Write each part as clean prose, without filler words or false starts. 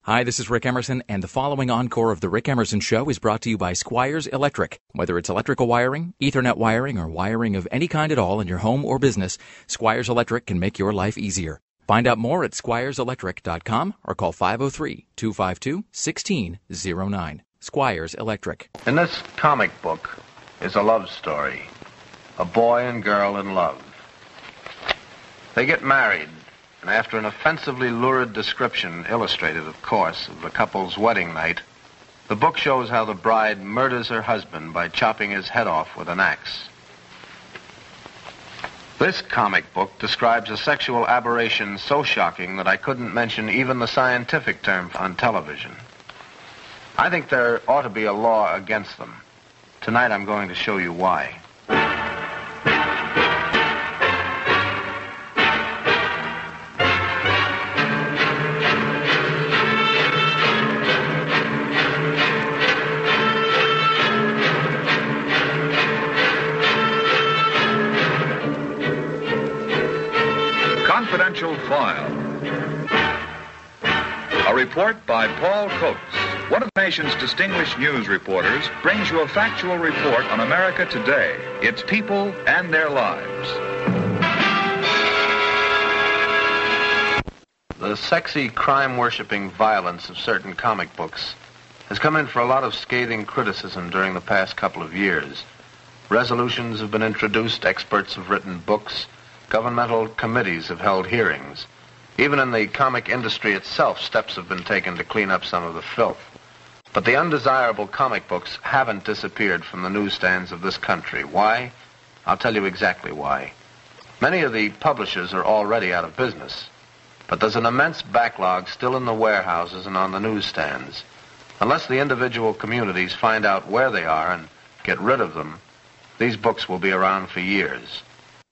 Hi, this is Rick Emerson, and the following encore of The Rick Emerson Show is brought to you by Squires Electric. Whether it's electrical wiring, Ethernet wiring, or wiring of any kind at all in your home or business, Squires Electric can make your life easier. Find out more at squireselectric.com or call 503-252-1609. Squires Electric. In this comic book is a love story. A boy and girl in love. They get married. And after an offensively lurid description, illustrated, of course, of the couple's wedding night, the book shows how the bride murders her husband by chopping his head off with an axe. This comic book describes a sexual aberration so shocking that I couldn't mention even the scientific term on television. I think there ought to be a law against them. Tonight I'm going to show you why. Confidential File. A report by Paul Coates, one of the nation's distinguished news reporters, brings you a factual report on America today, its people and their lives. The sexy, crime-worshipping violence of certain comic books has come in for a lot of scathing criticism during the past couple of years. Resolutions have been introduced, experts have written books, governmental committees have held hearings. Even in the comic industry itself, steps have been taken to clean up some of the filth. But the undesirable comic books haven't disappeared from the newsstands of this country. Why? I'll tell you exactly why. Many of the publishers are already out of business, but there's an immense backlog still in the warehouses and on the newsstands. Unless the individual communities find out where they are and get rid of them, these books will be around for years.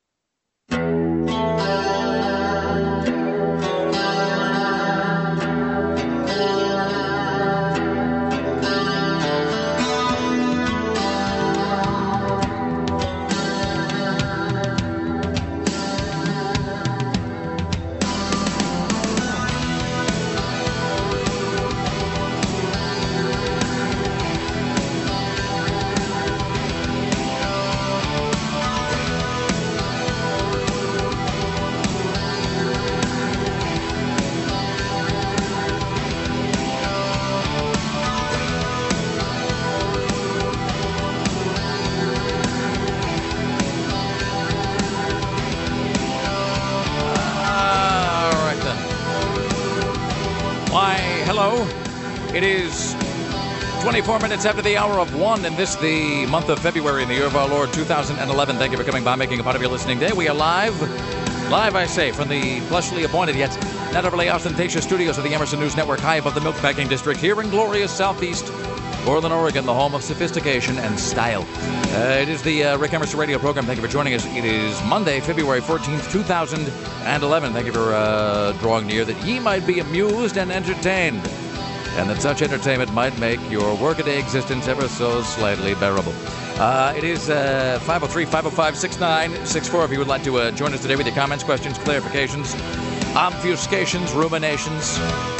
It is 24 minutes after the hour of 1 in this, the month of February in the year of our Lord 2011. Thank you for coming by, making a part of your listening day. We are live, I say, from the plushly appointed yet not overly ostentatious studios of the Emerson News Network, high above the Milkpacking District, here in glorious southeast Portland, Oregon, the home of sophistication and style. It is the Rick Emerson radio program. Thank you for joining us. It is Monday, February 14th, 2011. Thank you for drawing near that ye might be amused and entertained, and that such entertainment might make your workaday existence ever so slightly bearable. It is 503-505-6964 if you would like to join us today with your comments, questions, clarifications, obfuscations, ruminations,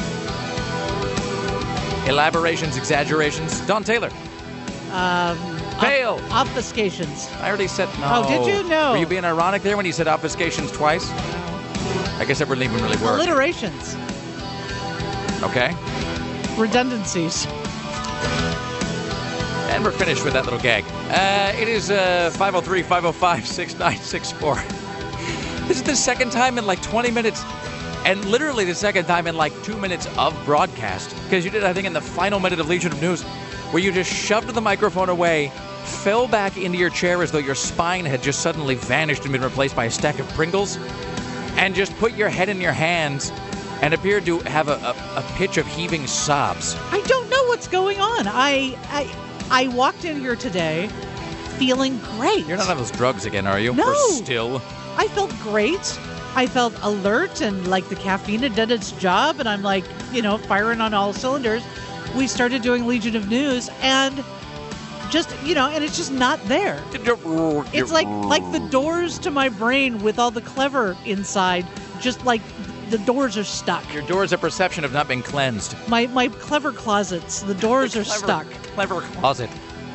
elaborations, exaggerations. Don Taylor. Fail. Obfuscations. I already said no. Oh, did you? No. Were you being ironic there when you said obfuscations twice? No. I guess that wouldn't even really work. Alliterations. Okay. Redundancies. And we're finished with that little gag. It is 503-505-6964. This is the second time in like 20 minutes, and literally the second time in like 2 minutes of broadcast, because you did, I think, in the final minute of Legion of News, where you just shoved the microphone away, fell back into your chair as though your spine had just suddenly vanished and been replaced by a stack of Pringles, and just put your head in your hands and appeared to have a pitch of heaving sobs. I don't know what's going on. I walked in here today feeling great. You're not on those drugs again, are you? No. Or still? I felt great. I felt alert, and like the caffeine had done its job, and I'm like, firing on all cylinders. We started doing Legion of News, and just, and it's just not there. It's like the doors to my brain with all the clever inside just like the doors are stuck. Your doors of perception have not been cleansed. My clever closets, the doors are stuck. Clever closet.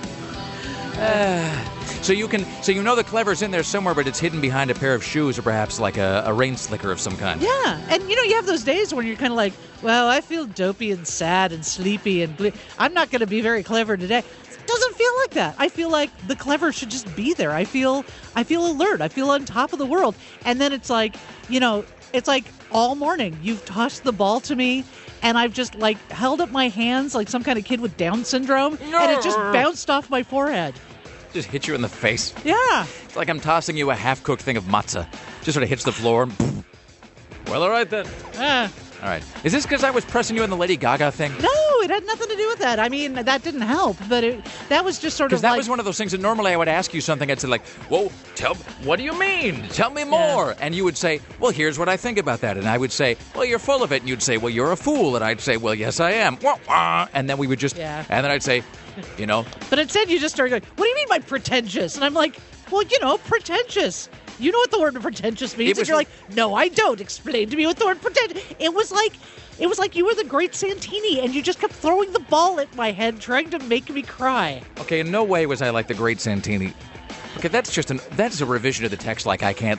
So you know the clever's in there somewhere, but it's hidden behind a pair of shoes or perhaps like a rain slicker of some kind. Yeah, and you have those days when you're kind of like, well, I feel dopey and sad and sleepy and I'm not going to be very clever today. It doesn't feel like that. I feel like the clever should just be there. I feel alert. I feel on top of the world. And then it's like, it's like all morning you've tossed the ball to me and I've just like held up my hands like some kind of kid with Down syndrome and it just bounced off my forehead. Just hit you in the face. Yeah. It's like I'm tossing you a half-cooked thing of matzah. Just sort of hits the floor. And well, all right then. All right. Is this because I was pressing you in the Lady Gaga thing? No, it had nothing to do with that. I mean, that didn't help, but that was just sort of because that was one of those things that normally I would ask you something. I'd say like, "Whoa, what do you mean? Tell me more." Yeah. And you would say, "Well, here's what I think about that." And I would say, "Well, you're full of it." And you'd say, "Well, you're a fool." And I'd say, "Well, yes, I am." And then we would just, and then I'd say, But instead, you just started going, "What do you mean by pretentious?" And I'm like, "Well, pretentious. You know what the word pretentious means?" And you're like, "No, I don't. Explain to me what the word pretentious." It was like you were the great Santini, and you just kept throwing the ball at my head, trying to make me cry. Okay, in no way was I like the great Santini. Okay, that's a revision of the text. Like I can't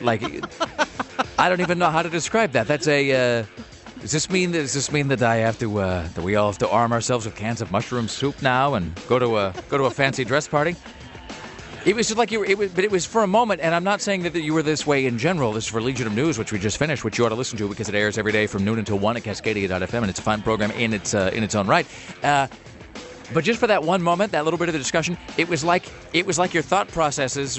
I don't even know how to describe that. That's a. Does this mean that I have to that we all have to arm ourselves with cans of mushroom soup now and go to a fancy dress party? It was just like but it was for a moment, and I'm not saying that you were this way in general. This is for Legion of News, which we just finished, which you ought to listen to because it airs every day from noon until 1 at Cascadia.fm, and it's a fine program in its own right. But just for that one moment, that little bit of the discussion, it was like your thought processes,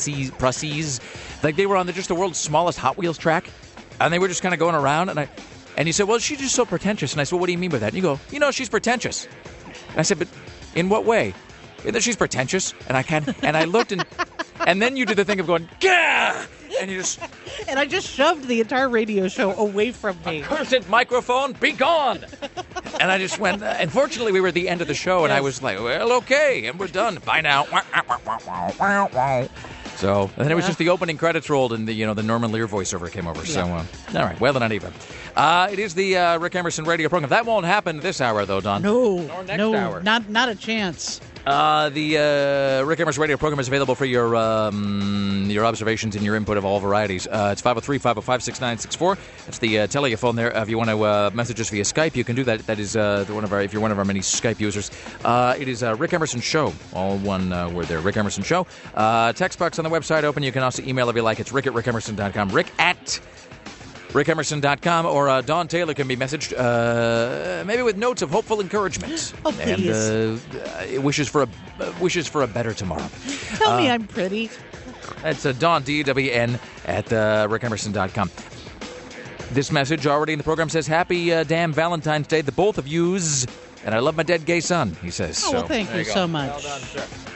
like they were on just the world's smallest Hot Wheels track, and they were just kind of going around, and you said, "Well, she's just so pretentious," and I said, "Well, what do you mean by that?" And you go, "She's pretentious," and I said, "But in what way?" That she's pretentious, and I looked, and then you did the thing of going, "Gah!" and you just, and I just shoved the entire radio show away from me. Accursed microphone, be gone! And I just went. Unfortunately, we were at the end of the show, and I was like, "Well, okay, and we're done. Bye now." So, and then it was just the opening credits rolled, and the Norman Lear voiceover came over. So, all right, well, then not even. It is the Rick Emerson radio program. That won't happen this hour, though, Don. No, or next hour. Not a chance. The Rick Emerson radio program is available for your observations and your input of all varieties. It's 503-505-6964. That's the telephone there. If you want to message us via Skype, you can do that. That is if you're one of our many Skype users. It is Rick Emerson Show. All one word there, Rick Emerson Show. Text box on the website open. You can also email if you like. It's rick@rickemerson.com. Rick@rickemerson.com, or Don Taylor can be messaged, maybe with notes of hopeful encouragement. Oh, please. And wishes for a better tomorrow. Tell me I'm pretty. That's Don, D-W-N, at rickemerson.com. This message already in the program says, "Happy damn Valentine's Day, the both of yous. And I love my dead gay son," he says. Oh, well, thank you so much. Well done,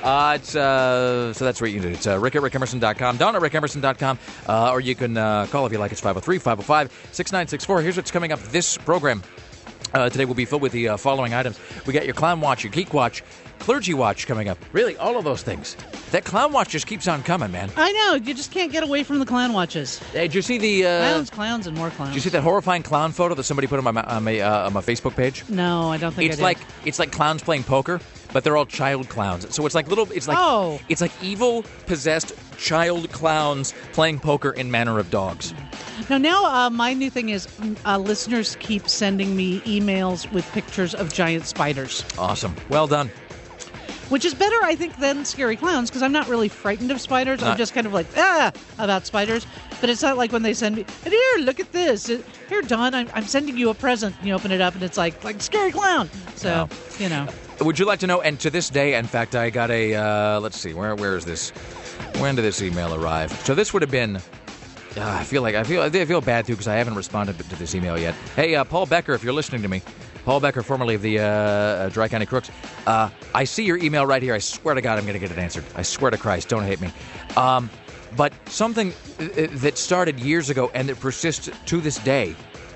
sir. So that's what you can do. It's rick@rickemerson.com, Don at rickemerson.com, or you can call if you like. It's 503-505-6964. Here's what's coming up this program. Today will be filled with the following items. We got your Clown Watch, your Geek Watch, Clergy Watch coming up. Really, all of those things. That Clown Watch just keeps on coming, man. I know. You just can't get away from the Clown Watches. Hey, did you see the... Clowns, and more clowns. Did you see that horrifying clown photo that somebody put on my Facebook page? No, I don't think It's like clowns playing poker, but they're all child clowns. So it's like it's like evil, possessed child clowns playing poker in manner of dogs. Now, my new thing is listeners keep sending me emails with pictures of giant spiders. Awesome. Well done. Which is better, I think, than scary clowns, because I'm not really frightened of spiders. I'm just kind of like, about spiders. But it's not like when they send me, "And here, look at this. Here, Don, I'm sending you a present." And you open it up, and it's like scary clown. So, Would you like to know, and to this day, in fact, I got a, let's see, where is this? When did this email arrive? So this would have been... I feel bad, too, because I haven't responded to this email yet. Hey, Paul Becker, if you're listening to me. Paul Becker, formerly of the Dry County Crooks. I see your email right here. I swear to God I'm going to get it answered. I swear to Christ. Don't hate me. But something that started years ago and that persists to this day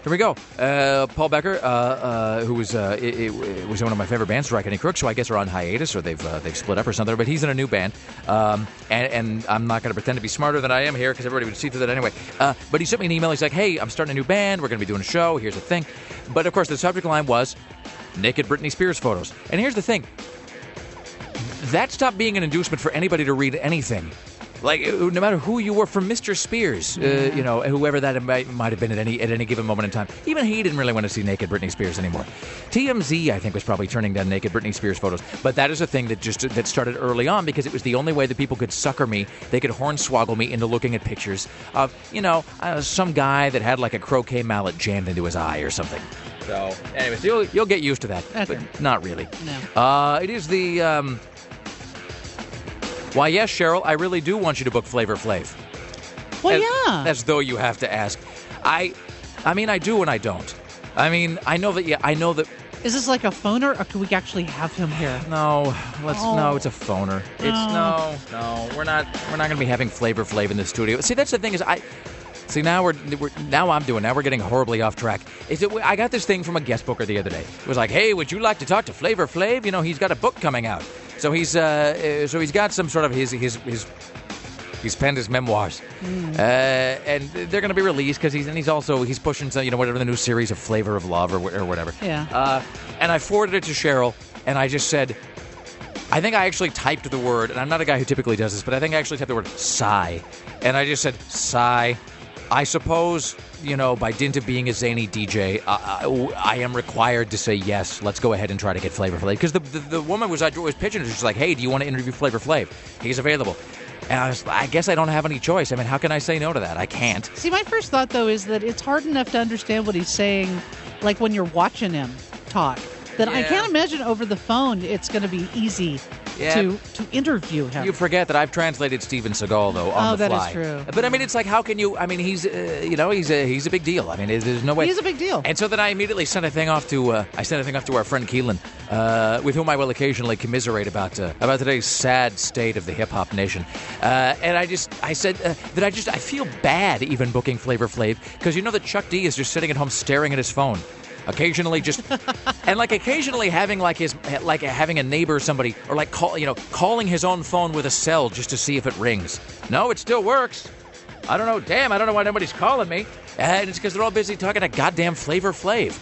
Here we go. Paul Becker, who was it was one of my favorite bands, Strike Any Crooks, who I guess are on hiatus or they've split up or something. But he's in a new band, and I'm not going to pretend to be smarter than I am here because everybody would see through that anyway. But he sent me an email. He's like, "Hey, I'm starting a new band. We're going to be doing a show. Here's the thing." But of course, the subject line was naked Britney Spears photos. And here's the thing: that stopped being an inducement for anybody to read anything. Like, no matter who you were, from Mr. Spears, whoever that might have been at any given moment in time. Even he didn't really want to see naked Britney Spears anymore. TMZ, I think, was probably turning down naked Britney Spears photos. But that is a thing that started early on because it was the only way that people could sucker me. They could hornswoggle me into looking at pictures of, some guy that had like a croquet mallet jammed into his eye or something. So, anyways, you'll get used to that, Okay. but not really. No. It is the... Why, yes, Cheryl, I really do want you to book Flavor Flav. Well, yeah. As though you have to ask. I mean, I do and I don't. I mean, I know that. Is this like a phoner, or could we actually have him here? No, no, it's a phoner. It's no, we're not going to be having Flavor Flav in the studio. See, that's the thing is now we're getting horribly off track. I got this thing from a guest booker the other day. It was like, "Hey, would you like to talk to Flavor Flav? He's got a book coming out." So he's got some sort of he's penned his memoirs, and they're going to be released because he's pushing some, whatever the new series of Flavor of Love or whatever. Yeah. And I forwarded it to Cheryl, and I just said, I think I actually typed the word, and I'm not a guy who typically does this, but I think I actually typed the word sigh, and I just said sigh. I suppose, by dint of being a zany DJ, I am required to say yes. Let's go ahead and try to get Flavor Flav. Because the woman was pitching it. She's like, "Hey, do you want to interview Flavor Flav? He's available." And I guess I don't have any choice. I mean, how can I say no to that? I can't. See, my first thought, though, is that it's hard enough to understand what he's saying, like when you're watching him talk. That I can't imagine over the phone it's going to be easy to interview him. You forget that I've translated Steven Seagal, though, on the fly. Oh, that is true. But, I mean, it's like, how can you... I mean, he's a big deal. I mean, there's no way... He's a big deal. And so then I immediately sent a thing off to our friend Keelan, with whom I will occasionally commiserate about today's sad state of the hip-hop nation. And I said that I feel bad even booking Flavor Flav, because that Chuck D is just sitting at home staring at his phone. Occasionally occasionally having having a neighbor or somebody, or calling his own phone with a cell just to see if it rings. No, it still works. I don't know. Damn, I don't know why nobody's calling me. And it's because they're all busy talking to goddamn Flavor Flav.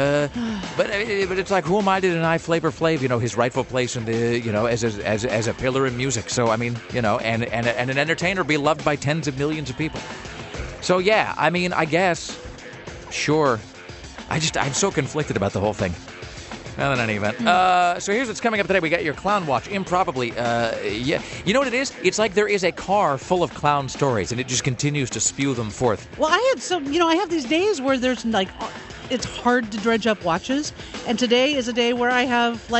But it's like, who am I to deny Flavor Flav, his rightful place in the, as a pillar in music. So, I mean, and an entertainer beloved by tens of millions of people. So, yeah, I mean, I guess, sure. I'm so conflicted about the whole thing. Well, in any event. So here's what's coming up today. We got your Clown Watch. Improbably. Yeah. You know what it is? It's like there is a car full of clown stories, and it just continues to spew them forth. Well, I have these days where there's it's hard to dredge up watches, and today is a day where I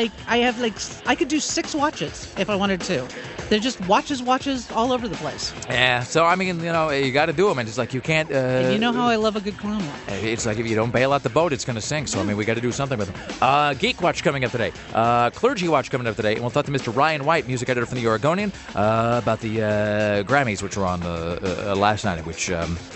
could do 6 watches if I wanted to. They're just watches all over the place. Yeah, so I mean, you got to do them, and it's like you can't... and you know how I love a good clown watch. It's like if you don't bail out the boat, it's going to sink, so I mean, we got to do something with them. Geek Watch coming up today. Clergy Watch coming up today, and we'll talk to Mr. Ryan White, music editor from the Oregonian, about the Grammys, which were on last night, which...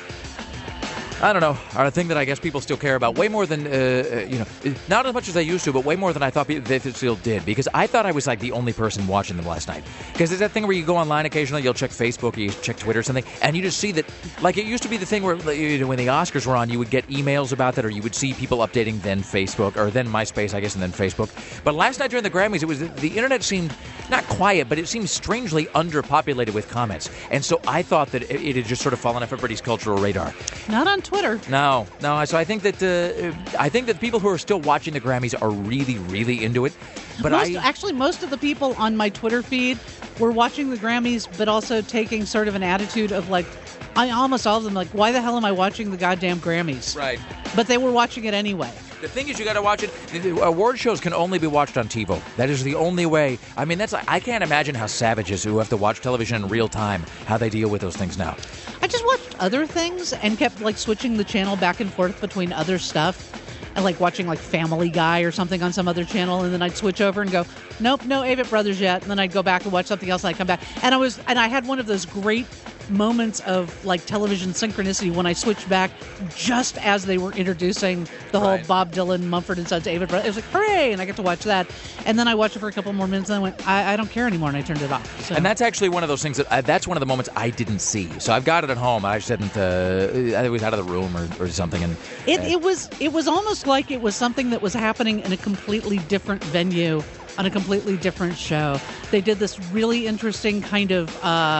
I don't know, are a thing that I guess people still care about way more than, not as much as they used to, but way more than I thought they still did. Because I thought I was like the only person watching them last night. Because there's that thing where you go online occasionally, you'll check Facebook or you check Twitter or something, and you just see that, like it used to be the thing where when the Oscars were on, you would get emails about that, or you would see people updating then Facebook, or then MySpace, I guess, and then Facebook. But last night during the Grammys, the internet seemed not quiet, but it seemed strangely underpopulated with comments. And so I thought that it had just sort of fallen off everybody's cultural radar. Not on Twitter. No. So I think that people who are still watching the Grammys are really, really into it. But most of the people on my Twitter feed were watching the Grammys, but also taking sort of an attitude of almost all of them, like, why the hell am I watching the goddamn Grammys? Right. But they were watching it anyway. The thing is, you got to watch it. The award shows can only be watched on TiVo. That is the only way. I mean, I can't imagine how savages who have to watch television in real time, how they deal with those things now. I just watched other things and kept switching the channel back and forth between other stuff. And watching Family Guy or something on some other channel, and then I'd switch over and go, nope, no Avett Brothers yet, and then I'd go back and watch something else, and I'd come back, and I had one of those great moments of like television synchronicity when I switched back just as they were introducing the whole Bob Dylan, Mumford and Sons, David Brothers. It was like, hooray! And I get to watch that. And then I watched it for a couple more minutes and I went, I don't care anymore, and I turned it off. So. And that's actually one of those things that's one of the moments I didn't see. So I've got it at home. I just didn't. I was out of the room or something. And it was almost like it was something that was happening in a completely different venue on a completely different show. They did this really interesting kind of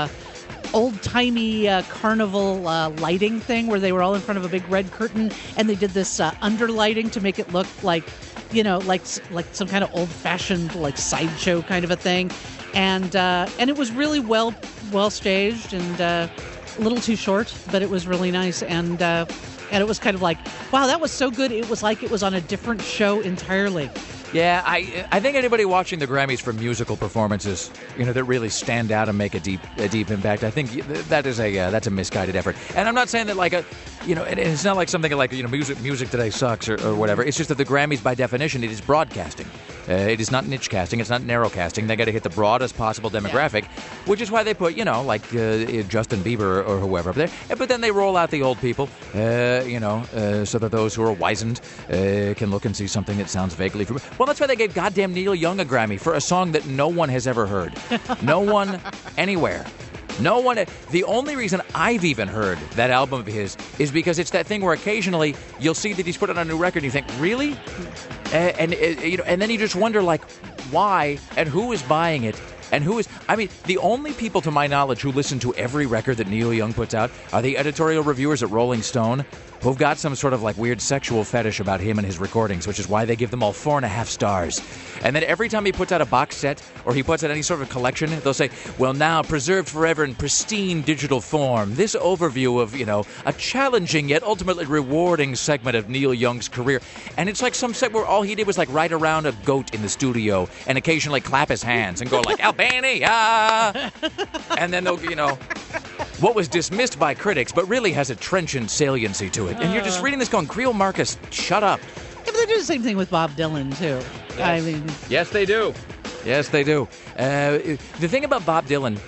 old-timey carnival lighting thing where they were all in front of a big red curtain, and they did this underlighting to make it look like, like some kind of old-fashioned like sideshow kind of a thing, and it was really well staged and a little too short, but it was really nice, and it was kind of like, wow, that was so good. It was like it was on a different show entirely. Yeah, I think anybody watching the Grammys for musical performances, that really stand out and make a deep impact, I think that's a misguided effort. And I'm not saying that it's not like something like music today sucks or whatever. It's just that the Grammys, by definition, it is broadcasting. It is not niche casting. It's not narrow casting. They got to hit the broadest possible demographic, which is why they put Justin Bieber or whoever up there. But then they roll out the old people, so that those who are wizened can look and see something that sounds vaguely familiar. Well, that's why they gave goddamn Neil Young a Grammy for a song that no one has ever heard. No one anywhere. No one. The only reason I've even heard that album of his is because it's that thing where occasionally you'll see that he's put out a new record and you think, really? And then you just wonder, why and who is buying it and who is. I mean, the only people, to my knowledge, who listen to every record that Neil Young puts out are the editorial reviewers at Rolling Stone, who've got some sort of weird sexual fetish about him and his recordings, which is why they give them all 4.5 stars. And then every time he puts out a box set or he puts out any sort of collection, they'll say, well, now preserved forever in pristine digital form, this overview of, a challenging yet ultimately rewarding segment of Neil Young's career. And it's like some set where all he did was ride around a goat in the studio and occasionally clap his hands and go Albania! And then they'll, what was dismissed by critics but really has a trenchant saliency to it. And you're just reading this going, Creel Marcus, shut up. Yeah, but they do the same thing with Bob Dylan, too. Yes. I mean... Yes, they do. Yes, they do. The thing about Bob Dylan...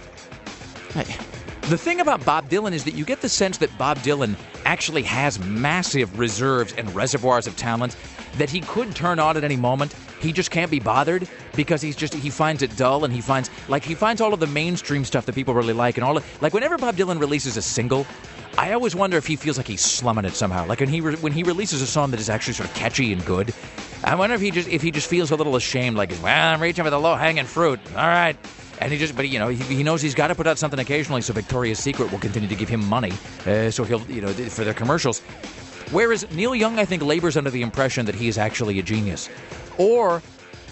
The thing about Bob Dylan is that you get the sense that Bob Dylan actually has massive reserves and reservoirs of talent that he could turn on at any moment. He just can't be bothered because he finds it dull, and he finds all of the mainstream stuff that people really like, and all whenever Bob Dylan releases a single, I always wonder if he feels like he's slumming it somehow. Like when he releases a song that is actually sort of catchy and good, I wonder if he just feels a little ashamed, I'm reaching for the low hanging fruit. All right. And he knows he's got to put out something occasionally, so Victoria's Secret will continue to give him money, so he'll, for their commercials. Whereas Neil Young, I think, labors under the impression that he is actually a genius, or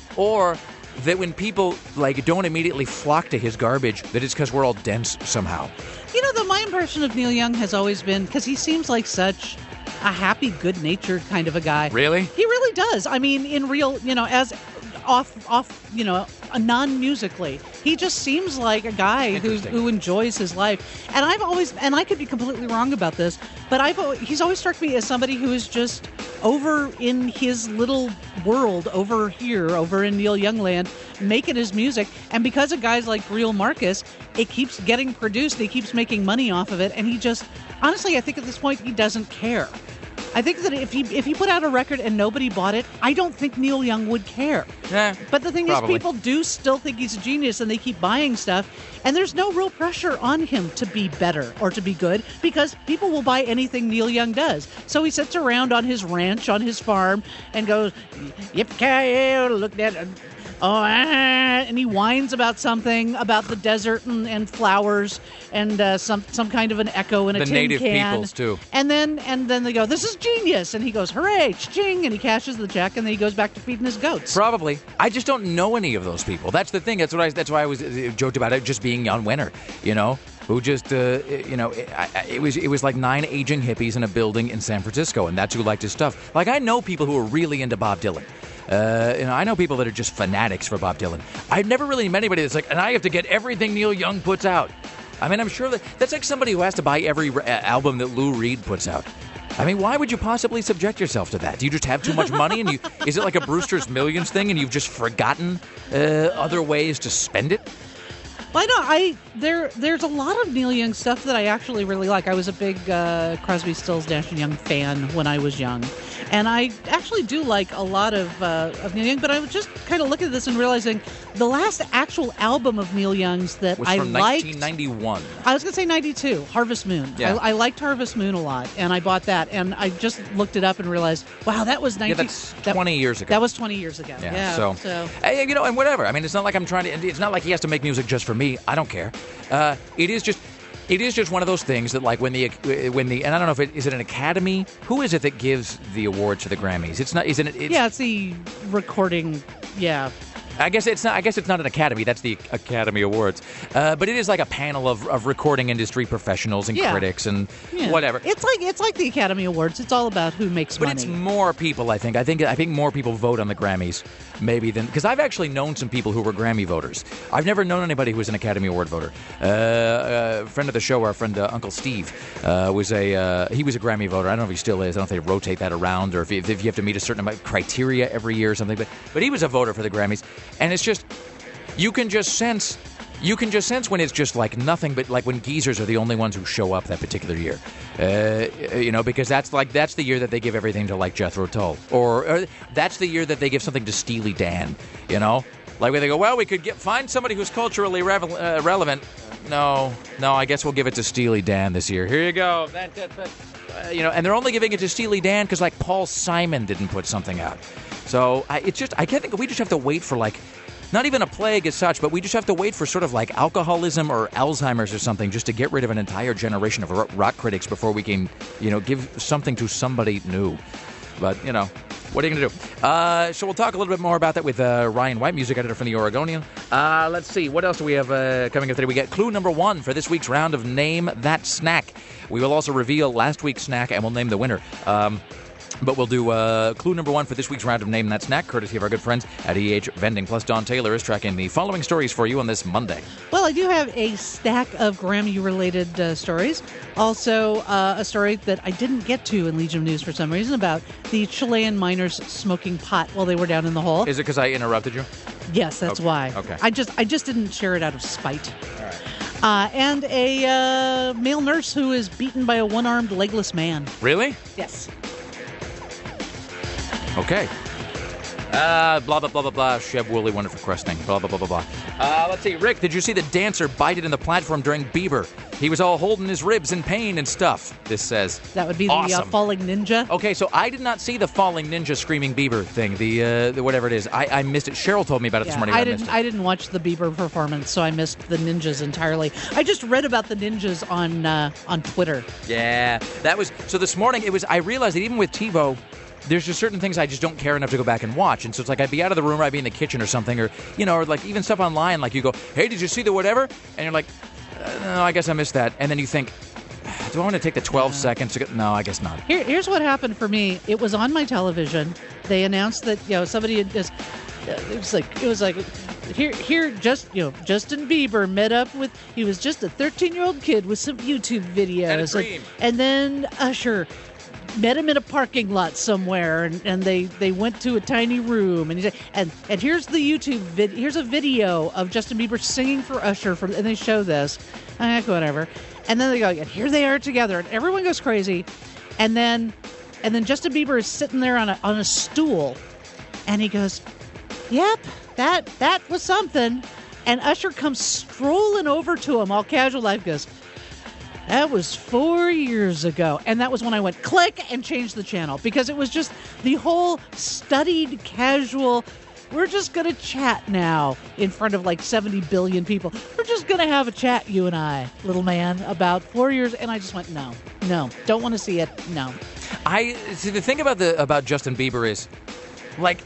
that when people don't immediately flock to his garbage, that it's because we're all dense somehow. My impression of Neil Young has always been, because he seems like such a happy, good-natured kind of a guy. Really? He really does. I mean, in real, as off, non-musically. He just seems like a guy who enjoys his life. And I could be completely wrong about this, but he's always struck me as somebody who is just over in his little world over here, over in Neil Young land, making his music. And because of guys like Greil Marcus, it keeps getting produced. He keeps making money off of it. And he just, honestly, I think at this point he doesn't care. I think that if he put out a record and nobody bought it, I don't think Neil Young would care. But the thing probably. is, people do still think he's a genius, and they keep buying stuff. And there's no real pressure on him to be better or to be good, because people will buy anything Neil Young does. So he sits around on his ranch, on his farm, and goes, "Yippee-ki-yay, look at it." And he whines about something, about the desert and flowers and some kind of an echo in a tin can. The native peoples, too. And then they go, "This is genius." And he goes, "Hooray, ching," and he cashes the check, and then he goes back to feeding his goats. Probably. I just don't know any of those people. That's the thing. That's why I was joked about it just being Jan Wenner, who just, it was like 9 aging hippies in a building in San Francisco, and that's who liked his stuff. I know people who are really into Bob Dylan. I know people that are just fanatics for Bob Dylan. I've never really met anybody that's and I have to get everything Neil Young puts out. I mean, I'm sure that's like somebody who has to buy every album that Lou Reed puts out. I mean, why would you possibly subject yourself to that? Do you just have too much money, and is it like a Brewster's Millions thing, and you've just forgotten other ways to spend it? Well, there's a lot of Neil Young stuff that I actually really like. I was a big Crosby, Stills, Nash & Young fan when I was young. And I actually do like a lot of Neil Young, but I was just kind of looking at this and realizing the last actual album of Neil Young's that was I from liked... 1991. I was going to say 92, Harvest Moon. Yeah. I liked Harvest Moon a lot, and I bought that. And I just looked it up and realized, wow, that was 19... Yeah, that's 20 years ago. That was 20 years ago. Yeah, so. Hey, and whatever. I mean, it's not like I'm trying to... It's not like he has to make music just for me. I don't care. It is just one of those things that, like, when the and I don't know if is it an Academy? Who is it that gives the awards to the Grammys? It's not, isn't it? It's the recording. Yeah. I guess it's not an Academy. That's the Academy Awards. But it is like a panel of recording industry professionals and critics and whatever. It's like the Academy Awards. It's all about who makes money. But it's more people. I think more people vote on the Grammys maybe than, because I've actually known some people who were Grammy voters. I've never known anybody who was an Academy Award voter. A friend of the show, our friend Uncle Steve, was he was a Grammy voter. I don't know if he still is. I don't know if they rotate that around or if you have to meet a certain amount of criteria every year or something. But he was a voter for the Grammys. And it's just, you can just sense when it's just like nothing but like when geezers are the only ones who show up that particular year. Because that's the year that they give everything to like Jethro Tull. Or that's the year that they give something to Steely Dan, Like where they go, well, we could find somebody who's culturally relevant. No, I guess we'll give it to Steely Dan this year. Here you go. And they're only giving it to Steely Dan because like Paul Simon didn't put something out. So I can't think. We just have to wait for like, not even a plague as such, but we just have to wait for sort of like alcoholism or Alzheimer's or something just to get rid of an entire generation of rock critics before we can, give something to somebody new. But what are you going to do? So we'll talk a little bit more about that with Ryan White, music editor from the Oregonian. Let's see. What else do we have coming up today? We get clue number 1 for this week's round of Name That Snack. We will also reveal last week's snack, and we'll name the winner. But we'll do clue number 1 for this week's round of Name That Snack, courtesy of our good friends at EH Vending. Plus, Don Taylor is tracking the following stories for you on this Monday. Well, I do have a stack of Grammy-related stories. Also, a story that I didn't get to in Legion of News for some reason about the Chilean miners smoking pot while they were down in the hole. Is it because I interrupted you? Yes, that's why. Okay. I just didn't share it out of spite. All right. And a male nurse who is beaten by a one-armed, legless man. Really? Yes. Okay. Blah, blah, blah, blah, blah. Cheb Woolley, wonderful questioning. Blah, blah, blah, blah, blah. Let's see. Rick, did you see the dancer bited in the platform during Bieber? He was all holding his ribs in pain and stuff, this says. That would be awesome. The falling ninja? Okay, so I did not see the falling ninja screaming Bieber thing, the whatever it is. I missed it. Cheryl told me about it this morning. I didn't watch the Bieber performance, so I missed the ninjas entirely. I just read about the ninjas on Twitter. Yeah, that was... So this morning, I realized that even with TiVo... There's just certain things I just don't care enough to go back and watch. And so it's like I'd be out of the room or I'd be in the kitchen or something. Or, or like even stuff online, like you go, hey, did you see the whatever? And you're like, no, I guess I missed that. And then you think, do I want to take the 12 seconds to go? No, I guess not. Here's what happened for me. It was on my television. They announced that, somebody had just... It was like here Justin Bieber met up with, he was just a 13-year-old kid with some YouTube videos. And a dream. And then Usher met him in a parking lot somewhere, and they went to a tiny room, and he said, and here's the YouTube here's a video of Justin Bieber singing for Usher, and they show this, whatever, and then they go, and here they are together, and everyone goes crazy, and then Justin Bieber is sitting there on a stool, and he goes, yep, that was something, and Usher comes strolling over to him, all casual, life goes, that was 4 years ago. And that was when I went click and changed the channel, because it was just the whole studied, casual, we're just going to chat now in front of like 70 billion people. We're just going to have a chat, you and I, little man, about 4 years. And I just went, no, don't want to see it. No. See, the thing about Justin Bieber is like...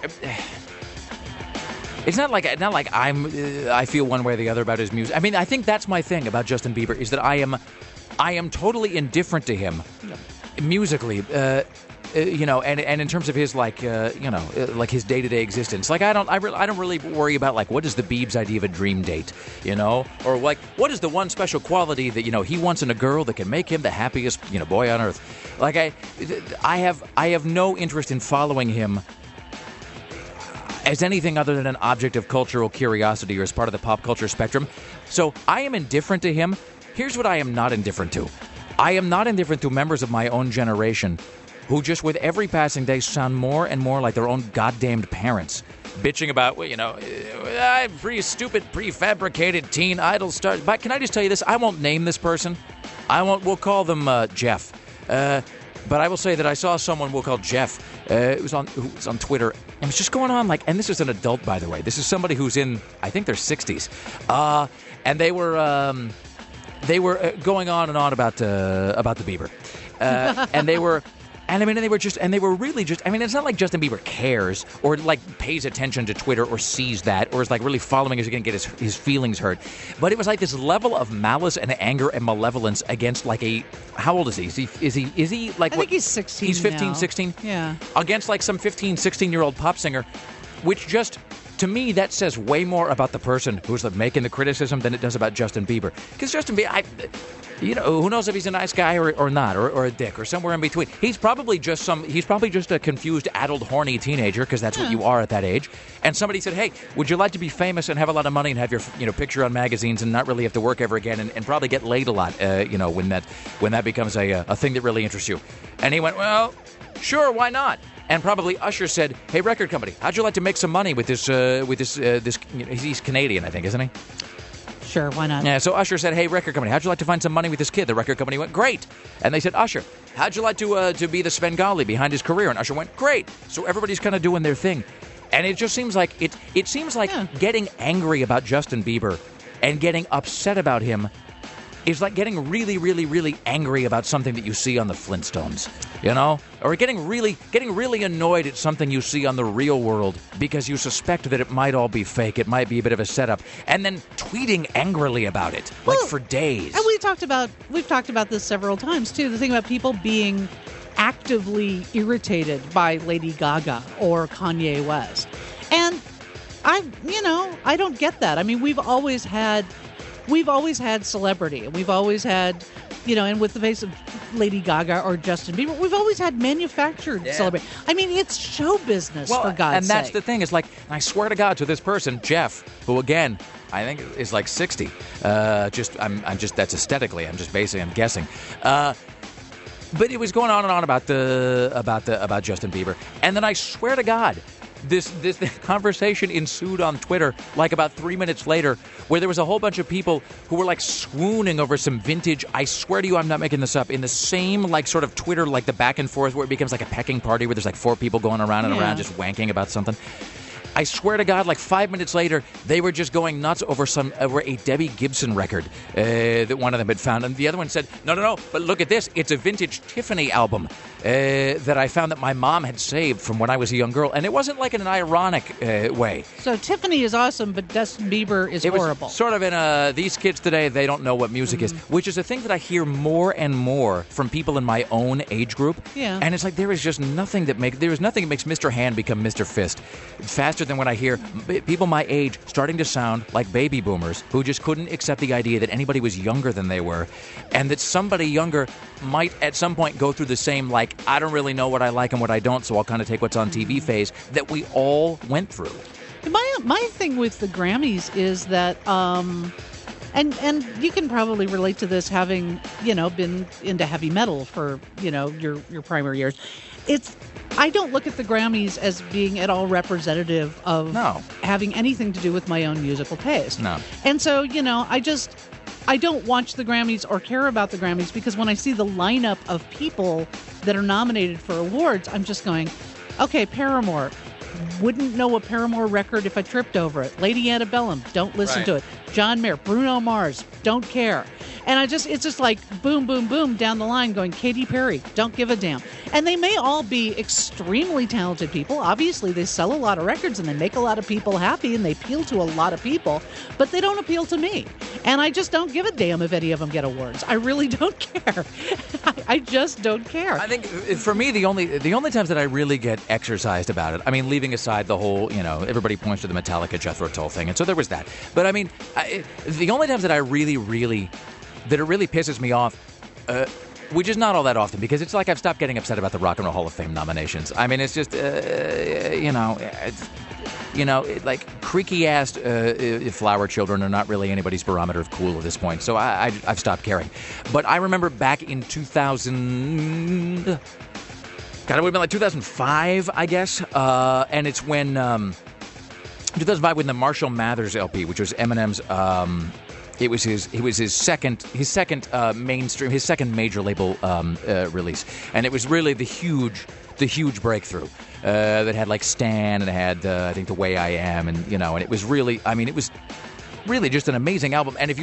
It's not like I feel one way or the other about his music. I mean, I think that's my thing about Justin Bieber is that I am totally indifferent to him musically, and in terms of his like his day-to-day existence. Like I don't really worry about like what is the Biebs' idea of a dream date, or like what is the one special quality that he wants in a girl that can make him the happiest boy on earth. Like I have no interest in following him. as anything other than an object of cultural curiosity or as part of the pop culture spectrum. So I am indifferent to him. Here's what I am not indifferent to. I am not indifferent to members of my own generation who just with every passing day sound more and more like their own goddamned parents. Bitching about, well, stupid, prefabricated teen idol stars. But can I just tell you this? I won't name this person. We'll call them Jeff. But I will say that I saw someone we'll call Jeff. Who was on Twitter. And was just going on and this is an adult, by the way. This is somebody who's in, I think, their 60s. And they were going on and on about the Bieber. And they were... And they were really just, it's not like Justin Bieber cares or pays attention to Twitter or sees that or is really following as he's going to get his feelings hurt. But it was this level of malice and anger and malevolence against how old is he? Is he I think he's 16 He's 15, now. 16? Yeah. Against some 15, 16-year-old pop singer, which just... To me, that says way more about the person who's making the criticism than it does about Justin Bieber. Because Justin Bieber, who knows if he's a nice guy or not, or a dick, or somewhere in between. He's probably just a confused, addled, horny teenager, because that's what you are at that age. And somebody said, hey, would you like to be famous and have a lot of money and have your picture on magazines and not really have to work ever again and probably get laid a lot, when that becomes a thing that really interests you. And he went, well, sure, why not? And probably Usher said, hey, record company, how'd you like to make some money with this, he's Canadian, I think, isn't he? Sure, why not? Yeah, so Usher said, hey, record company, how'd you like to find some money with this kid? The record company went, great. And they said, Usher, how'd you like to be the Svengali behind his career? And Usher went, great. So everybody's kind of doing their thing. And it just seems like, getting angry about Justin Bieber and getting upset about him is like getting really, really, really angry about something that you see on the Flintstones, or getting really annoyed at something you see on the real world because you suspect that it might all be fake, it might be a bit of a setup, and then tweeting angrily about it, for days. And we've talked about this several times too. The thing about people being actively irritated by Lady Gaga or Kanye West, and I don't get that. We've always had celebrity, and we've always had, and with the face of Lady Gaga or Justin Bieber, we've always had manufactured celebrity. it's show business, for God's sake. And that's the thing, is I swear to God, to this person, Jeff, who again, I think is 60. I'm just that's aesthetically, I'm guessing. But it was going on and on about Justin Bieber. And then I swear to God, this conversation ensued on Twitter about 3 minutes later, where there was a whole bunch of people who were swooning over some vintage, I swear to you, I'm not making this up, in the same sort of Twitter, the back and forth where it becomes a pecking party where there's 4 people going around and around just wanking about something. I swear to God, 5 minutes later, they were just going nuts over a Debbie Gibson record that one of them had found. And the other one said, no, but look at this. It's a vintage Tiffany album that I found that my mom had saved from when I was a young girl. And it wasn't in an ironic way. So Tiffany is awesome, but Justin Bieber is horrible. Was sort of in these kids today, they don't know what music is, which is a thing that I hear more and more from people in my own age group. Yeah. And it's there is just nothing that makes Mr. Hand become Mr. Fist faster than when I hear people my age starting to sound like baby boomers who just couldn't accept the idea that anybody was younger than they were, and that somebody younger might at some point go through the same I don't really know what I like and what I don't, so I'll kind of take what's on TV phase that we all went through. My thing with the Grammys is that and you can probably relate to this, having been into heavy metal for your primary years. I don't look at the Grammys as being at all representative of having anything to do with my own musical taste. No. And so, I don't watch the Grammys or care about the Grammys, because when I see the lineup of people that are nominated for awards, I'm just going, okay, Paramore. Wouldn't know a Paramore record if I tripped over it. Lady Antebellum, don't listen to it. John Mayer, Bruno Mars, don't care. And it's just boom, boom, boom down the line going, Katy Perry, don't give a damn. And they may all be extremely talented people. Obviously, they sell a lot of records and they make a lot of people happy and they appeal to a lot of people, but they don't appeal to me. And I just don't give a damn if any of them get awards. I really don't care. I just don't care. I think for me, the only times that I really get exercised about it, leaving aside the whole, everybody points to the Metallica Jethro Tull thing, and so there was that. But the only times that I really, really, that it really pisses me off which is not all that often, because it's like I've stopped getting upset about the Rock and Roll Hall of Fame nominations. I mean, it's just, like creaky-assed flower children are not really anybody's barometer of cool at this point. So I've stopped caring. But I remember back in 2000, God, it would have been like 2005, I guess. And it's when 2005 when the Marshall Mathers LP, which was Eminem's. It was his second mainstream, his second major label release, and it was really the huge breakthrough that had like Stan and it had I think The Way I Am, and and it was really just an amazing album. And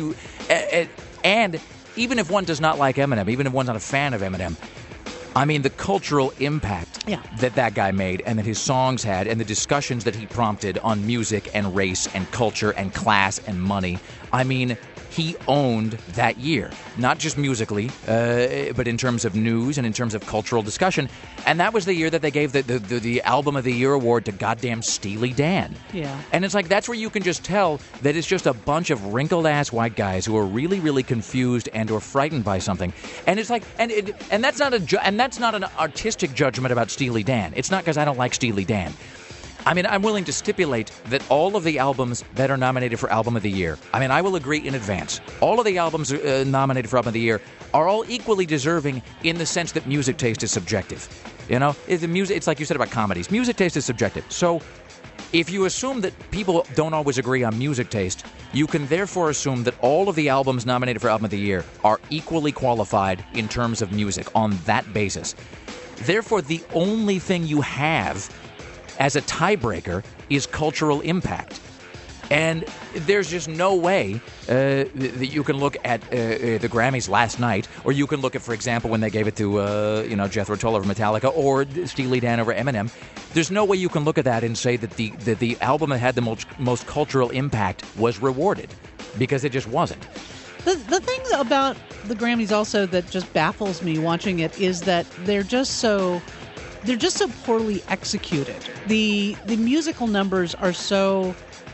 and even if one does not like Eminem, even if one's not a fan of Eminem, I mean, the cultural impact that guy made and that his songs had and the discussions that he prompted on music and race and culture and class and money, I mean, he owned that year, not just musically, but in terms of news and in terms of cultural discussion. And that was the year that they gave the Album of the Year award to goddamn Steely Dan. Yeah. And it's like, that's where you can just tell that it's just a bunch of wrinkled-ass white guys who are really, really confused and or frightened by something. And it's like, and that's not an artistic judgment about Steely Dan. It's not because I don't like Steely Dan. I mean, I'm willing to stipulate that all of the albums that are nominated for Album of the Year, I mean, I will agree in advance, all of the albums nominated for Album of the Year are all equally deserving in the sense that music taste is subjective. It's like you said about comedies. Music taste is subjective. So if you assume that people don't always agree on music taste, you can therefore assume that all of the albums nominated for Album of the Year are equally qualified in terms of music on that basis. Therefore, the only thing you have as a tiebreaker is cultural impact. And there's just no way that you can look at the Grammys last night, or you can look at, for example, when they gave it to Jethro Tull over Metallica, or Steely Dan over Eminem. There's no way you can look at that and say that the album that had the most cultural impact was rewarded, because it just wasn't. The thing about the Grammys also that just baffles me watching it is that they're just so poorly executed. The musical numbers are so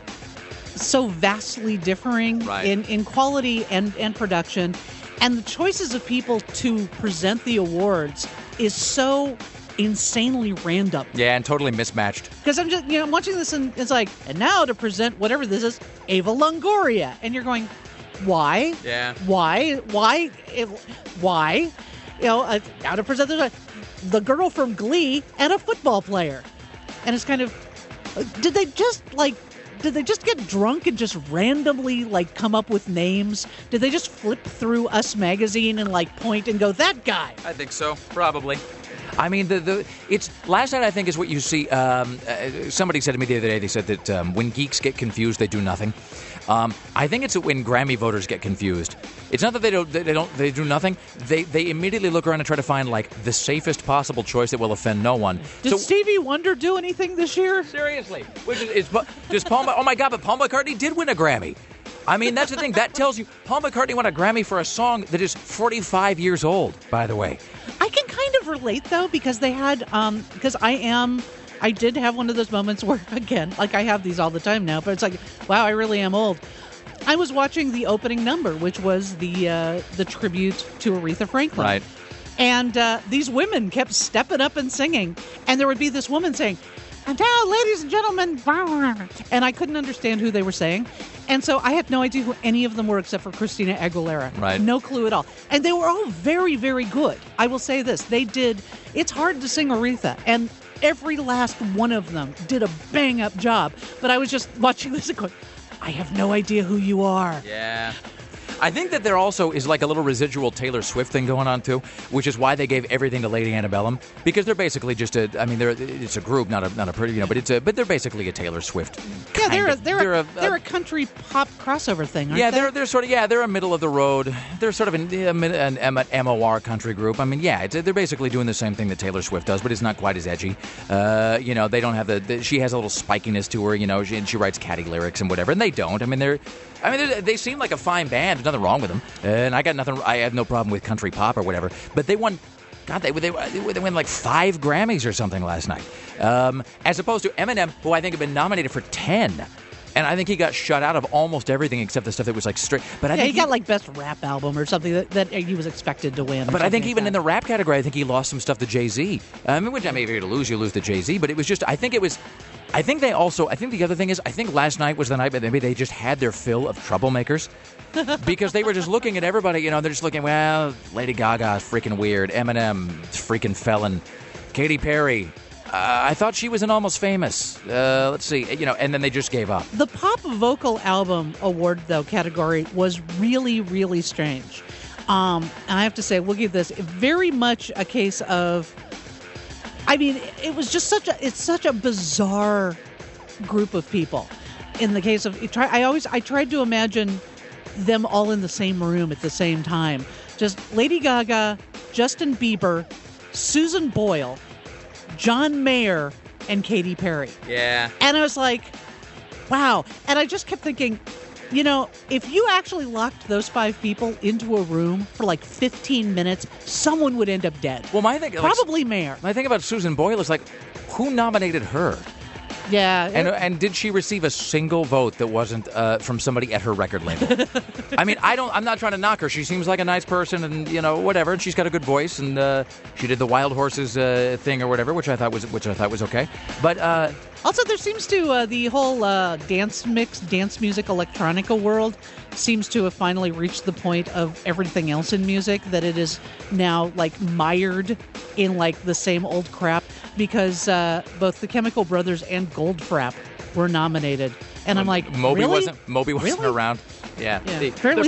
vastly differing in quality and production, and the choices of people to present the awards is so insanely random. Yeah, and totally mismatched. Because I'm just watching this and it's like, and now to present whatever this is, Ava Longoria, and you're going, why? Yeah. Why? Now to present this. The girl from Glee and a football player. And it's kind of, did they just get drunk and just randomly come up with names? Did they just flip through Us Magazine and point and go, that guy? I think so, probably. I mean, it's last night I think is what you see. Somebody said to me the other day, they said that when geeks get confused, they do nothing. I think it's when Grammy voters get confused. It's not that they do nothing. They immediately look around and try to find the safest possible choice that will offend no one. Did Stevie Wonder do anything this year? Seriously, does Paul? Oh my God! But Paul McCartney did win a Grammy. I mean, that's the thing. That tells you Paul McCartney won a Grammy for a song that is 45 years old, by the way. I can kind of relate, though, because they had, because I did have one of those moments where, again, I have these all the time now, but it's like, wow, I really am old. I was watching the opening number, which was the tribute to Aretha Franklin. Right. And these women kept stepping up and singing, and there would be this woman saying, and now, ladies and gentlemen, and I couldn't understand who they were saying. And so I had no idea who any of them were except for Christina Aguilera. Right. No clue at all. And they were all very, very good. I will say this. It's hard to sing Aretha. And every last one of them did a bang-up job. But I was just watching this and going, I have no idea who you are. Yeah. I think that there also is a little residual Taylor Swift thing going on too, which is why they gave everything to Lady Antebellum, because they're basically just it's a group, not a pretty, but they're basically a Taylor Swift. Yeah, they're a country pop crossover thing, aren't they? They're sort of they're a middle of the road. They're sort of an MOR country group. I mean, they're basically doing the same thing that Taylor Swift does, but it's not quite as edgy. They don't have she has a little spikiness to her, she writes catty lyrics and whatever, and they don't. They seem like a fine band. There's nothing wrong with them, and I have no problem with country pop or whatever. But they won. God, they win 5 Grammys or something last night, as opposed to Eminem, who I think have been nominated for 10. And I think he got shut out of almost everything except the stuff that was like straight. But I think he got like best rap album or something that he was expected to win. But I think even in the rap category, I think he lost some stuff to Jay-Z. I mean, which I maybe to lose, you lose to Jay-Z. But it was just, I think the other thing is, I think last night was the night that maybe they just had their fill of troublemakers. Because they were just looking at everybody, they're just looking, well, Lady Gaga is freaking weird. Eminem, freaking felon. Katy Perry. I thought she was an Almost Famous. Let's see, and then they just gave up. The Pop Vocal Album Award, though, category was really, really strange. And I have to say, we'll give this very much a case of, I mean, it was just such a bizarre group of people. In the case of, I tried to imagine them all in the same room at the same time. Just Lady Gaga, Justin Bieber, Susan Boyle, John Mayer, and Katy Perry. Yeah. And I was like, wow. And I just kept thinking, if you actually locked those 5 people into a room for like 15 minutes, someone would end up dead. Well, my thing... Probably Mayer. My thing about Susan Boyle is, who nominated her? Yeah. And did she receive a single vote that wasn't from somebody at her record label? I mean, I'm not trying to knock her. She seems like a nice person and, whatever. And she's got a good voice. And she did the Wild Horses thing or whatever, which I thought was okay. But also, there seems to the whole dance music, electronica world seems to have finally reached the point of everything else in music that it is now mired in the same old crap, because both the Chemical Brothers and Goldfrapp were nominated, and I'm like, Moby really? wasn't around. Yeah. Apparently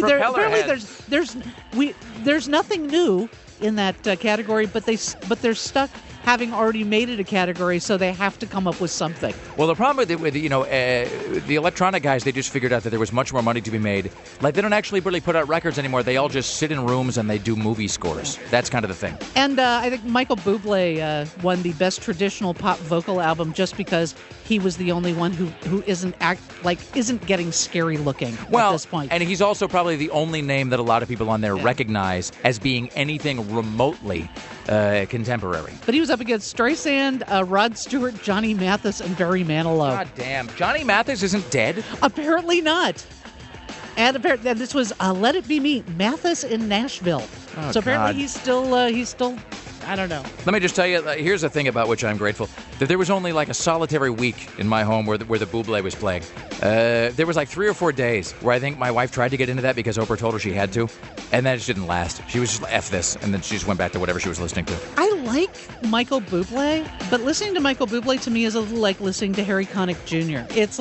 there's nothing new in that category, but they're stuck having already made it a category, so they have to come up with something. Well, the problem with the electronic guys, they just figured out that there was much more money to be made. They don't actually really put out records anymore. They all just sit in rooms and they do movie scores. That's kind of the thing. And I think Michael Bublé won the Best Traditional Pop Vocal Album just because he was the only one who isn't getting scary looking at this point. And he's also probably the only name that a lot of people on there recognize as being anything remotely contemporary. But he was up against Streisand, Rod Stewart, Johnny Mathis, and Barry Manilow. God damn. Johnny Mathis isn't dead? Apparently not. And this was Let It Be Me, Mathis in Nashville. Oh, so apparently he's still, I don't know. Let me just tell you, here's a thing about which I'm grateful. That there was only a solitary week in my home where the Bublé was playing. There was 3 or 4 days where I think my wife tried to get into that because Oprah told her she had to. And that just didn't last. She was just, F this. And then she just went back to whatever she was listening to. I like Michael Bublé, but listening to Michael Bublé to me is a little like listening to Harry Connick Jr. It's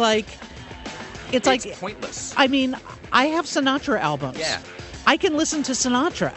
pointless. I mean, I have Sinatra albums. Yeah. I can listen to Sinatra.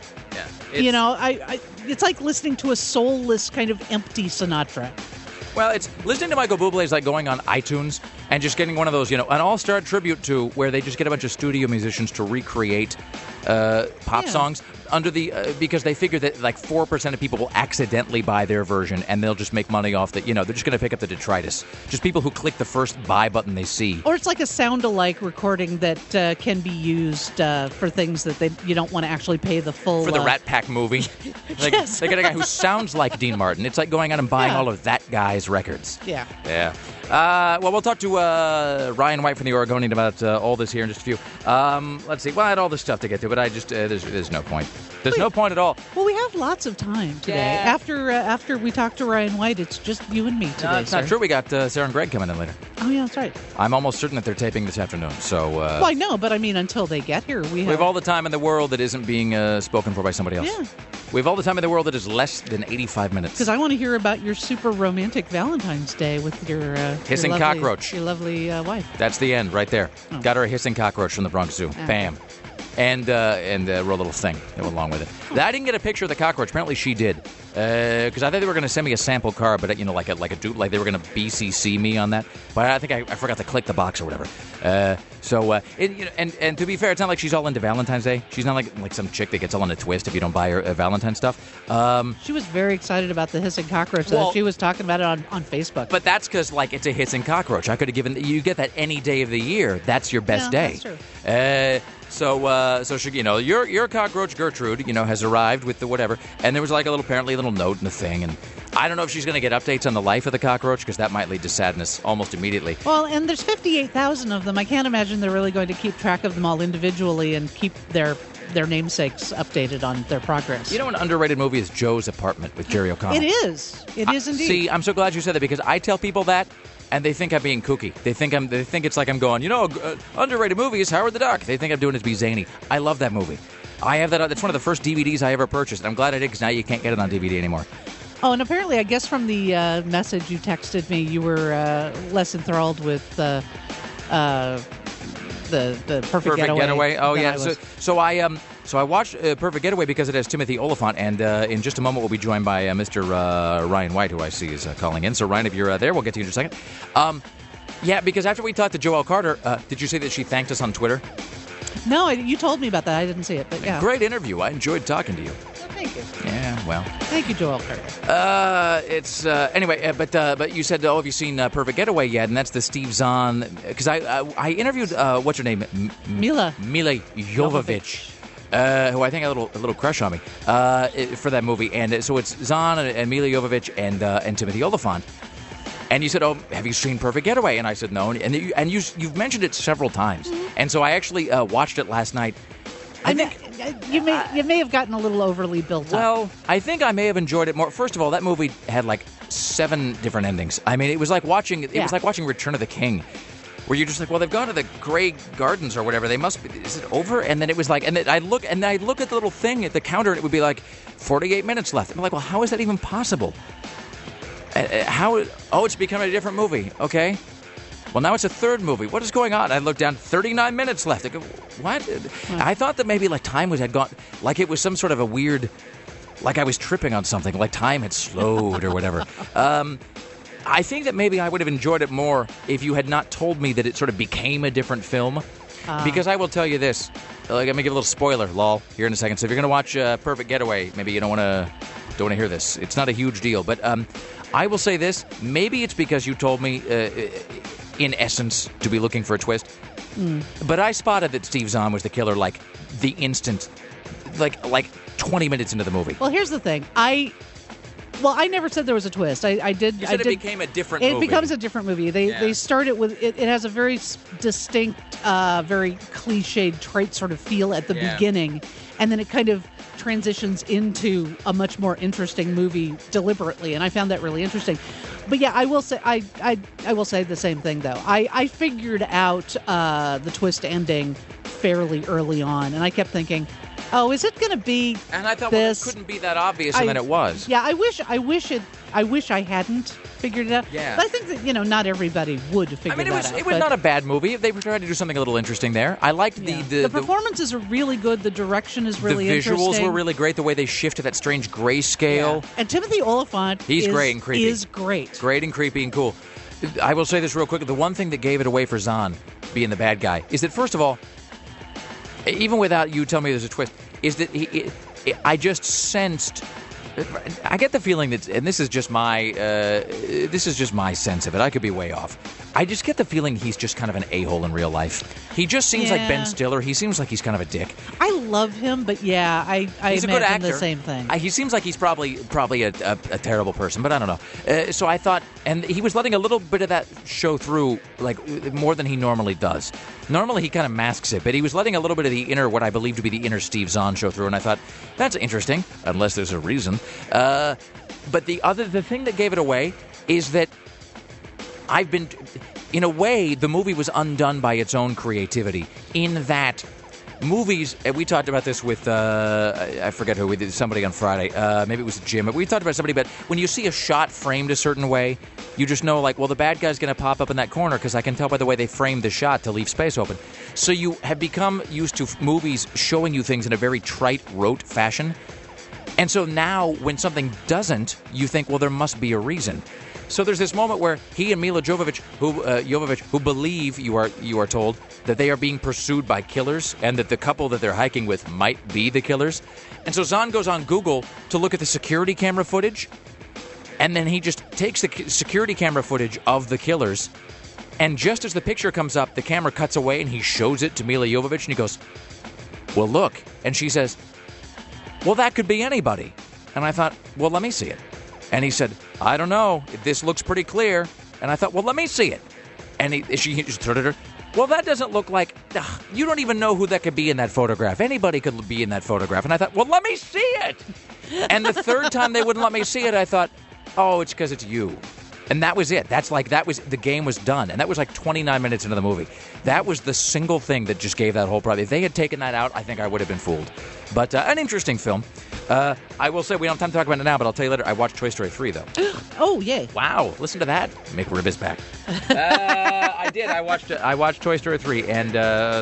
Yeah. It's like listening to a soulless kind of empty Sinatra. Well, it's listening to Michael Bublé is like going on iTunes and just getting one of those, an all-star tribute to where they just get a bunch of studio musicians to recreate pop songs under the because they figure that 4% of people will accidentally buy their version and they'll just make money off that. They're just going to pick up the detritus. Just people who click the first buy button they see. Or it's like a sound-alike recording that can be used for things that you don't want to actually pay the full for the Rat Pack movie. Yes. They get a guy who sounds like Dean Martin. It's like going out and buying all of that guy's records. Yeah. Yeah. Well, we'll talk to Ryan White from the Oregonian about all this here in just a few. Let's see. Well, I had all this stuff to get to, but I just there's no point. There's no point at all. Well, we have lots of time today. Yeah. After we talk to Ryan White, it's just you and me today. No, it's not true. We got Sarah and Greg coming in later. Oh, yeah, that's right. I'm almost certain that they're taping this afternoon. So. Well, I know, but I mean, until they get here, we have all the time in the world that isn't being spoken for by somebody else. Yeah. We have all the time in the world that is less than 85 minutes. Because I want to hear about your super romantic Valentine's Day with your hissing your lovely, cockroach. Your lovely wife. That's the end right there. Oh. Got her a hissing cockroach from the Bronx Zoo. Bam. And wrote a little thing that went along with it. I didn't get a picture of the cockroach. Apparently she did. Because I thought they were going to send me a sample card, but like a dude, like they were going to BCC me on that. But I think I forgot to click the box or whatever. And to be fair, it's not like she's all into Valentine's Day. She's not like some chick that gets all in a twist if you don't buy her Valentine stuff. She was very excited about the hissing cockroach. She was talking about it on Facebook. But that's because it's a hissing cockroach. I could have given you get that any day of the year. That's your best day. That's true. So she, your cockroach Gertrude, has arrived with the whatever, and there was apparently a little note in the thing, and I don't know if she's going to get updates on the life of the cockroach, because that might lead to sadness almost immediately. Well, and there's 58,000 of them. I can't imagine they're really going to keep track of them all individually and keep their namesakes updated on their progress. You know, an underrated movie is Joe's Apartment with Jerry O'Connell. It is. It is indeed. See, I'm so glad you said that, because I tell people that, and they think I'm being kooky. They think it's like I'm going, underrated movie is Howard the Duck. They think I'm doing it to be zany. I love that movie. I have that. That's one of the first DVDs I ever purchased. I'm glad I did, because now you can't get it on DVD anymore. Oh, and apparently, I guess from the message you texted me, you were less enthralled with the Perfect Getaway. Oh yeah. So I watched Perfect Getaway because it has Timothy Olyphant, and in just a moment we'll be joined by Mr. Ryan White, who I see is calling in. So Ryan, if you're there, we'll get to you in just a second. Yeah, because after we talked to Joelle Carter, did you say that she thanked us on Twitter? No, you told me about that. I didn't see it, but yeah. Great interview. I enjoyed talking to you. Thank you. Yeah, well. Thank you, Joelle Carter. It's anyway, but you said, have you seen Perfect Getaway yet? And that's the Steve Zahn, because I interviewed what's her name, Mila Jovovich, who I think had a little crush on me for that movie, and so it's Zahn and Mila Jovovich and Timothy Olyphant. And you said, have you seen Perfect Getaway? And I said no, and you've mentioned it several times, and so I actually watched it last night. I think you may have gotten a little overly built up. Well, I think I may have enjoyed it more. First of all, that movie had like 7 different endings. I mean, it was like watching Return of the King, where you're just like, well, they've gone to the Grey Gardens or whatever. They must be. Is it over? And then it was like, and then I look at the little thing at the counter, and it would be like 48 minutes left. I'm like, well, how is that even possible? It's becoming a different movie. Okay. Well, now it's a third movie. What is going on? I looked down, 39 minutes left. I go, what? I thought that maybe like time had gone, like it was some sort of a weird, like I was tripping on something, like time had slowed or whatever. I think that maybe I would have enjoyed it more if you had not told me that it sort of became a different film. Because I will tell you this, let me give a little spoiler, lol, here in a second. So if you're going to watch Perfect Getaway, maybe you don't want to hear this. It's not a huge deal, but I will say this. Maybe it's because you told me, in essence, to be looking for a twist. But I spotted that Steve Zahn was the killer like the instant, like 20 minutes into the movie. Well, here's the thing. I never said there was a twist. I did. You said it became a different movie. It becomes a different movie. They started with it has a very distinct, very cliched trait sort of feel at the beginning, and then it kind of transitions into a much more interesting movie deliberately, and I found that really interesting. But yeah, I will say I will say the same thing though. I figured out the twist ending fairly early on, and I kept thinking, oh, is it going to be? And I thought, this? Well, it couldn't be that obvious, and then it was. Yeah, I wish I hadn't figured it out. Yeah. But I think that not everybody would figure that out. It was not a bad movie. They were trying to do something a little interesting there. I liked the performances are really good. The direction is really interesting. The visuals were really great. The way they shifted that strange grayscale. Yeah. And Timothy Olyphant he's great and creepy. Is great. Great and creepy and cool. I will say this real quick. The one thing that gave it away for Zahn being the bad guy is that, first of all, even without you telling me there's a twist, is that I just sensed. I get the feeling that, and this is just my sense of it. I could be way off. I just get the feeling he's just kind of an a-hole in real life. He just seems like Ben Stiller. He seems like he's kind of a dick. I love him, but yeah, I he's a good actor. The same thing. He seems like he's probably a terrible person, but I don't know. So I thought, and he was letting a little bit of that show through, like more than he normally does. Normally he kind of masks it, but he was letting a little bit of the inner, what I believe to be the inner Steve Zahn show through, and I thought, that's interesting, unless there's a reason. But the thing that gave it away is that in a way, the movie was undone by its own creativity, in that movies, we talked about this with, I forget who, we did somebody on Friday, maybe it was Jim, but we talked about somebody, but when you see a shot framed a certain way, you just know, like, well, the bad guy's going to pop up in that corner, because I can tell by the way they framed the shot to leave space open. So you have become used to movies showing you things in a very trite, rote fashion. And so now, when something doesn't, you think, well, there must be a reason. So there's this moment where he and Mila Jovovich, who believe, you are told, that they are being pursued by killers, and that the couple that they're hiking with might be the killers. And so Zahn goes on Google to look at the security camera footage, and then he just takes the security camera footage of the killers, and just as the picture comes up, the camera cuts away, and he shows it to Mila Jovovich, and he goes, well, look. And she says, well, that could be anybody. And I thought, well, let me see it. And he said, I don't know. This looks pretty clear. And I thought, well, let me see it. And she just turned at her. Well, that doesn't look like... you don't even know who that could be in that photograph. Anybody could be in that photograph. And I thought, well, let me see it. And the third time they wouldn't let me see it, I thought, oh, it's because it's you. And that was it. The game was done. And that was like 29 minutes into the movie. That was the single thing that just gave that whole problem. If they had taken that out, I think I would have been fooled. But an interesting film. I will say, we don't have time to talk about it now, but I'll tell you later. I watched Toy Story 3, though. Oh, yay. Wow. Listen to that. Make Rib is back. I did. I watched Toy Story 3, and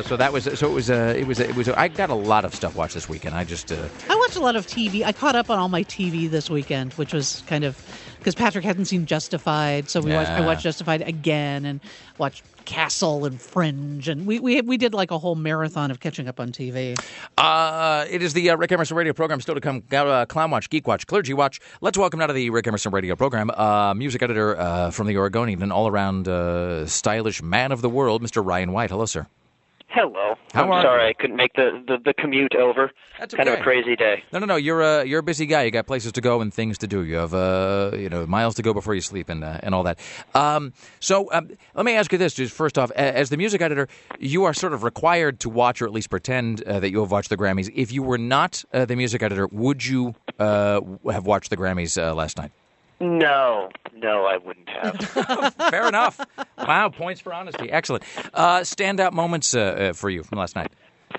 I got a lot of stuff watched this weekend. I watched a lot of TV. I caught up on all my TV this weekend, which was kind of... because Patrick hadn't seen Justified, so I watched Justified again and watched Castle and Fringe, and we did like a whole marathon of catching up on TV. It is the Rick Emerson Radio program. Still to come, Clown Watch, Geek Watch, Clergy Watch. Let's welcome out of the Rick Emerson Radio program, music editor from the Oregonian, an all-around stylish man of the world, Mr. Ryan White. Hello, sir. Hello. How are sorry you? I couldn't make the commute over. That's kind of a crazy day. No. You're a busy guy. You got places to go and things to do. You have miles to go before you sleep and all that. So let me ask you this: just first off, as the music editor, you are sort of required to watch or at least pretend that you have watched the Grammys. If you were not the music editor, would you have watched the Grammys last night? No, I wouldn't have. Fair enough. Wow, points for honesty. Excellent. Standout moments for you from last night.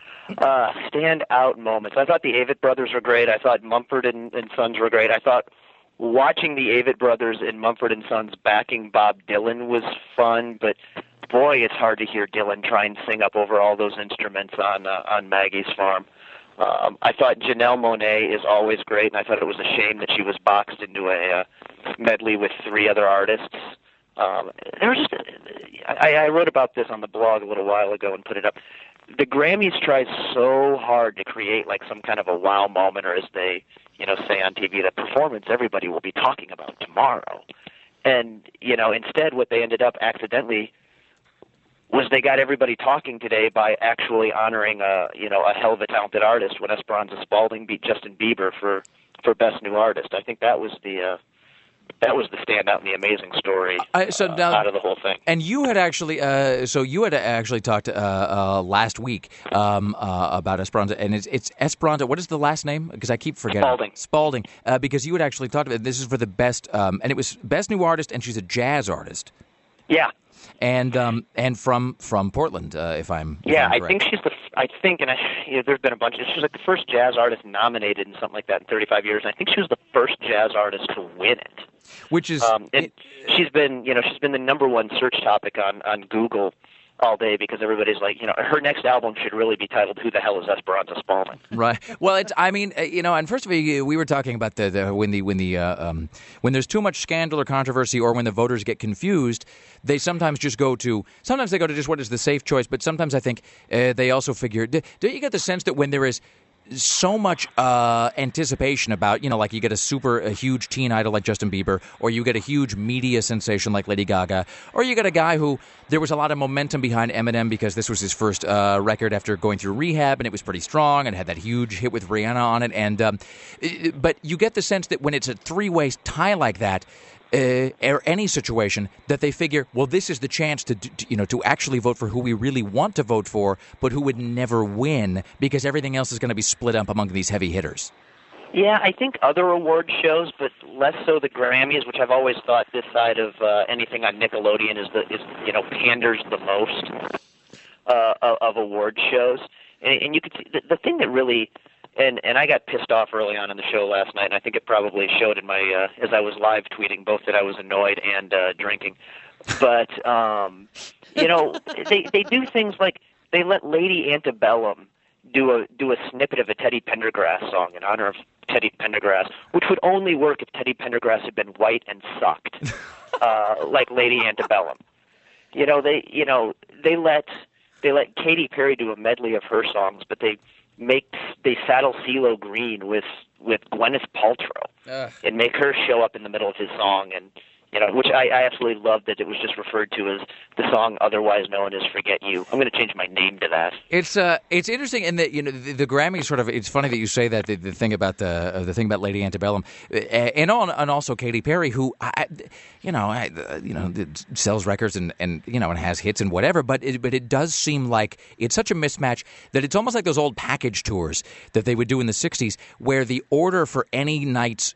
Standout moments. I thought the Avett Brothers were great. I thought Mumford and Sons were great. I thought watching the Avett Brothers and Mumford and Sons backing Bob Dylan was fun, but boy, it's hard to hear Dylan try and sing up over all those instruments on Maggie's farm. I thought Janelle Monáe is always great, and I thought it was a shame that she was boxed into a medley with three other artists. There was just I wrote about this on the blog a little while ago and put it up. The Grammys try so hard to create like some kind of a wow moment, or as they say on TV, the performance everybody will be talking about tomorrow. And instead, what they ended up accidentally was they got everybody talking today by actually honoring a hell of a talented artist when Esperanza Spalding beat Justin Bieber for Best New Artist. I think that was the standout and the amazing story out of the whole thing. And you had actually talked last week about Esperanza, and it's Esperanza. What is the last name? Because I keep forgetting. Spalding. Because you had actually talked about this is for the best, and it was Best New Artist, and she's a jazz artist. Yeah. And from Portland, if I'm I correct. think she's there's been a bunch. She's like the first jazz artist nominated in something like that in 35 years. And I think she was the first jazz artist to win it. Which is she's been the number one search topic on Google all day because everybody's like, her next album should really be titled "Who the Hell is Esperanza Spalding?" Right. Well, and first of all, we were talking about when there's too much scandal or controversy, or when the voters get confused, they sometimes go to just what is the safe choice. But sometimes I think they also figure. Don't you get the sense that when there is so much anticipation about, like you get a huge teen idol like Justin Bieber, or you get a huge media sensation like Lady Gaga, or you get a guy who there was a lot of momentum behind Eminem because this was his first record after going through rehab, and it was pretty strong and had that huge hit with Rihanna on it. And but you get the sense that when it's a three-way tie like that, or any situation, that they figure, well, this is the chance to actually vote for who we really want to vote for, but who would never win because everything else is going to be split up among these heavy hitters. Yeah, I think other award shows, but less so the Grammys, which I've always thought this side of anything on Nickelodeon is panders the most of award shows, and you could see the thing that really. And I got pissed off early on in the show last night, and I think it probably showed in my as I was live tweeting both that I was annoyed and drinking. But they do things like they let Lady Antebellum do a snippet of a Teddy Pendergrass song in honor of Teddy Pendergrass, which would only work if Teddy Pendergrass had been white and sucked, like Lady Antebellum. They let Katy Perry do a medley of her songs, but they saddle CeeLo Green with Gwyneth Paltrow and make her show up in the middle of his song, and which I absolutely loved that it was just referred to as the song otherwise known as "Forget You." I'm going to change my name to that. It's interesting in that the Grammys sort of. It's funny that you say that the thing about the thing about Lady Antebellum, and also Katy Perry, who sells records and has hits and whatever. But it does seem like it's such a mismatch that it's almost like those old package tours that they would do in the '60s, where the order for any night's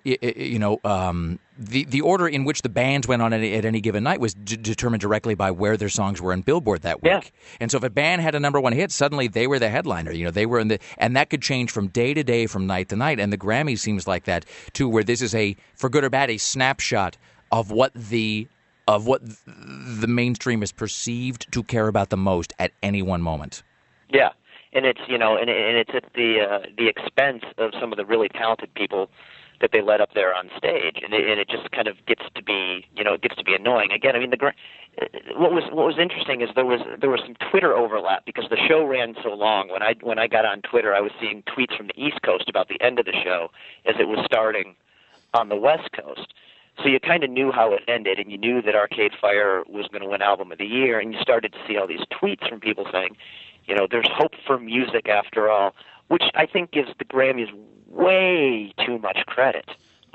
the order in which the bands went on at any given night was determined directly by where their songs were in Billboard that week. Yeah. And so if a band had a number one hit, suddenly they were the headliner. They were and that could change from day to day, from night to night. And the Grammy seems like that too, where this is for good or bad, a snapshot of what the mainstream is perceived to care about the most at any one moment. Yeah, and it's and it's at the expense of some of the really talented people that they let up there on stage, and it just kind of gets to be annoying. Again, I mean, what was interesting is there was some Twitter overlap because the show ran so long. When I got on Twitter, I was seeing tweets from the East Coast about the end of the show as it was starting on the West Coast. So you kind of knew how it ended, and you knew that Arcade Fire was going to win Album of the Year, and you started to see all these tweets from people saying, there's hope for music after all, which I think gives the Grammys way too much credit.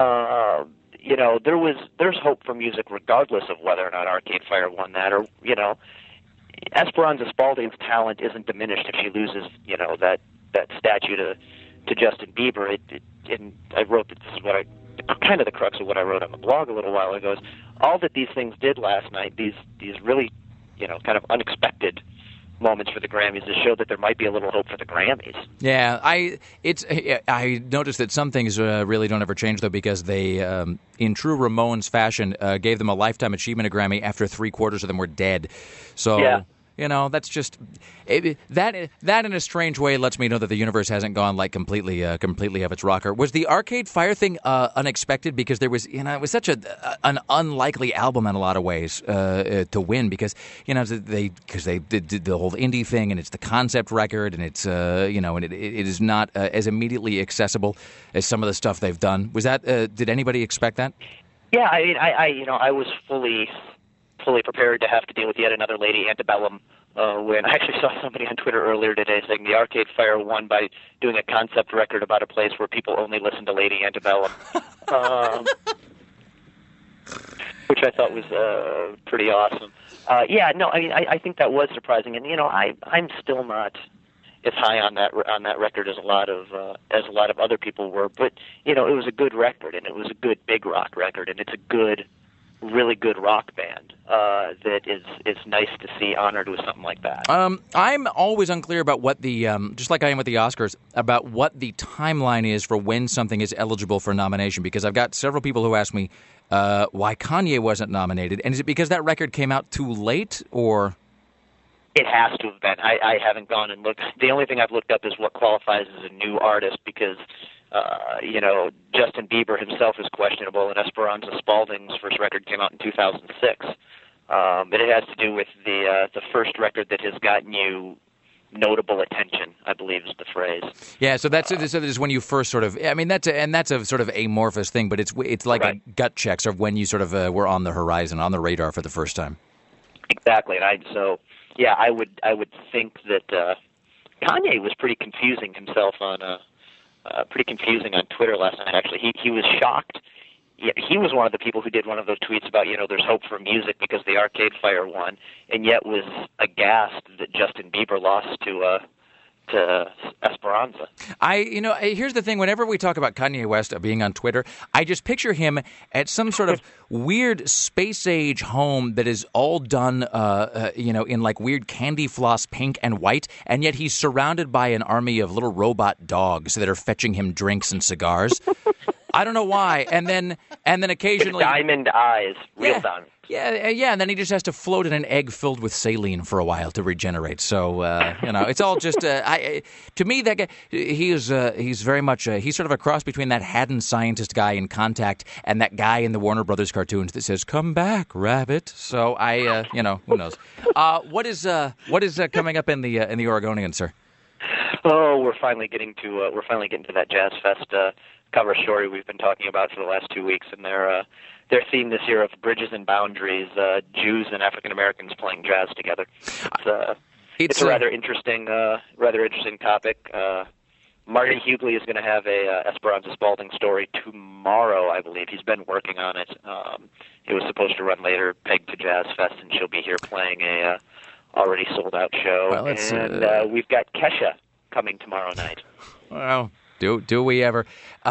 There's hope for music regardless of whether or not Arcade Fire won that, or Esperanza Spalding's talent isn't diminished if she loses that statue to Justin Bieber. And I wrote that this is kind of the crux of what I wrote on the blog a little while ago, is all that these things did last night, these really kind of unexpected moments for the Grammys, to show that there might be a little hope for the Grammys. Yeah, I noticed that some things really don't ever change, though, because they, in true Ramones fashion, gave them a Lifetime Achievement Grammy after 3/4 of them were dead. So. Yeah. That's just that in a strange way lets me know that the universe hasn't gone like completely off its rocker. Was the Arcade Fire thing unexpected because there was it was such an unlikely album in a lot of ways to win because they did the whole indie thing and it's the concept record and it's and it is not as immediately accessible as some of the stuff they've done. Was that did anybody expect that? Yeah, I mean I was fully prepared to have to deal with yet another Lady Antebellum when I actually saw somebody on Twitter earlier today saying the Arcade Fire won by doing a concept record about a place where people only listen to Lady Antebellum, which I thought was pretty awesome. I think that was surprising, and I'm still not as high on that record as a lot of other people were, but it was a good record, and it was a good big rock record, and it's a really good rock band that is nice to see honored with something like that. I'm always unclear about what the just like I am with the Oscars, about what the timeline is for when something is eligible for nomination, because I've got several people who ask me why Kanye wasn't nominated, and is it because that record came out too late, or? It has to have been. I haven't gone and looked. The only thing I've looked up is what qualifies as a new artist, because Justin Bieber himself is questionable, and Esperanza Spalding's first record came out in 2006. But it has to do with the first record that has gotten you notable attention, I believe is the phrase. Yeah, so that is when you first sort of. I mean, that's a sort of amorphous thing, but it's like right. A gut check, sort of when you sort of were on the horizon, on the radar for the first time. Exactly, and I would think that Kanye was pretty confusing himself on. Pretty confusing on Twitter last night, actually. He was shocked. He was one of the people who did one of those tweets about, there's hope for music because the Arcade Fire won, and yet was aghast that Justin Bieber lost to Esperanza. Here's the thing. Whenever we talk about Kanye West being on Twitter, I just picture him at some sort of weird space-age home that is all done, in like weird candy floss pink and white, and yet he's surrounded by an army of little robot dogs that are fetching him drinks and cigars. I don't know why. And then occasionally... Diamond eyes. Real diamond. Yeah, and then he just has to float in an egg filled with saline for a while to regenerate. So, it's all just... to me, that guy, he's very much... he's sort of a cross between that Haddon scientist guy in Contact and that guy in the Warner Brothers cartoons that says, "Come back, rabbit." So who knows? What is coming up in the Oregonian, sir? Oh, we're finally getting to that Jazz Fest cover story we've been talking about for the last 2 weeks, and their theme this year of Bridges and Boundaries, Jews and African Americans playing jazz together. It's a rather interesting topic. Marty Hughley is going to have a Esperanza Spalding story tomorrow, I believe. He's been working on it. It was supposed to run later, pegged to Jazz Fest, and she'll be here playing a already sold out show. Well, and we've got Kesha coming tomorrow night. Well, do we ever?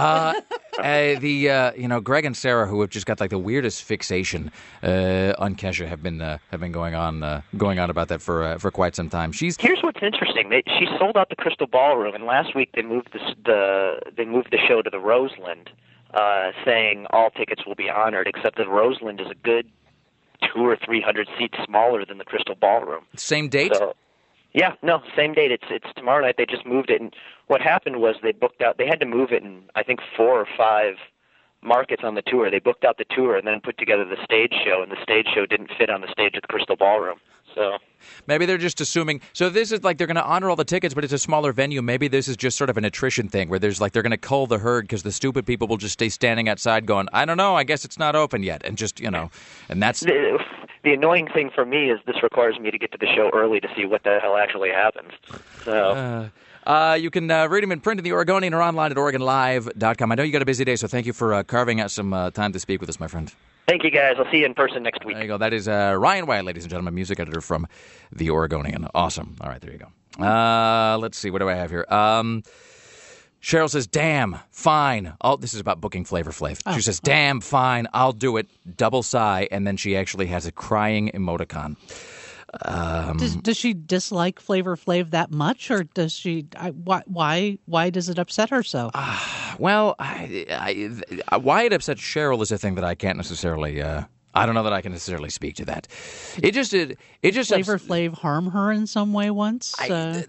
Greg and Sarah, who have just got like the weirdest fixation on Kesha, have been going on about that for quite some time. Here's what's interesting: she sold out the Crystal Ballroom, and last week they moved the show to the Roseland, saying all tickets will be honored, except that Roseland is a good 200 or 300 seats smaller than the Crystal Ballroom. Same date? So, yeah, no, same date. It's tomorrow night. They just moved it, and what happened was they booked out. They had to move it in, I think, 4 or 5 markets on the tour. They booked out the tour and then put together the stage show, and the stage show didn't fit on the stage at the Crystal Ballroom. So maybe they're just assuming. So this is like they're going to honor all the tickets, but it's a smaller venue. Maybe this is just sort of an attrition thing where there's like they're going to cull the herd because the stupid people will just stay standing outside going, I don't know, I guess it's not open yet, and just and that's. The annoying thing for me is this requires me to get to the show early to see what the hell actually happens. So. You can read them in print in the Oregonian or online at OregonLive.com. I know you got a busy day, so thank you for carving out some time to speak with us, my friend. Thank you, guys. I'll see you in person next week. There you go. That is Ryan White, ladies and gentlemen, music editor from the Oregonian. Awesome. All right, there you go. Let's see. What do I have here? Cheryl says, damn, fine. This is about booking Flavor Flav. She says, damn, fine, I'll do it. Double sigh, and then she actually has a crying emoticon. Does she dislike Flavor Flav that much, or does she? Why does it upset her so? Well, why it upsets Cheryl is a thing that I can't necessarily. I don't know that I can necessarily speak to that. It just Flavor Flav harm her in some way once. I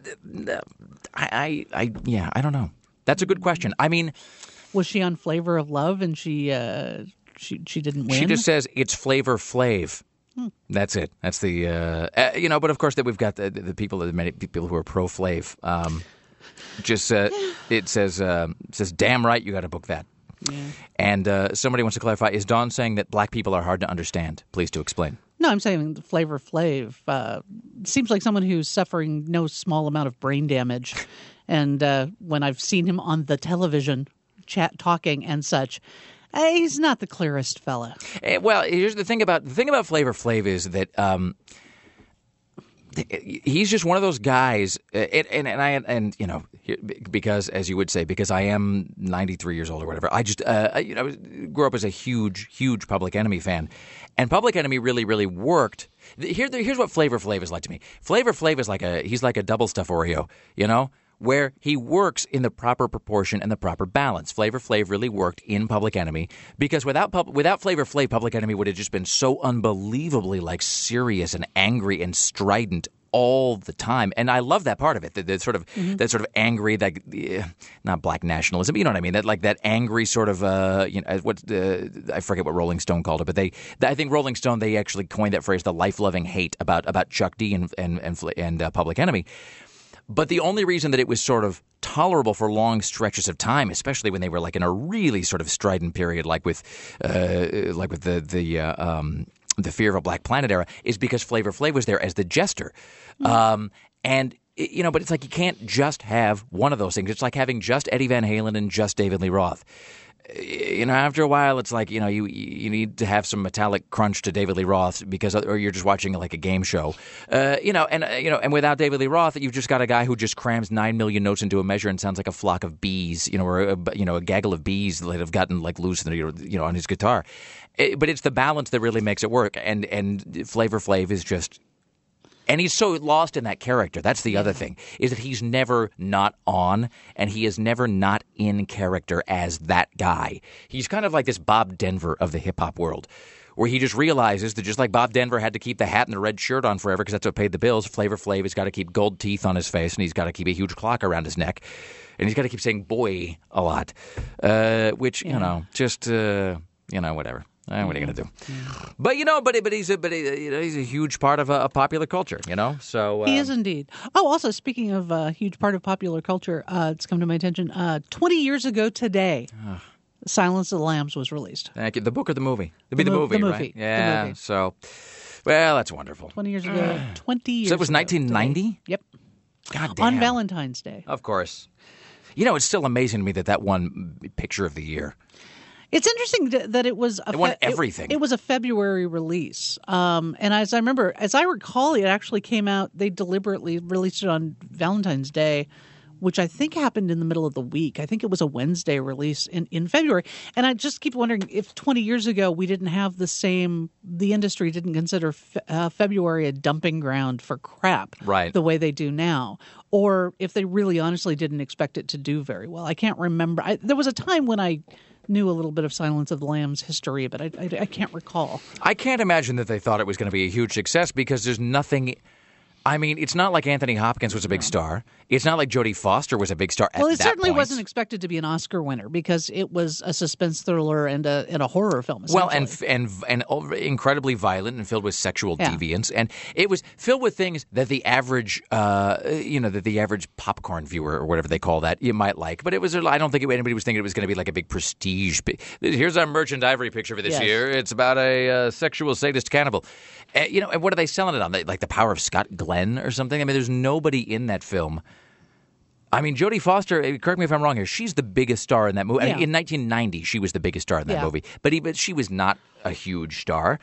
don't know. That's a good question. I mean, was she on Flavor of Love and she didn't win? She just says it's Flavor Flav. That's it. That's the But of course, that we've got the people, the many people who are pro Flav. It says, damn right, you got to book that. Yeah. And somebody wants to clarify: is Dawn saying that black people are hard to understand? Please do explain. No, I'm saying Flavor Flav seems like someone who's suffering no small amount of brain damage. And when I've seen him on the television, talking and such, he's not the clearest fella. Well, here's the thing about Flavor Flav is that he's just one of those guys, because as you would say, because I am 93 years old or whatever, I just I grew up as a huge Public Enemy fan, and Public Enemy really, really worked. Here's what Flavor Flav is like to me. Flavor Flav is he's like a double stuff Oreo, where he works in the proper proportion and the proper balance. Flavor Flav really worked in Public Enemy because without Flavor Flav, Public Enemy would have just been so unbelievably serious and angry and strident all the time. And I love that part of it. That sort of angry, not black nationalism, you know what I mean? That angry sort of I forget what Rolling Stone called it, but I think Rolling Stone, they actually coined that phrase, the life-loving hate about Chuck D and Public Enemy. But the only reason that it was sort of tolerable for long stretches of time, especially when they were in a really sort of strident period, like with the Fear of a Black Planet era, is because Flavor Flav was there as the jester. But it's like you can't just have one of those things. It's like having just Eddie Van Halen and just David Lee Roth. After a while, it's like, you need to have some metallic crunch to David Lee Roth or you're just watching a game show. And without David Lee Roth, you've just got a guy who just crams 9 million notes into a measure and sounds like a flock of bees, or a gaggle of bees that have gotten loose on his guitar. But it's the balance that really makes it work. And Flavor Flav is just. And he's so lost in that character. That's the other thing, is that he's never not on, and he is never not in character as that guy. He's kind of like this Bob Denver of the hip-hop world, where he just realizes that just like Bob Denver had to keep the hat and the red shirt on forever because that's what paid the bills, Flavor Flav has got to keep gold teeth on his face, and he's got to keep a huge clock around his neck, and he's got to keep saying boy a lot, whatever. What are you going to do? But he's a huge part of popular culture. So he is indeed. Oh, also speaking of a huge part of popular culture, it's come to my attention. 20 years ago today, Silence of the Lambs was released. Thank you. The book or the movie? It'd be the movie, the right? movie. Yeah. The movie. So, well, that's wonderful. 20 years ago. 20 years. So it was 1990. Yep. God damn. On Valentine's Day. Of course. It's still amazing to me that won Picture of the Year. It's interesting that it was It won everything. It was a February release, and as I recall, it actually came out. They deliberately released it on Valentine's Day, which I think happened in the middle of the week. I think it was a Wednesday release in February. And I just keep wondering if 20 years ago we didn't have the industry didn't consider February a dumping ground for crap, right, the way they do now, or if they really honestly didn't expect it to do very well. I can't remember. There was a time when I knew a little bit of Silence of the Lambs history, but I can't recall. I can't imagine that they thought it was going to be a huge success because there's nothing. I mean, it's not like Anthony Hopkins was a big star. It's not like Jodie Foster was a big star at that point. Well, it certainly wasn't expected to be an Oscar winner because it was a suspense thriller and a horror film. Well, and incredibly violent and filled with sexual deviance, and it was filled with things that the average, that the average popcorn viewer or whatever they call that, you might like. But it was. I don't think anybody was thinking it was going to be like a big prestige. Here's our Merchant Ivory picture for this year. It's about a sexual sadist cannibal. And what are they selling it on? Like The Power of Scott Glenn or something? I mean, there's nobody in that film. I mean, Jodie Foster, correct me if I'm wrong here, she's the biggest star in that movie. Yeah. I mean, in 1990, she was the biggest star in that movie. But she was not a huge star.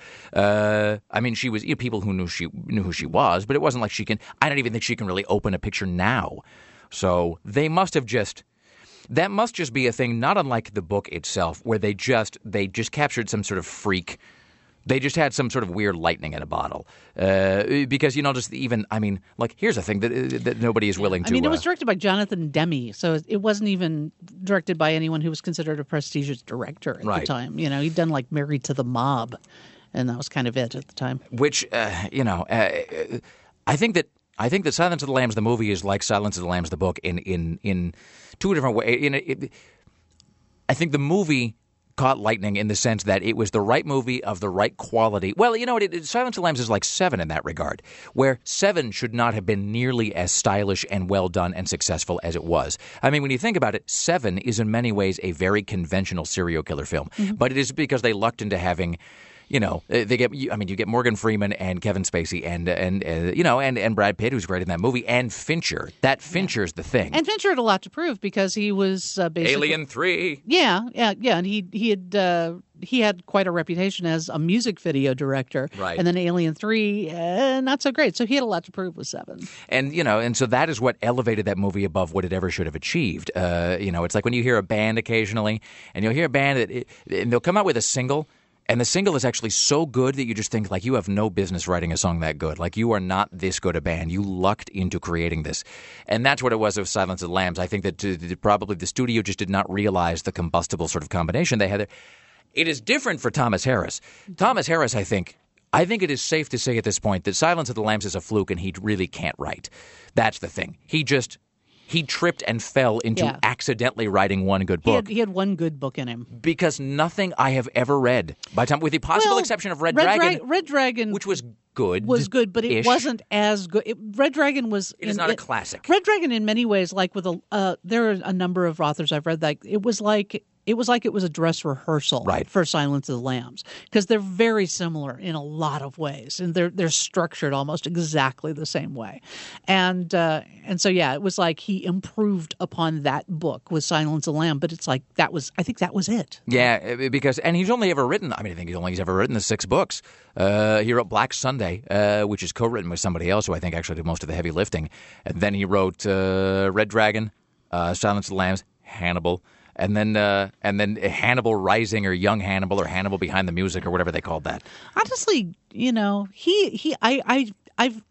I mean, she was people who knew who she was, but it wasn't like she can. I don't even think she can really open a picture now. So they must have just. That must just be a thing, not unlike the book itself, where they just captured some sort of freak. They just had some sort of weird lightning in a bottle. Because, here's a thing that nobody is willing to... I mean, it was directed by Jonathan Demme, so it wasn't even directed by anyone who was considered a prestigious director at the time. He'd done, like, Married to the Mob, and that was kind of it at the time. Which, I think that Silence of the Lambs, the movie, is like Silence of the Lambs, the book, in two different ways. I think the movie caught lightning in the sense that it was the right movie of the right quality. Well, Silence of the Lambs is like Seven in that regard, where Seven should not have been nearly as stylish and well done and successful as it was. I mean, when you think about it, Seven is in many ways a very conventional serial killer film, but it is because they lucked into having... you get Morgan Freeman and Kevin Spacey and Brad Pitt, who's great in that movie, and Fincher. Fincher's the thing. And Fincher had a lot to prove because he was basically Alien 3. Yeah, and he had quite a reputation as a music video director. Right. And then Alien 3, not so great. So he had a lot to prove with Seven. And so that is what elevated that movie above what it ever should have achieved. It's like when you hear a band occasionally, and you'll hear a band and they'll come out with a single. And the single is actually so good that you just think, like, you have no business writing a song that good. Like, you are not this good a band. You lucked into creating this. And that's what it was with Silence of the Lambs. I think that probably the studio just did not realize the combustible sort of combination they had there. It is different for Thomas Harris. Thomas Harris, I think it is safe to say at this point that Silence of the Lambs is a fluke and he really can't write. That's the thing. He tripped and fell into accidentally writing one good book. He had one good book in him. Because nothing I have ever read, with the possible exception of Red Dragon. Red Dragon, which was good. But it wasn't as good. Red Dragon was... It is not a classic. Red Dragon, in many ways, like with there are a number of authors I've read that it was like it was a dress rehearsal for Silence of the Lambs because they're very similar in a lot of ways, and they're structured almost exactly the same way, and so it was like he improved upon that book with Silence of the Lambs, but it's like I think that was it. Yeah, because he's only ever written. I think he's ever written the 6 books. He wrote Black Sunday, which is co-written with somebody else who I think actually did most of the heavy lifting, and then he wrote Red Dragon, Silence of the Lambs, Hannibal. And then Hannibal Rising or Young Hannibal or Hannibal Behind the Music or whatever they called that. Honestly, I've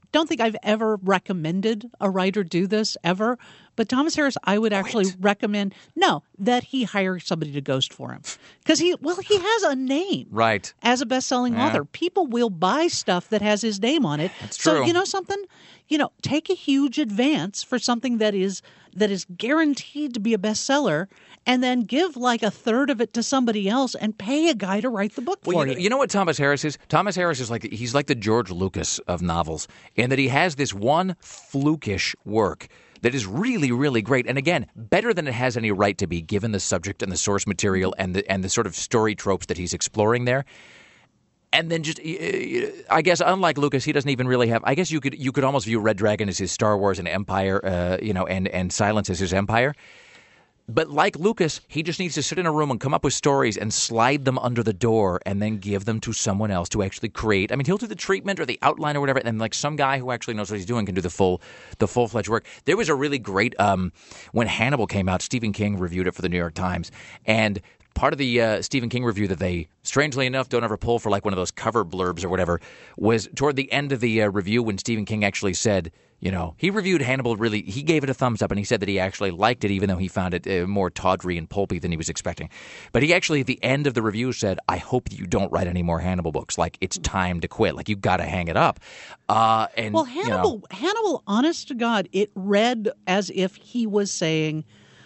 don't think I've ever recommended a writer do this ever. But Thomas Harris, I would actually recommend that he hire somebody to ghost for him, because he has a name Right. as a best-selling author. People will buy stuff that has his name on it. That's So true. you know something, take a huge advance for something that is guaranteed to be a bestseller, and then give like a third of it to somebody else and pay a guy to write the book for you. You know what Thomas Harris is? Thomas Harris is he's like the George Lucas of novels, in that he has this one flukish work that is really, really great. And again, better than it has any right to be, given the subject and the source material and the sort of story tropes that he's exploring there. And then just, I guess, unlike Lucas, he doesn't even really have. I guess you could almost view Red Dragon as his Star Wars and Empire, and Silence as his Empire. But like Lucas, he just needs to sit in a room and come up with stories and slide them under the door and then give them to someone else to actually create. I mean, he'll do the treatment or the outline or whatever, and like some guy who actually knows what he's doing can do the full-fledged work. There was a really great when Hannibal came out, Stephen King reviewed it for the New York Times, and part of the Stephen King review that they, strangely enough, don't ever pull for like one of those cover blurbs or whatever, was toward the end of the review when Stephen King actually said, he reviewed Hannibal he gave it a thumbs up, and he said that he actually liked it, even though he found it more tawdry and pulpy than he was expecting. But he actually, at the end of the review, said, I hope that you don't write any more Hannibal books. Like, it's time to quit. Like, you've got to hang it up. Hannibal, honest to God, it read as if he was saying,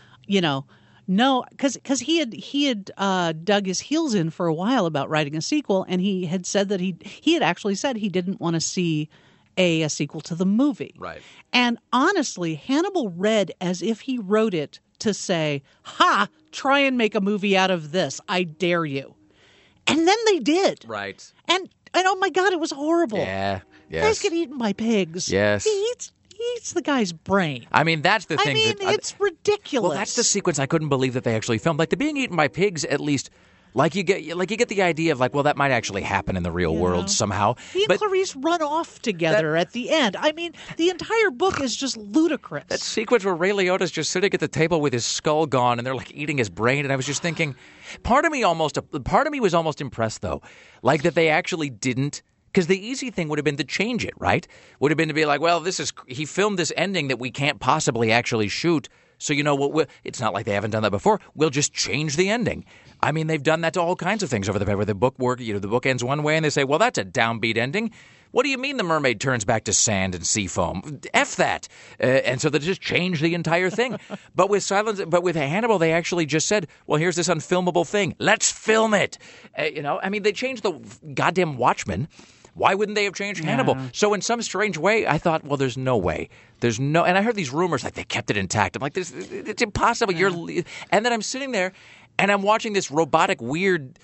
no, because he had dug his heels in for a while about writing a sequel, and he had said that he had actually said he didn't want to see a sequel to the movie. Right. And honestly, Hannibal read as if he wrote it to say, ha, try and make a movie out of this. I dare you. And then they did. Right. And oh my God, it was horrible. Yeah. Yes. Guys get eaten by pigs. Yes. He eats the guy's brain. I mean, that's the thing. It's ridiculous. Well, that's the sequence I couldn't believe that they actually filmed. Like, the being eaten by pigs, at least, you get the idea of that might actually happen in the real world somehow. He and Clarice run off together at the end. I mean, the entire book is just ludicrous. That sequence where Ray Liotta's just sitting at the table with his skull gone, and they're eating his brain, and I was just thinking, part of me was almost impressed though, that they actually didn't. Because the easy thing would have been to change it, right? Would have been to be like, well, he filmed this ending that we can't possibly actually shoot. So it's not like they haven't done that before. We'll just change the ending. I mean, they've done that to all kinds of things over the where the book the book ends one way, and they say, well, that's a downbeat ending. What do you mean the mermaid turns back to sand and sea foam? F that. And so they just changed the entire thing. But with Hannibal, they actually just said, well, here's this unfilmable thing. Let's film it. I mean, they changed the goddamn Watchmen. Why wouldn't they have changed Hannibal? So in some strange way, I thought, well, there's no way. And I heard these rumors they kept it intact. I'm like, it's impossible. And then I'm sitting there, and I'm watching this robotic, weird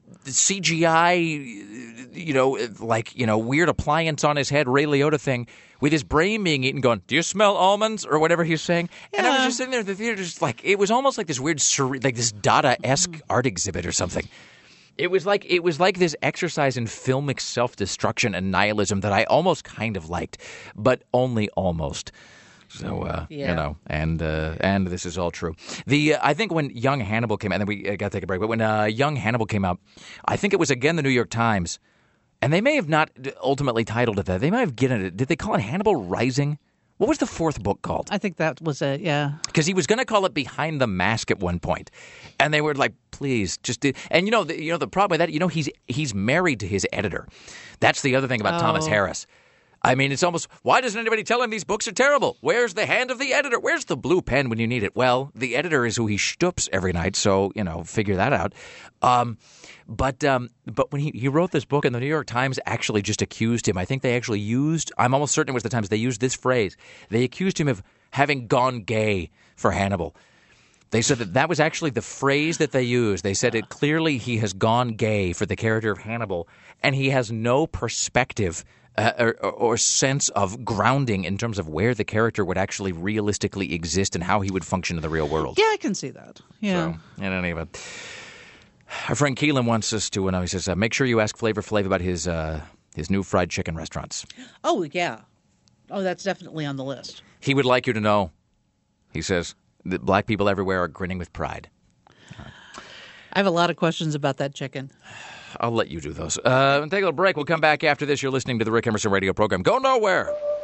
CGI, weird appliance on his head, Ray Liotta thing, with his brain being eaten, going, do you smell almonds? Or whatever he's saying. And I was just sitting there in the theater, just it was almost like this weird, this Dada-esque art exhibit or something. It was like this exercise in filmic self-destruction and nihilism that I almost kind of liked, but only almost. So and this is all true. I think when Young Hannibal came out, and then we got to take a break. But when Young Hannibal came out, I think it was again the New York Times, and they may have not ultimately titled it that. They might have given it. Did they call it Hannibal Rising? What was the fourth book called? I think that was it, yeah. Because he was going to call it Behind the Mask at one point. And they were like, please, just do. And the problem with that, he's married to his editor. That's the other thing about Thomas Harris. I mean, it's almost, why doesn't anybody tell him these books are terrible? Where's the hand of the editor? Where's the blue pen when you need it? Well, the editor is who he stoops every night, so, figure that out. But when he wrote this book, and the New York Times actually just accused him, I think they actually used, I'm almost certain it was the Times, they used this phrase. They accused him of having gone gay for Hannibal. They said that was actually the phrase that they used. They said clearly he has gone gay for the character of Hannibal, and he has no perspective or sense of grounding in terms of where the character would actually realistically exist and how he would function in the real world. Yeah, I can see that. Yeah. So, in any event, our friend Keelan wants us to, he says, make sure you ask Flavor Flav about his new fried chicken restaurants. Oh, yeah. Oh, that's definitely on the list. He would like you to know, he says, that black people everywhere are grinning with pride. I have a lot of questions about that chicken. I'll let you do those. Take a little break. We'll come back after this. You're listening to the Rick Emerson radio program. Go nowhere.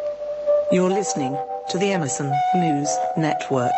You're listening to the Emerson News Network.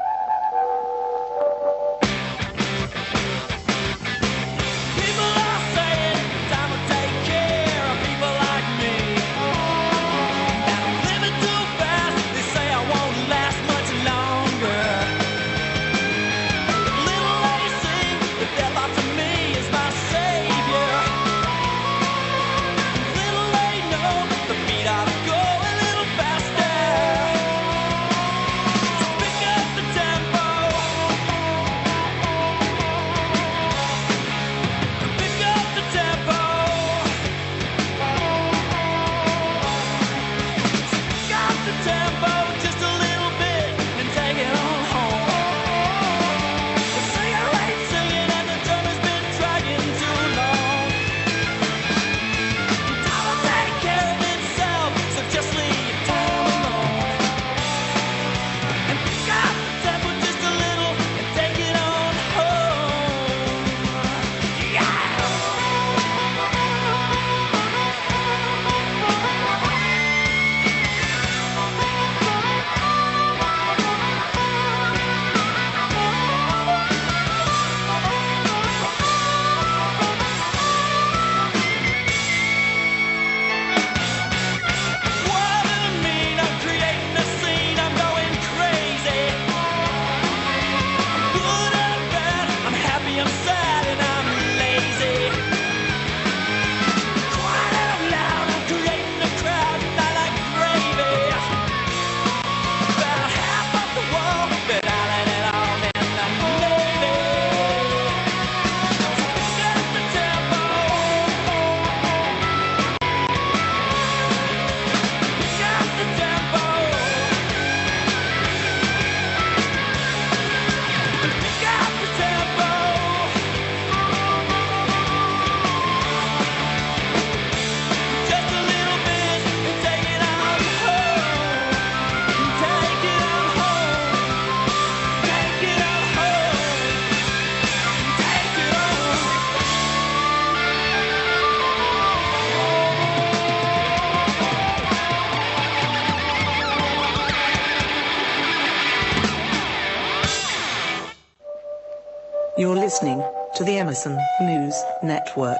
You're listening to the Emerson News Network.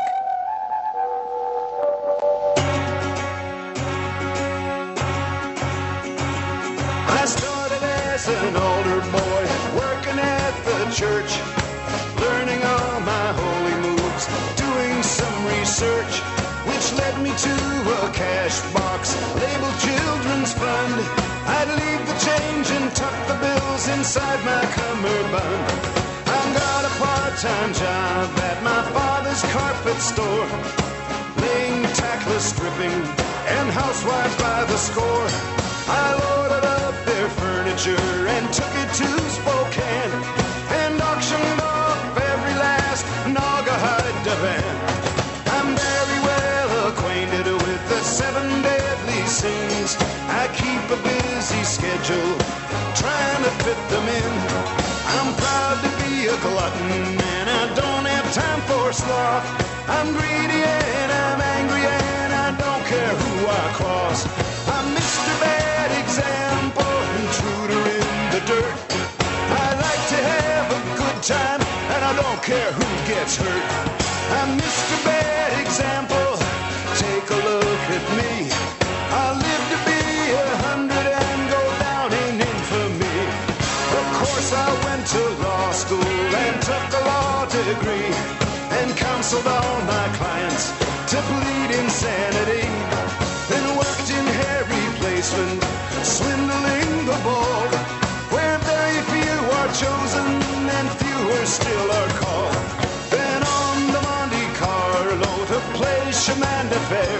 I started as an older boy, working at the church, learning all my holy moves, doing some research, which led me to a cash box labeled Children's Fund. I'd leave the change and tuck the bills inside my cummerbund. I've got a part-time job at my father's carpet store, laying tackless stripping and housewives by the score. I loaded up their furniture and took it to Spokane and auctioned off every last Naugahyde divan. I'm very well acquainted with the 7 deadly sins. I keep a busy schedule trying to fit them in. I'm proud to be a glutton and I don't have time for sloth. I'm greedy and I'm angry and I don't care who I cross. I'm Mr. Bad Example, intruder in the dirt. I like to have a good time and I don't care who gets hurt. I'm Mr. Bad Example, take a look at me. I live to be 100 and go down in infamy. Of course I went to law school and took a law degree and counseled all my clients to plead insanity. Then worked in hair replacement, swindling the bald, where very few are chosen and fewer still are called. Then on the Monte Carlo to play Chemin de Fer,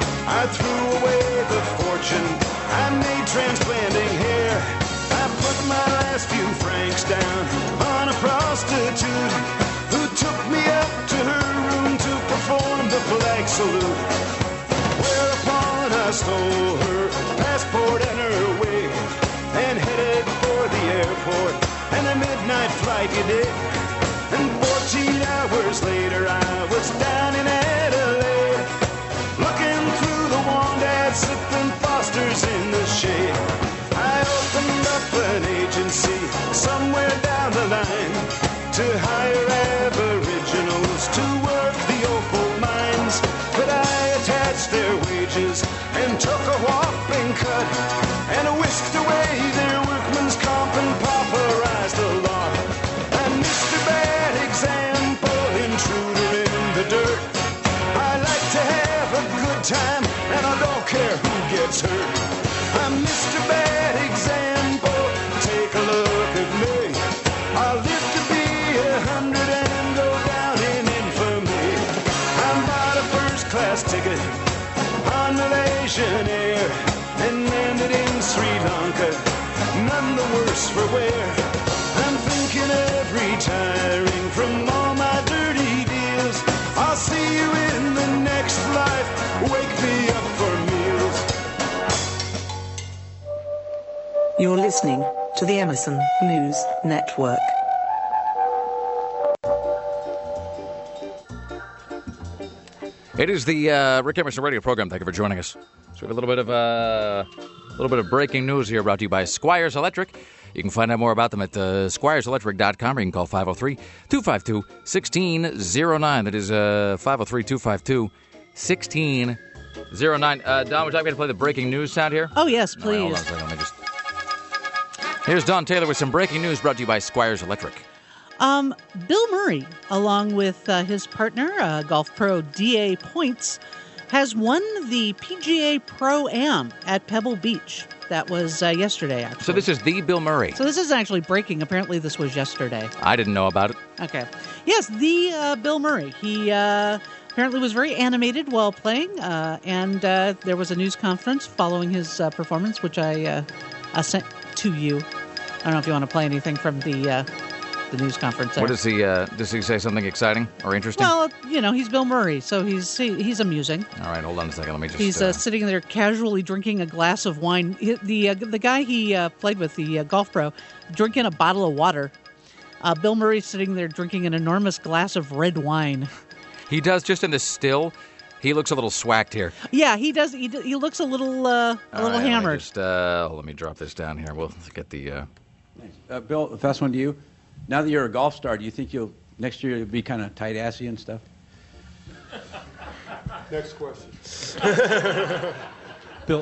I threw away the fortune I made transplanting hair. I put my last few francs down on a prostitute who took me up to her room to perform the flag salute. Whereupon I stole her passport and her wig and headed for the airport and a midnight flight you did. to hire aboriginals to work the opal mines, but I attached their wages and took a whopping cut, and whisked away their workman's comp and pauperized the lot. I'm Mr. Bad Example, intruder in the dirt. I like to have a good time, and I don't care who gets hurt. I'm Mr. Bad Example, take a look at me. I'll live to be 100 and go down in infamy. I bought a first-class ticket on Malaysian Air and landed in Sri Lanka, none the worse for wear. I'm thinking of retiring from all my dirty deals. I'll see you in the next life, wake me up for meals. You're listening to the Emerson News Network. It is the Rick Emerson radio program. Thank you for joining us. So we have a little bit of breaking news here, brought to you by Squires Electric. You can find out more about them at squireselectric.com, or you can call 503-252-1609. That is 503-252-1609. Don, would you like me to play the breaking news sound here? Oh, yes, All right, hold please. on a second. Let me just... Here's Don Taylor with some breaking news, brought to you by Squires Electric. Bill Murray, along with his partner, golf pro D.A. Points, has won the PGA Pro-Am at Pebble Beach. That was yesterday, actually. So this is the Bill Murray. So this is actually breaking. Apparently this was yesterday. I didn't know about it. Okay. Yes, the Bill Murray. He apparently was very animated while playing, and there was a news conference following his performance, which I sent to you. I don't know if you want to play anything from the news conference there. What does he say something exciting or interesting? Well, he's Bill Murray, so he's amusing. All right, hold on a second. Let me just... He's sitting there casually drinking a glass of wine. The guy he played with, the golf pro, drinking a bottle of water. Bill Murray's sitting there drinking an enormous glass of red wine. He does, just in the still. He looks a little swacked here. Yeah, he does. He looks a little hammered. Let me drop this down here. We'll get the... Bill, the first one to you. Now that you're a golf star, do you think next year you'll be kind of tight-assy and stuff? Next question. Bill,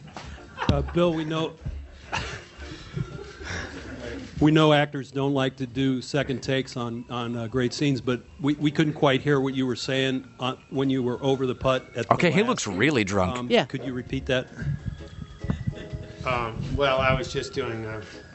we know actors don't like to do second takes on great scenes, but we couldn't quite hear what you were saying when you were over the putt. Okay, he looks really drunk. Yeah. Could you repeat that? Well, I was just doing...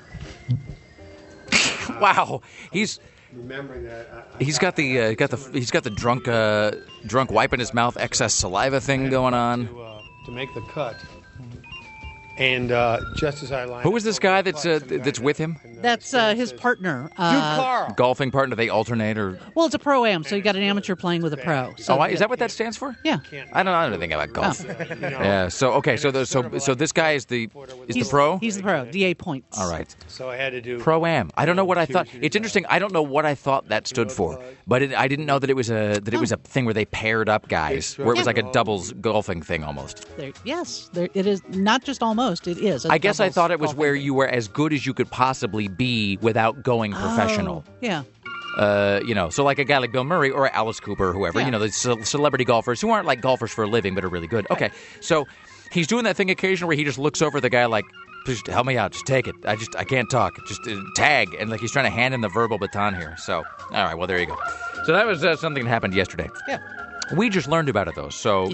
Wow, he's remembering that he's got the drunk wipe in his mouth, excess saliva thing going on. To make the cut, and just as I lined. Who is this guy that's with him? That's his partner. Golfing partner. They alternate, or Well, it's a pro-am, so you got an amateur playing with a pro. So is that what that stands for? Yeah. I don't know anything about golf. Yeah. So okay. So this guy is the pro. He's the pro. DA Points. All right. So I had to do Pro-am. I don't know what I thought. It's interesting. I don't know what I thought that stood for, but I didn't know that it was a thing where they paired up guys, where it was like a doubles golfing thing almost. Yes, it is not just almost. It is. I guess I thought it was where you were as good as you could possibly be without going professional. Yeah. So like a guy like Bill Murray or Alice Cooper or whoever, Yeah. the celebrity golfers who aren't like golfers for a living but are really good. Okay, so he's doing that thing occasionally where he just looks over the guy like, please help me out, just take it. I can't talk, just tag, and like he's trying to hand him the verbal baton here. So, all right, well, there you go. So that was something that happened yesterday. Yeah. We just learned about it though, so,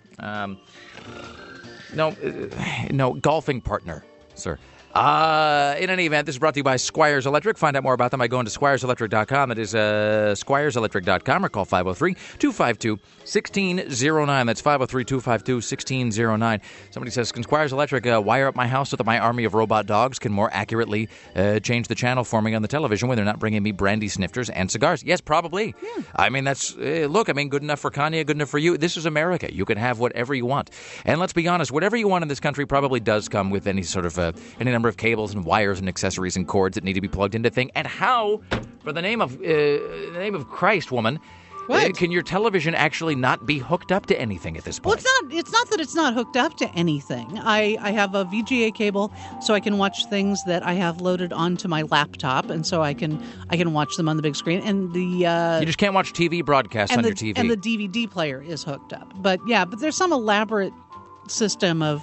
no golfing partner, sir. In any event, this is brought to you by Squires Electric. Find out more about them by going to squireselectric.com. That is squireselectric.com, or call 503-252-1609. That's 503-252-1609. Somebody says, can Squires Electric wire up my house so that my army of robot dogs can more accurately change the channel for me on the television when they're not bringing me brandy snifters and cigars? Yes, probably. Yeah. I mean, that's, good enough for Kanye, good enough for you. This is America. You can have whatever you want. And let's be honest, whatever you want in this country probably does come with any sort of, any number of cables and wires and accessories and cords that need to be plugged into thing. And how, for the name of Christ, woman, What? Can your television actually not be hooked up to anything at this point? Well, it's not that it's not hooked up to anything. I have a VGA cable, so I can watch things that I have loaded onto my laptop, and so I can watch them on the big screen. And the you just can't watch TV broadcasts on your TV. And the DVD player is hooked up. But there's some elaborate system of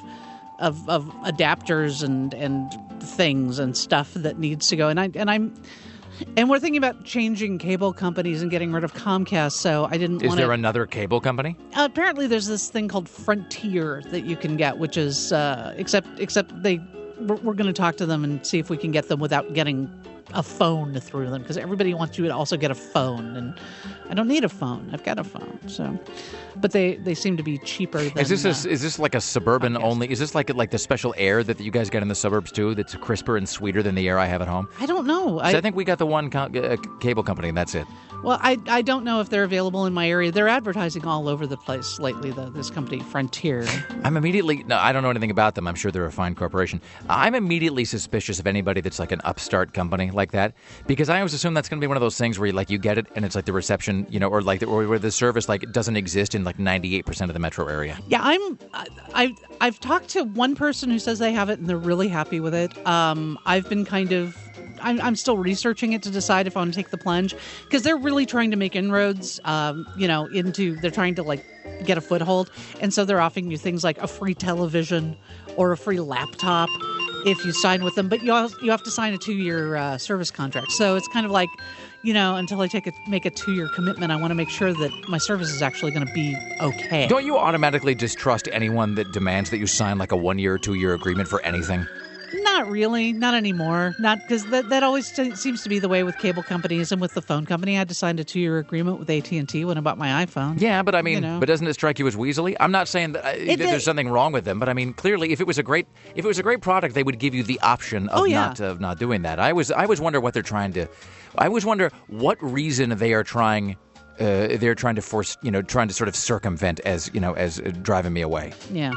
adapters and things and stuff that needs to go. And we're thinking about changing cable companies and getting rid of Comcast, so I didn't want to... Is there another cable company? Apparently there's this thing called Frontier that you can get, which is... Except we're going to talk to them and see if we can get them without getting a phone through them, because everybody wants you to also get a phone, and I don't need a phone. I've got a phone, so... But they seem to be cheaper than... Is this like a suburban Comcast. only? Is this like the special air that you guys get in the suburbs too? That's crisper and sweeter than the air I have at home. I don't know. I think we got the one cable company, and that's it. Well, I don't know if they're available in my area. They're advertising all over the place lately. This company Frontier. I don't know anything about them. I'm sure they're a fine corporation. I'm immediately suspicious of anybody that's like an upstart company like that, because I always assume that's going to be one of those things where you get it and it's like the reception, or where the service doesn't exist in like 98% of the metro area. Yeah, I've talked to one person who says they have it and they're really happy with it. I've been I'm still researching it to decide if I want to take the plunge, because they're really trying to make inroads, they're trying to get a foothold. And so they're offering you things like a free television or a free laptop if you sign with them. But you have to sign a 2-year service contract. So it's kind of like, until I make a 2-year commitment, I want to make sure that my service is actually going to be okay. Don't you automatically distrust anyone that demands that you sign like a 1-year or 2-year agreement for anything? Not really. Not anymore. Not because that always seems to be the way with cable companies and with the phone company. I had to sign a 2-year agreement with AT&T when I bought my iPhone. Yeah, but but doesn't it strike you as weaselly? I'm not saying that there's something wrong with them, but I mean, clearly, if it was a great product, they would give you the option of not doing that. I always wonder what they're trying to. I always wonder what reason they are trying. They're trying to force, trying to sort of circumvent as driving me away. Yeah,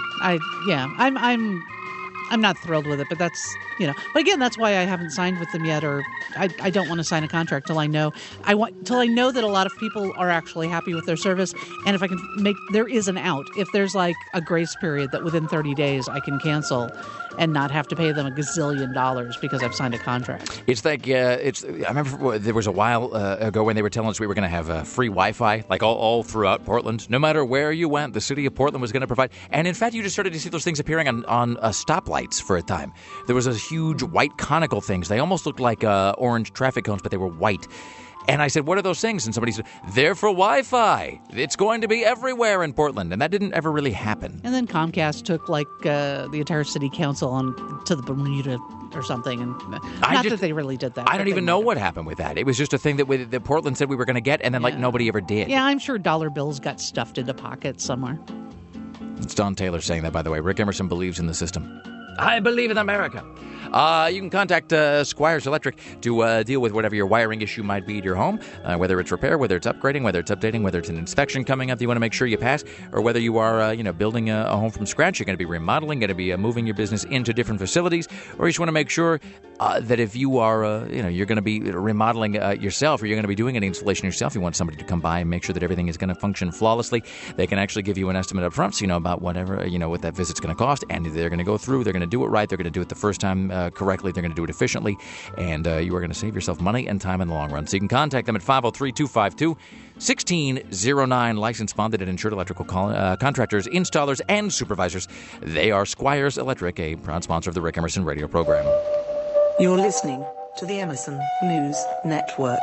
I'm not thrilled with it, but that's, But again, that's why I haven't signed with them yet, or I don't want to sign a contract till I know that a lot of people are actually happy with their service, and if I can there is an out. If there's like a grace period that within 30 days I can cancel and not have to pay them $1 gazillion because I've signed a contract. It's like, I remember there was a while ago when they were telling us we were going to have free Wi-Fi, like all throughout Portland. No matter where you went, the city of Portland was going to provide. And in fact, you just started to see those things appearing on stoplights for a time. There was a huge white conical things. They almost looked like orange traffic cones, but they were white. And I said, what are those things? And somebody said, they're for Wi-Fi. It's going to be everywhere in Portland. And that didn't ever really happen. And then Comcast took, the entire city council to the Bermuda or something. And that they really did that. I don't even know what happened with that. It was just a thing that Portland said we were going to get, and then, nobody ever did. Yeah, I'm sure dollar bills got stuffed into pockets somewhere. It's Don Taylor saying that, by the way. Rick Emerson believes in the system. I believe in America. You can contact Squires Electric to deal with whatever your wiring issue might be at your home, whether it's repair, whether it's upgrading, whether it's updating, whether it's an inspection coming up that you want to make sure you pass, or whether you are building a home from scratch. You're going to be remodeling, going to be moving your business into different facilities, or you just want to make sure that if you are, you're going to be remodeling yourself, or you're going to be doing an installation yourself, you want somebody to come by and make sure that everything is going to function flawlessly. They can actually give you an estimate up front, so you know about whatever, what that visit's going to cost, and they're going to go through, they're going to do it right, they're going to do it the first time correctly, they're going to do it efficiently, and you are going to save yourself money and time in the long run. So you can contact them at 503-252-1609, licensed, bonded, and insured electrical contractors, installers, and supervisors. They are Squires Electric, a proud sponsor of the Rick Emerson radio program. You're listening to the Emerson News Network.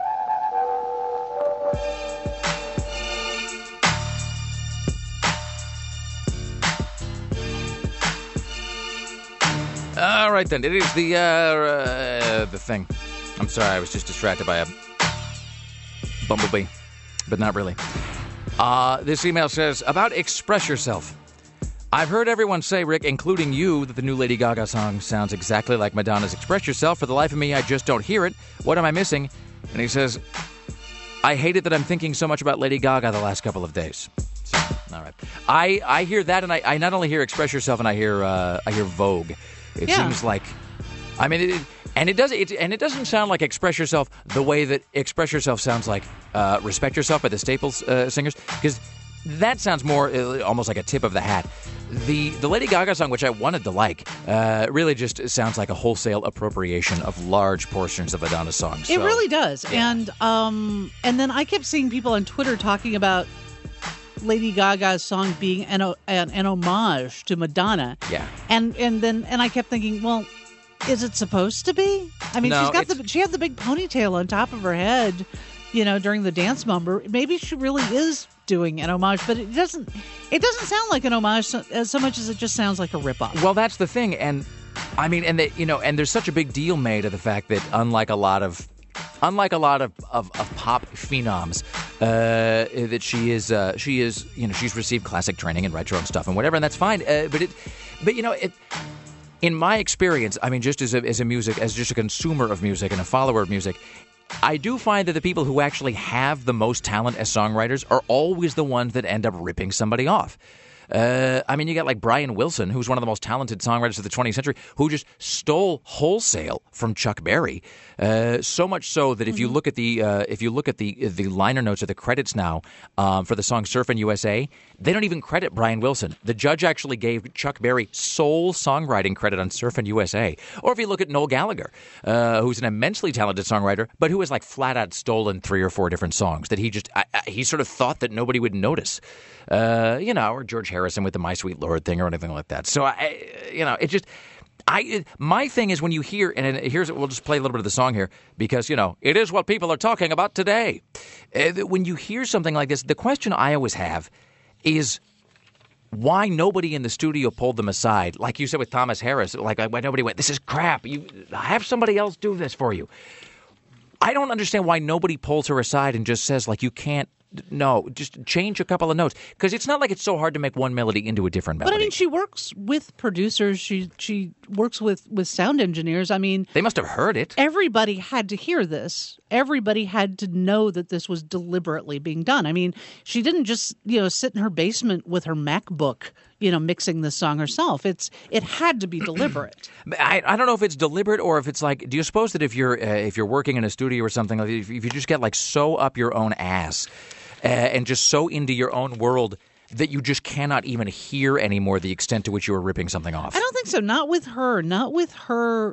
All right, then. It is the thing. I'm sorry, I was just distracted by a bumblebee, but not really. This email says, about Express Yourself. I've heard everyone say, Rick, including you, that the new Lady Gaga song sounds exactly like Madonna's Express Yourself. For the life of me, I just don't hear it. What am I missing? And he says, I hate it that I'm thinking so much about Lady Gaga the last couple of days. So, all right. I hear that, and I not only hear Express Yourself, and I hear Vogue. It seems like, And it doesn't sound like Express Yourself the way that Express Yourself sounds like Respect Yourself by the Staples singers, because that sounds more almost like a tip of the hat. The Lady Gaga song, which I wanted to like, really just sounds like a wholesale appropriation of large portions of Madonna's songs. It really does. Yeah. And then I kept seeing people on Twitter talking about Lady Gaga's song being an homage to Madonna. Yeah. And I kept thinking, well, is it supposed to be? I mean, No, she had the big ponytail on top of her head, during the dance number. Maybe she really is doing an homage, but it doesn't sound like an homage so much as it just sounds like a ripoff. Well, that's the thing, and I mean, and there's such a big deal made of the fact that unlike a lot of pop phenoms, that she is she's received classic training and writes her own stuff and whatever, and that's fine. In my experience, I mean, just as just a consumer of music and a follower of music, I do find that the people who actually have the most talent as songwriters are always the ones that end up ripping somebody off. I mean, you got like Brian Wilson, who's one of the most talented songwriters of the 20th century, who just stole wholesale from Chuck Berry. So much so that if you look at the liner notes or the credits now for the song "Surfin' USA," they don't even credit Brian Wilson. The judge actually gave Chuck Berry sole songwriting credit on "Surfin' USA." Or if you look at Noel Gallagher, who's an immensely talented songwriter, but who has like flat out stolen 3 or 4 different songs that he sort of thought that nobody would notice. Or George Harrison with the "My Sweet Lord" thing or anything like that. So my thing is when you hear, and we'll just play a little bit of the song here because, it is what people are talking about today. When you hear something like this, the question I always have is why nobody in the studio pulled them aside. Like you said with Thomas Harris, like why nobody went, this is crap. You have somebody else do this for you. I don't understand why nobody pulls her aside and just says, like, you can't. No, just change a couple of notes, because it's not like it's so hard to make one melody into a different melody. But I mean, she works with producers. She works with sound engineers. I mean, they must have heard it. Everybody had to hear this. Everybody had to know that this was deliberately being done. I mean, she didn't just sit in her basement with her MacBook, mixing this song herself. It had to be deliberate. I don't know if it's deliberate or if it's like, do you suppose that if you're working in a studio or something, if you just get like so up your own ass and just so into your own world that you just cannot even hear anymore the extent to which you are ripping something off? I don't think so. Not with her. Not with her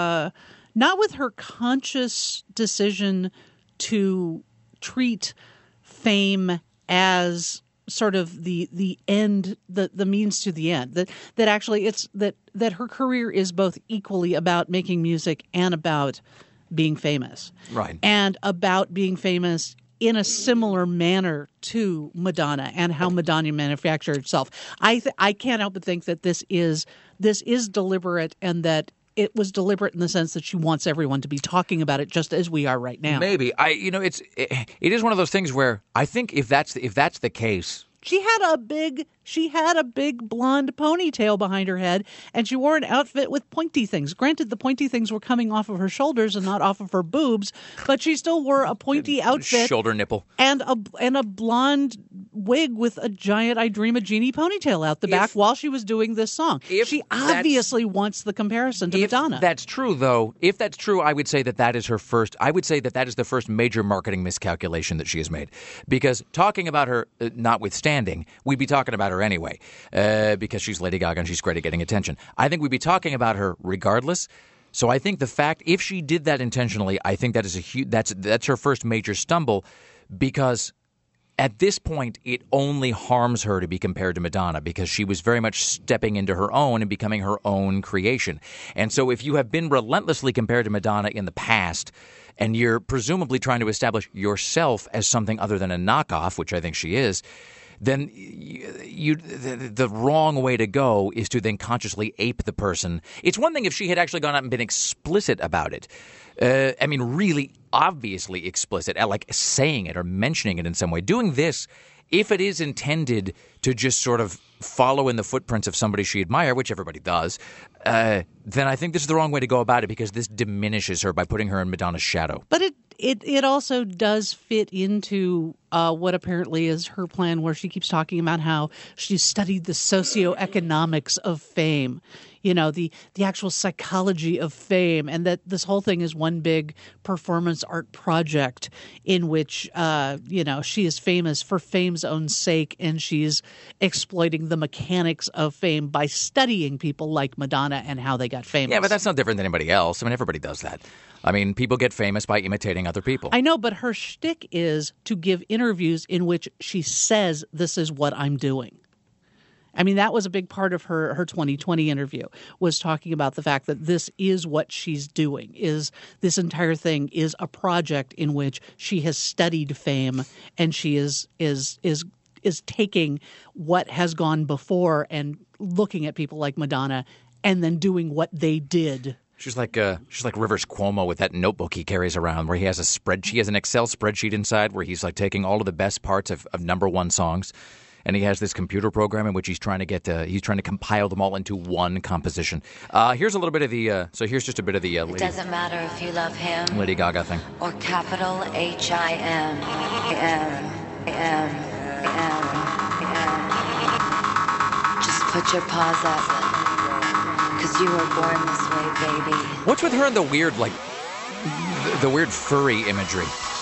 conscious decision to treat fame as sort of the end, the means to the end. That actually it's that her career is both equally about making music and about being famous. Right. And about being famous in a similar manner to Madonna and how Madonna manufactured itself. I can't help but think that this is deliberate, and that it was deliberate in the sense that she wants everyone to be talking about it just as we are right now. Maybe. It is one of those things where I think if that's the case, She had a big blonde ponytail behind her head, and she wore an outfit with pointy things. Granted, the pointy things were coming off of her shoulders and not off of her boobs, but she still wore a pointy outfit, shoulder nipple, and a blonde wig with a giant "I Dream a Genie" ponytail out the back while she was doing this song. She obviously wants the comparison to Madonna. That's true, though. If that's true, I would say that is her first. I would say that is the first major marketing miscalculation that she has made, because talking about her, notwithstanding, we'd be talking about her anyway, because she's Lady Gaga and she's great at getting attention. I think we'd be talking about her regardless. So I think the fact, if she did that intentionally, I think that is that's her first major stumble, because at this point it only harms her to be compared to Madonna, because she was very much stepping into her own and becoming her own creation. And so if you have been relentlessly compared to Madonna in the past, and you're presumably trying to establish yourself as something other than a knockoff, which I think she is, then the wrong way to go is to then consciously ape the person. It's one thing if she had actually gone out and been explicit about it. I mean, really obviously explicit, like saying it or mentioning it in some way. Doing this, if it is intended to just sort of follow in the footprints of somebody she admires, which everybody does, then I think this is the wrong way to go about it, because this diminishes her by putting her in Madonna's shadow. But it also does fit into what apparently is her plan, where she keeps talking about how she studied the socioeconomics of fame. the actual psychology of fame, and that this whole thing is one big performance art project in which, she is famous for fame's own sake, and she's exploiting the mechanics of fame by studying people like Madonna and how they got famous. Yeah, but that's no different than anybody else. I mean, everybody does that. I mean, people get famous by imitating other people. I know, but her shtick is to give interviews in which she says, this is what I'm doing. I mean, that was a big part of her 2020 interview, was talking about the fact that this is what she's doing, is this entire thing is a project in which she has studied fame, and she is taking what has gone before and looking at people like Madonna and then doing what they did. She's like Rivers Cuomo with that notebook he carries around, where he has a spreadsheet. He has an Excel spreadsheet inside where he's like taking all of the best parts of number one songs, and he has this computer program in which he's trying to compile them all into one composition. Here's a little bit of the. So here's just a bit of the. It doesn't matter if you love him. Lady Gaga thing. Or capital HIM. Just put your paws up. 'Cause you were born this way, baby. What's with her and the weird, the weird furry imagery?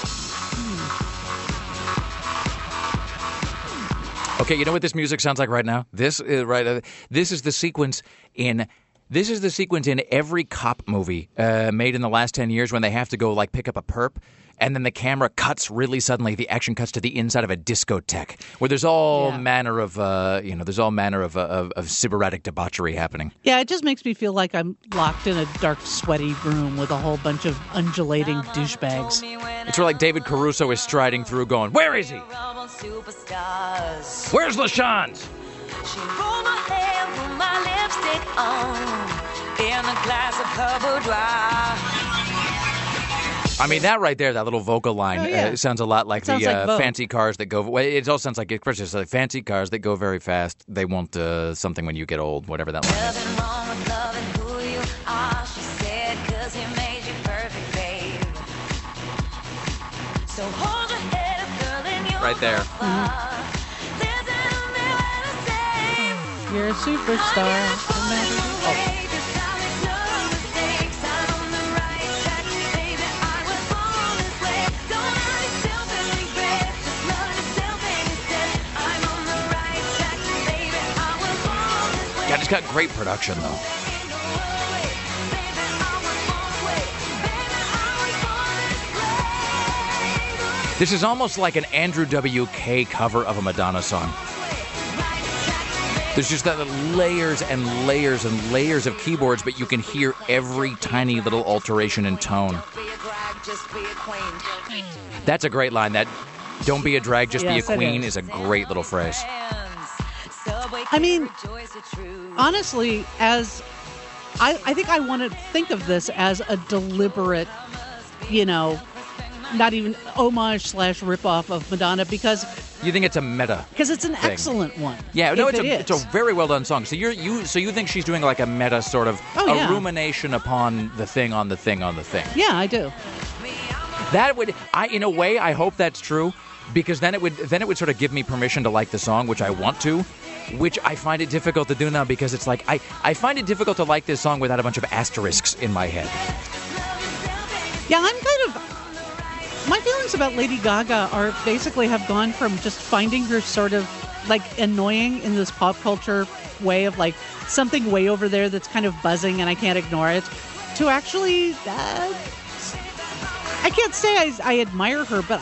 Okay, you know what this music sounds like right now? This is the sequence in every cop movie made in the last 10 years when they have to go pick up a perp. And then the camera cuts really suddenly. The action cuts to the inside of a discotheque, where there's all manner of, sybaritic debauchery happening. Yeah, it just makes me feel like I'm locked in a dark, sweaty room with a whole bunch of undulating douchebags. It's where David Caruso is striding through, going, "Where is he? Where's LaShawn?" She rolled my hair with my lipstick on in a glass of Cover Dry. I mean, that right there, that little vocal line, sounds a lot like fancy cars that go. It all sounds like fancy cars that go very fast. They won't something when you get old, whatever that line is. Nothing wrong with loving who you are, she said, 'cause he made you perfect, babe. So hold your head up, girl, and you'll right there. You're a superstar. No matter what. God, it's got great production, though. This is almost like an Andrew W.K. cover of a Madonna song. There's just that layers and layers and layers of keyboards, but you can hear every tiny little alteration in tone. That's a great line. That "Don't be a drag, just be a queen" is a great little phrase. I mean, honestly, as I think I want to think of this as a deliberate, not even homage / ripoff of Madonna, because you think it's a meta? Because it's an thing. Excellent one. Yeah, no, it's a very well done song. So you think she's doing like a meta sort of rumination upon the thing on the thing on the thing? Yeah, I do. That would, in a way, I hope that's true, because then it would sort of give me permission to like the song, which I want to. Which I find it difficult to do now, because it's like I find it difficult to like this song without a bunch of asterisks in my head. Yeah, my feelings about Lady Gaga are basically have gone from just finding her sort of annoying in this pop culture way of something way over there that's kind of buzzing and I can't ignore it, to actually I can't say I admire her, but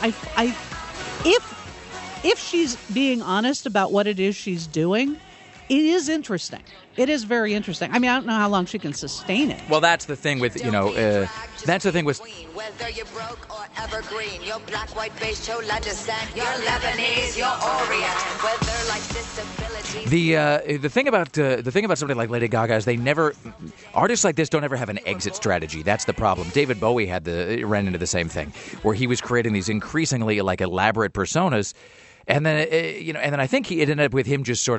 if she's being honest about what it is she's doing, it is interesting. It is very interesting. I mean, I don't know how long she can sustain it. Well, that's the thing with, that's the thing with... Whether you're broke or evergreen, you're black, white, beige, chola descent, you're Lebanese, you're Orient, whether like disability... The thing about somebody like Lady Gaga is artists like this don't ever have an exit strategy. That's the problem. David Bowie ran into the same thing, where he was creating these increasingly elaborate personas, and then I think it ended up with him just sort of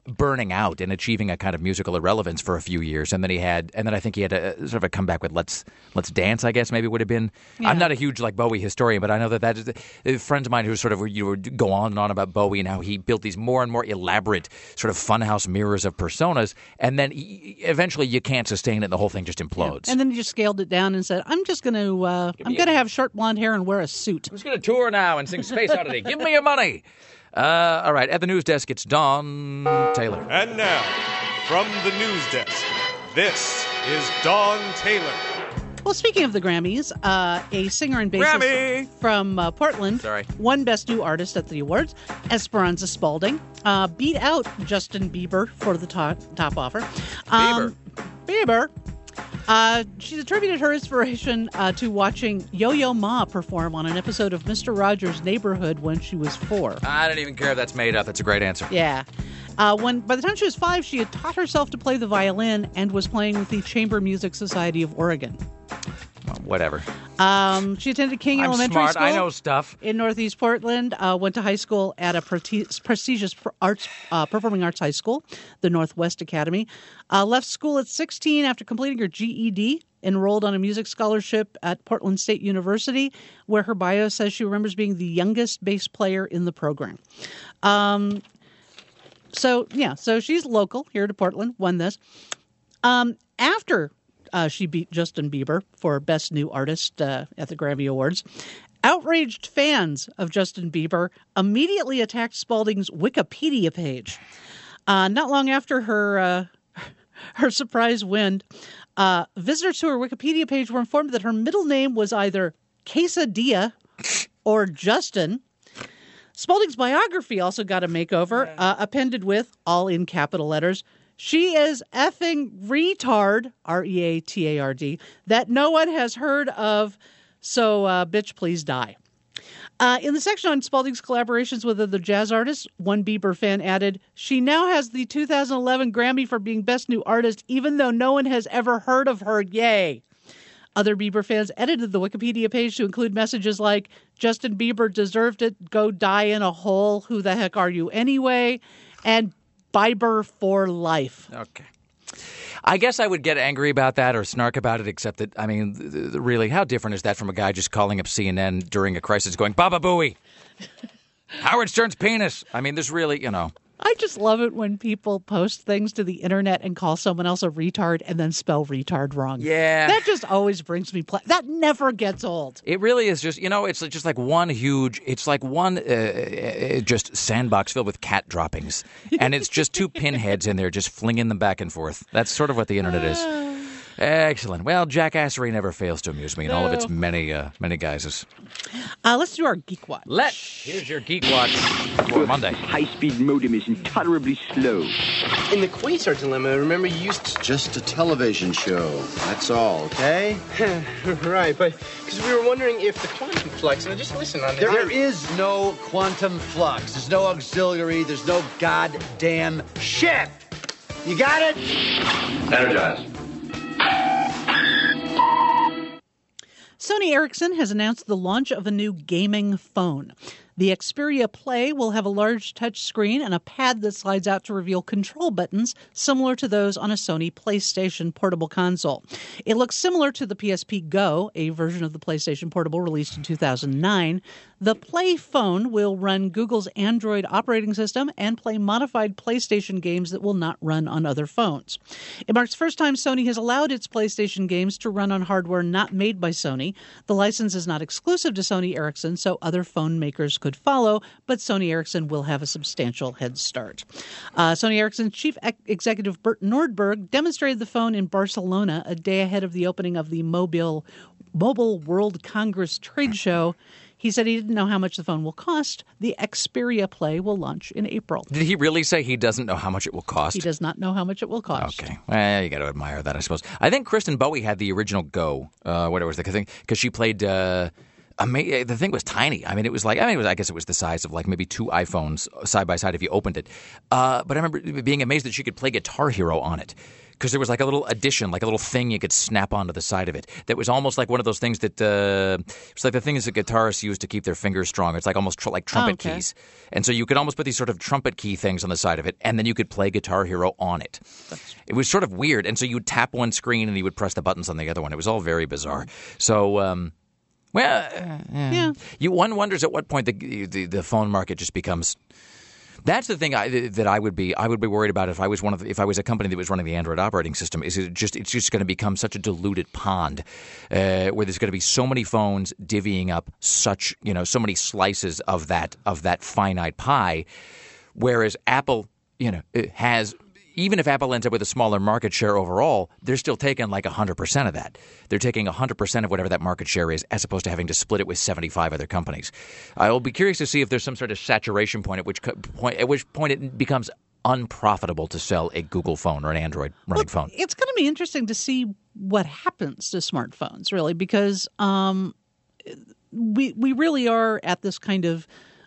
burning out and achieving a kind of musical irrelevance for a few years, and then I think he had a sort of a comeback with Let's Dance, I guess maybe would have been. Yeah. I'm not a huge Bowie historian, but I know that is friends of mine who sort of would go on and on about Bowie and how he built these more and more elaborate sort of funhouse mirrors of personas, and then eventually you can't sustain it, and the whole thing just implodes. Yeah. And then he just scaled it down and said, "I'm just going to have short blonde hair and wear a suit. I'm just going to tour now and sing Space Oddity. Give me your money." All right, at the news desk, it's Dawn Taylor. And now, from the news desk, this is Dawn Taylor. Well, speaking of the Grammys, a singer and bassist from Portland won Best New Artist at the awards. Esperanza Spalding beat out Justin Bieber for the top offer. Bieber. She's attributed her inspiration to watching Yo-Yo Ma perform on an episode of Mr. Rogers' Neighborhood when she was 4. I don't even care if that's made up. That's a great answer. Yeah. By the time she was 5, she had taught herself to play the violin and was playing with the Chamber Music Society of Oregon. Whatever. She attended King Elementary School. I know stuff. In Northeast Portland. Went to high school at a prestigious performing arts high school, the Northwest Academy. Left school at 16 after completing her GED. Enrolled on a music scholarship at Portland State University, where her bio says she remembers being the youngest bass player in the program. So she's local here to Portland. Won this. After she beat Justin Bieber for Best New Artist at the Grammy Awards, outraged fans of Justin Bieber immediately attacked Spalding's Wikipedia page. Not long after her surprise win, visitors to her Wikipedia page were informed that her middle name was either Quesadilla or Justin. Spalding's biography also got a makeover, appended with, all in capital letters, "She is effing retard," R-E-A-T-A-R-D, "that no one has heard of, so bitch, please die." In the section on Spalding's collaborations with other jazz artists, one Bieber fan added, "She now has the 2011 Grammy for being Best New Artist, even though no one has ever heard of her. Yay." Other Bieber fans edited the Wikipedia page to include messages like, "Justin Bieber deserved it, go die in a hole, who the heck are you anyway?" and "Bieber for life." Okay. I guess I would get angry about that or snark about it, except that, I mean, really, how different is that from a guy just calling up CNN during a crisis going, "Baba Booey, Howard Stern's penis"? I mean, there's really, I just love it when people post things to the internet and call someone else a retard and then spell retard wrong. Yeah. That just always brings me that never gets old. It really is just, it's just like one just sandbox filled with cat droppings. And it's just two pinheads in there just flinging them back and forth. That's sort of what the internet is. Excellent. Well, jackassery never fails to amuse me in all of its many guises. Let's do our Geek Watch. Here's your Geek Watch for Monday. High-speed modem is intolerably slow. In the Quasar Dilemma, remember you used to... Just a television show. That's all, okay? Right, but because we were wondering if the quantum flux... Now, just listen on There is no quantum flux. There's no auxiliary. There's no goddamn shit. You got it? Energize. Sony Ericsson has announced the launch of a new gaming phone. The Xperia Play will have a large touch screen and a pad that slides out to reveal control buttons similar to those on a Sony PlayStation Portable console. It looks similar to the PSP Go, a version of the PlayStation Portable released in 2009. The Play phone will run Google's Android operating system and play modified PlayStation games that will not run on other phones. It marks the first time Sony has allowed its PlayStation games to run on hardware not made by Sony. The license is not exclusive to Sony Ericsson, so other phone makers could follow, but Sony Ericsson will have a substantial head start. Sony Ericsson's chief executive Bert Nordberg demonstrated the phone in Barcelona a day ahead of the opening of the Mobile World Congress trade show. He said he didn't know how much the phone will cost. The Xperia Play will launch in April. Did he really say he doesn't know how much it will cost? He does not know how much it will cost. Okay. Well, you got to admire that, I suppose. I think Kristen Bowie had the original Go, whatever was the thing, because she played... the thing was tiny. I mean, it was like, I guess it was the size of like maybe two iPhones side by side if you opened it. But I remember being amazed that she could play Guitar Hero on it. because there was like a little addition, like a little thing you could snap onto the side of it that was almost like one of those things that it's like the things that guitarists use to keep their fingers strong. It's like almost like trumpet keys. And so you could almost put these sort of trumpet key things on the side of it, and then you could play Guitar Hero on it. It was sort of weird. And so you would tap one screen and you would press the buttons on the other one. It was all very bizarre. So, one wonders at what point the phone market just becomes. That's the thing that I would be worried about if I was a company that was running the Android operating system. Is it's just going to become such a diluted pond where there's going to be so many phones divvying up so many slices of that finite pie, whereas Apple has. Even if Apple ends up with a smaller market share overall, they're still taking like 100% of that. They're taking 100% of whatever that market share is, as opposed to having to split it with 75 other companies. I'll be curious to see if there's some sort of saturation point, at which point it becomes unprofitable to sell a Google phone or an Android running phone. It's going to be interesting to see what happens to smartphones, really, because we really are at this kind of,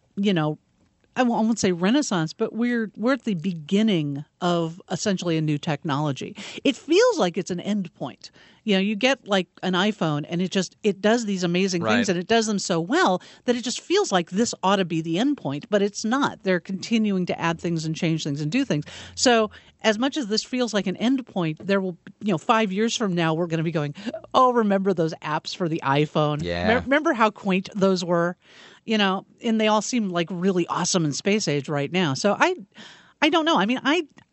I won't say renaissance, but we're at the beginning of essentially a new technology. It feels like it's an end point. You get like an iPhone and it does these amazing things, and it does them so well that it just feels like this ought to be the end point, but it's not. They're continuing to add things and change things and do things. So as much as this feels like an end point, there will, 5 years from now, we're going to be going, oh, remember those apps for the iPhone? Yeah. Remember how quaint those were? And they all seem like really awesome in space age right now. So I don't know. I mean,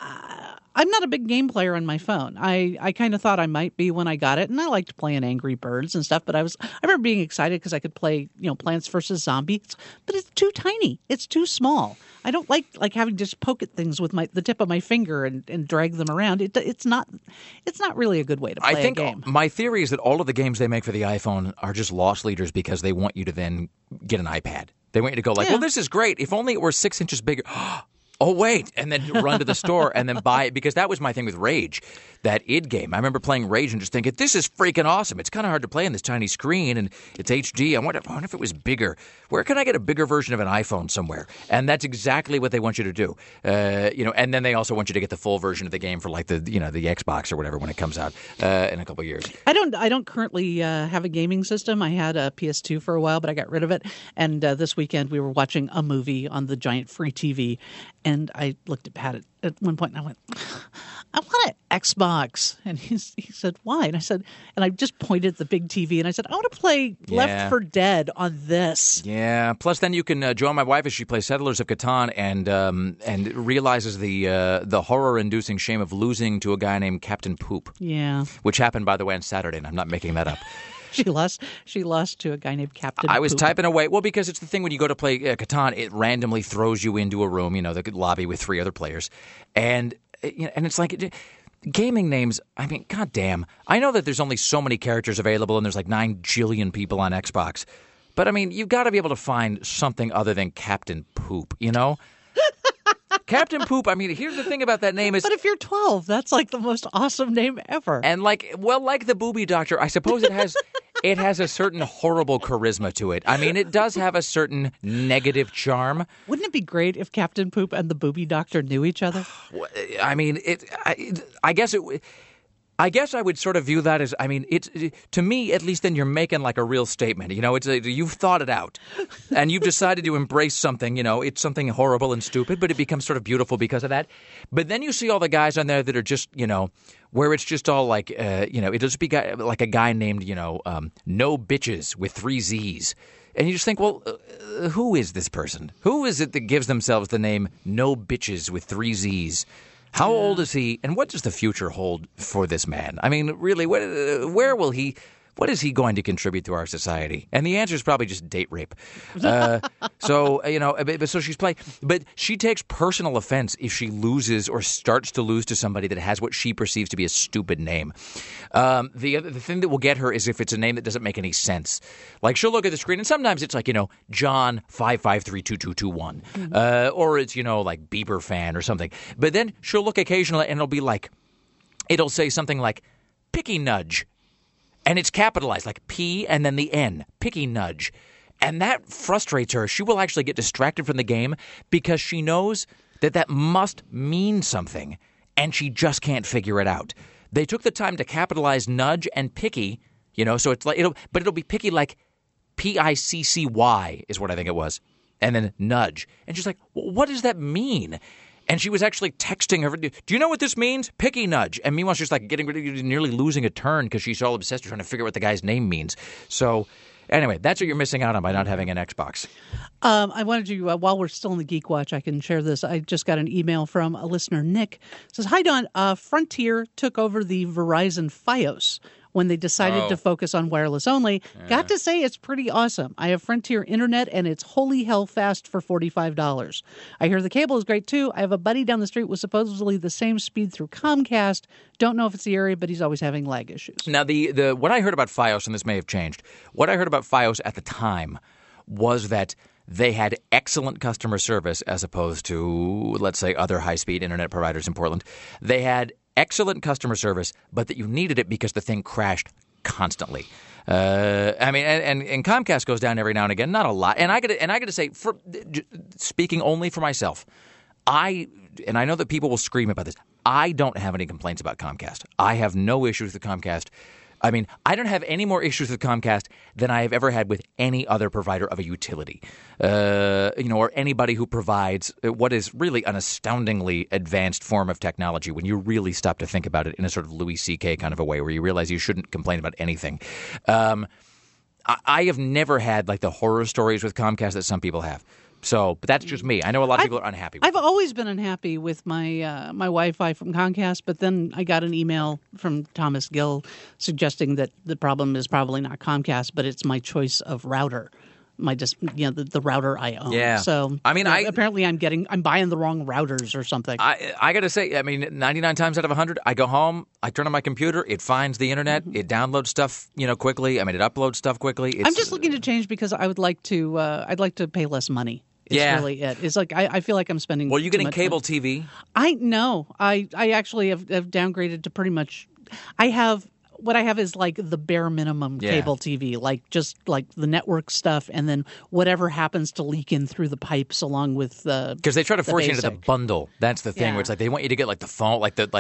I'm not a big game player on my phone. I kind of thought I might be when I got it, and I liked playing Angry Birds and stuff. But I remember being excited because I could play, Plants vs. Zombies. But it's too tiny. It's too small. I don't like having to just poke at things with the tip of my finger and drag them around. It's not really a good way to play a game. My theory is that all of the games they make for the iPhone are just loss leaders because they want you to then get an iPad. They want you to go well, this is great. If only it were 6 inches bigger. Oh, wait, and then run to the store and then buy it, because that was my thing with Rage, that id game. I remember playing Rage and just thinking, this is freaking awesome. It's kind of hard to play on this tiny screen, and it's HD. I wonder if it was bigger. Where can I get a bigger version of an iPhone somewhere? And that's exactly what they want you to do. And then they also want you to get the full version of the game for like the Xbox or whatever when it comes out in a couple of years. I don't currently have a gaming system. I had a PS2 for a while, but I got rid of it. And this weekend we were watching a movie on the giant free TV. And I looked at Pat at one point and I went, I want an Xbox. And he said, why? And I said, and I just pointed at the big TV and I said, I want to play Left 4 Dead on this. Yeah. Plus, then you can join my wife as she plays Settlers of Catan and realizes the horror-inducing shame of losing to a guy named Captain Poop. Yeah. Which happened, by the way, on Saturday, and I'm not making that up. She lost to a guy named Captain I was Poop. typing away. Well, because it's the thing when you go to play Catan, it randomly throws you into a room, the lobby with 3 other players. And it's like gaming names, I mean, goddamn. I know that there's only so many characters available and there's like 9 jillion people on Xbox. But, I mean, you've got to be able to find something other than Captain Poop, Captain Poop, I mean, here's the thing about that name is... But if you're 12, that's like the most awesome name ever. And like the Booby Doctor, I suppose it has a certain horrible charisma to it. I mean, it does have a certain negative charm. Wouldn't it be great if Captain Poop and the Booby Doctor knew each other? I mean, I guess I would sort of view that as, I mean, to me, at least then you're making like a real statement. You've thought it out and you've decided to embrace something, it's something horrible and stupid, but it becomes sort of beautiful because of that. But then you see all the guys on there that are just, where it's just all like, it'll just be like a guy named, No Bitches with 3 Z's. And you just think, well, who is this person? Who is it that gives themselves the name No Bitches with 3 Z's? How old is he, and what does the future hold for this man? I mean, really, where will he? What is he going to contribute to our society? And the answer is probably just date rape. So she's playing, but she takes personal offense if she loses or starts to lose to somebody that has what she perceives to be a stupid name. The thing that will get her is if it's a name that doesn't make any sense. Like she'll look at the screen, and sometimes it's like John 5532221, or it's like Bieber fan or something. But then she'll look occasionally, and it'll say something like Picky Nudge. And it's capitalized, like P and then the N, Picky Nudge. And that frustrates her. She will actually get distracted from the game because she knows that must mean something. and she just can't figure it out. They took the time to capitalize nudge and picky, so it's like it'll be picky like PICCY is what I think it was, and then nudge. And she's like, what does that mean? And she was actually texting her, do you know what this means? Picky nudge. And meanwhile, she's like nearly losing a turn because she's all obsessed with trying to figure out what the guy's name means. So anyway, that's what you're missing out on by not having an Xbox. I wanted to, while we're still in the Geek Watch, I can share this. I just got an email from a listener, Nick. It says, hi, Don. Frontier took over the Verizon Fios when they decided to focus on wireless only. Got to say, it's pretty awesome. I have Frontier Internet, and it's holy hell fast for $45. I hear the cable is great, too. I have a buddy down the street with supposedly the same speed through Comcast. Don't know if it's the area, but he's always having lag issues. Now, the what I heard about Fios, and this may have changed, what I heard about Fios at the time was that they had excellent customer service as opposed to, let's say, other high-speed internet providers in Portland. They had excellent customer service, but that you needed it because the thing crashed constantly. I mean, and Comcast goes down every now and again, not a lot. And I got to say, speaking only for myself, I know that people will scream about this. I don't have any complaints about Comcast. I have no issues with Comcast. I mean, I don't have any more issues with Comcast than I have ever had with any other provider of a utility, or anybody who provides what is really an astoundingly advanced form of technology when you really stop to think about it in a sort of Louis C.K. kind of a way where you realize you shouldn't complain about anything. I have never had like the horror stories with Comcast that some people have. So, but that's just me. I know a lot of people are unhappy with it. I've always been unhappy with my my Wi-Fi from Comcast, but then I got an email from Thomas Gill suggesting that the problem is probably not Comcast, but it's my choice of router. The router I own. Yeah. So I mean, apparently I'm buying the wrong routers or something. I got to say, I mean, 99 times out of 100, I go home, I turn on my computer, it finds the internet, it downloads stuff, quickly. I mean, it uploads stuff quickly. I'm just looking to change because I would like to. I'd like to pay less money. It's really it. It's like I feel like I'm spending. Well, are you getting cable money. TV? I actually have downgraded to pretty much. What I have is like the bare minimum cable TV, like just like the network stuff, and then whatever happens to leak in through the pipes along with the. Because they try to force you into the bundle. That's the thing. Where it's like they want you to get like the phone, what is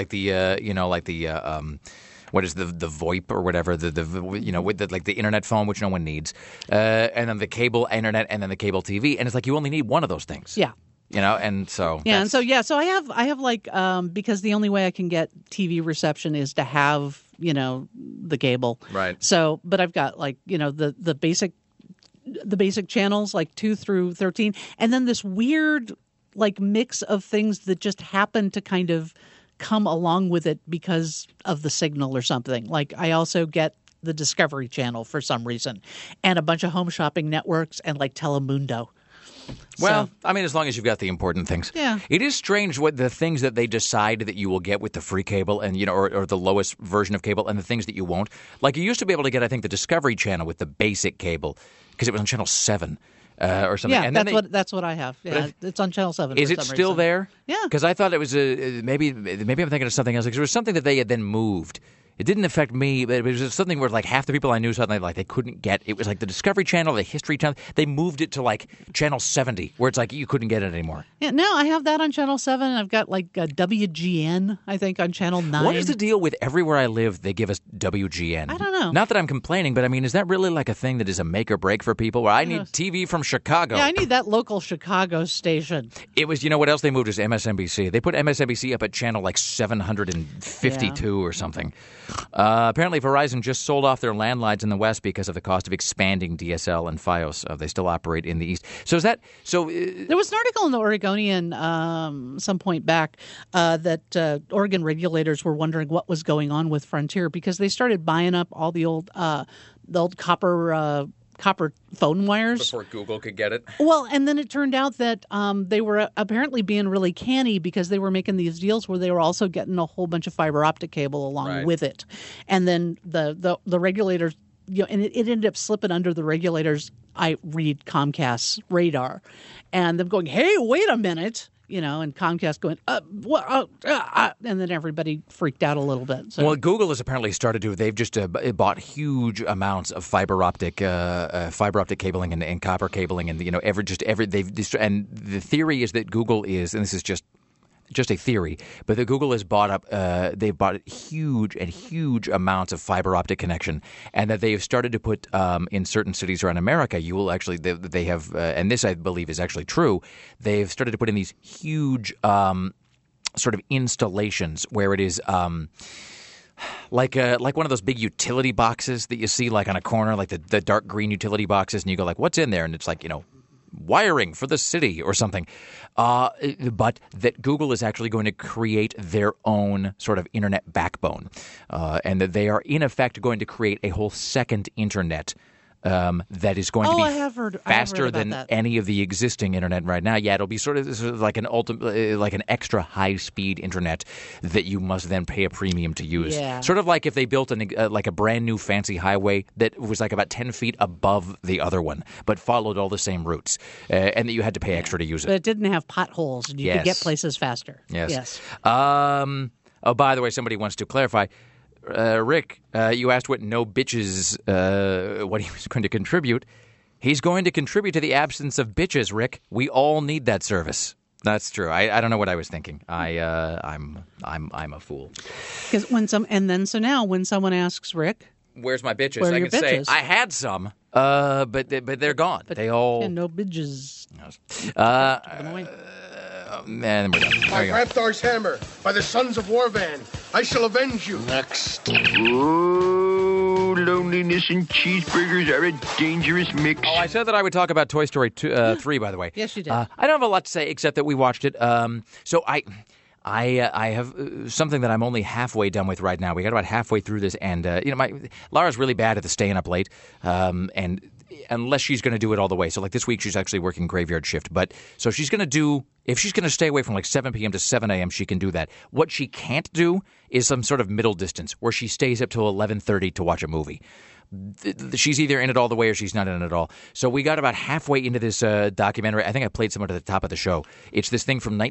the VoIP or whatever, with the internet phone, which no one needs, and then the cable internet, and then the cable TV, and it's like you only need one of those things. Yeah. And so so I have like because the only way I can get TV reception is to have the cable. Right. So, but I've got like the basic channels like 2 through 13, and then this weird like mix of things that just happen to kind of come along with it because of the signal or something. Like I also get the Discovery Channel for some reason, and a bunch of home shopping networks and like Telemundo. Well, I mean, as long as you've got the important things. Yeah. It is strange what the things that they decide that you will get with the free cable and, or the lowest version of cable and the things that you won't. Like you used to be able to get, I think, the Discovery Channel with the basic cable because it was on Channel 7 or something. Yeah, and that's what I have. Yeah, it's on Channel 7. Is it still there? Yeah. Because I thought it was maybe I'm thinking of something else. Because it was something that they had then moved. It didn't affect me, but it was something where like half the people I knew suddenly like they couldn't get. It was like the Discovery Channel, the History Channel. They moved it to like Channel 70, where it's like you couldn't get it anymore. Yeah, no, I have that on Channel 7. I've got like WGN, I think, on Channel 9. What is the deal with everywhere I live? They give us WGN. I don't know. Not that I'm complaining, but I mean, is that really like a thing that is a make or break for people? Where I need TV from Chicago. Yeah, I need that local Chicago station. It was, what else they moved is MSNBC. They put MSNBC up at channel like 752 or something. Apparently, Verizon just sold off their landlines in the West because of the cost of expanding DSL and Fios. They still operate in the East. So is that so? There was an article in the Oregonian some point back that Oregon regulators were wondering what was going on with Frontier because they started buying up all the old copper phone wires before Google could get it. Well, and then it turned out that they were apparently being really canny because they were making these deals where they were also getting a whole bunch of fiber optic cable along with it. And then the regulators, and it ended up slipping under the regulators. I read Comcast's radar, and them going, "Hey, wait a minute." And Comcast going, and then everybody freaked out a little bit. So. Well, Google has apparently started to. They've just bought huge amounts of fiber optic cabling and copper cabling, and and the theory is that Google is, and this is just just a theory, but that Google has bought up. They've bought huge amounts of fiber optic connection, and that they have started to put in certain cities around America. You will actually they have, and this I believe is actually true. They've started to put in these huge sort of installations where it is. Like one of those big utility boxes that you see like on a corner, like the dark green utility boxes, and you go like, "What's in there?" And it's like, wiring for the city or something. But that Google is actually going to create their own sort of internet backbone, and that they are in effect going to create a whole second internet. That is going to be faster than any of the existing internet right now. Yeah, it'll be sort of like an extra high speed internet that you must then pay a premium to use. Yeah. Sort of like if they built like a brand new fancy highway that was like about 10 feet above the other one, but followed all the same routes, and that you had to pay extra to use it. But it didn't have potholes, and you could get places faster. Yes. Oh, by the way, somebody wants to clarify. Rick, you asked what No Bitches, what he was going to contribute. He's going to contribute to the absence of bitches, Rick. We all need that service. That's true. I don't know what I was thinking. I'm a fool. Because now when someone asks Rick, "Where's my bitches?" Where are I your can say bitches? I had some, but they're gone. They all no bitches. And we're done. By Grabthar's hammer, by the sons of Warvan, I shall avenge you. Next. Oh, loneliness and cheeseburgers are a dangerous mix. Oh, I said that I would talk about Toy Story 3, by the way. Yes, you did. I don't have a lot to say except that we watched it. So I have something that I'm only halfway done with right now. We got about halfway through this, and Lara's really bad at the staying up late, and unless she's going to do it all the way. So like this week, she's actually working graveyard shift. But so if she's going to stay away from like 7 p.m. to 7 a.m., she can do that. What she can't do is some sort of middle distance where she stays up till 11:30 to watch a movie. She's either in it all the way or she's not in it at all. So we got about halfway into this documentary. I think I played some at the top of the show. It's this thing from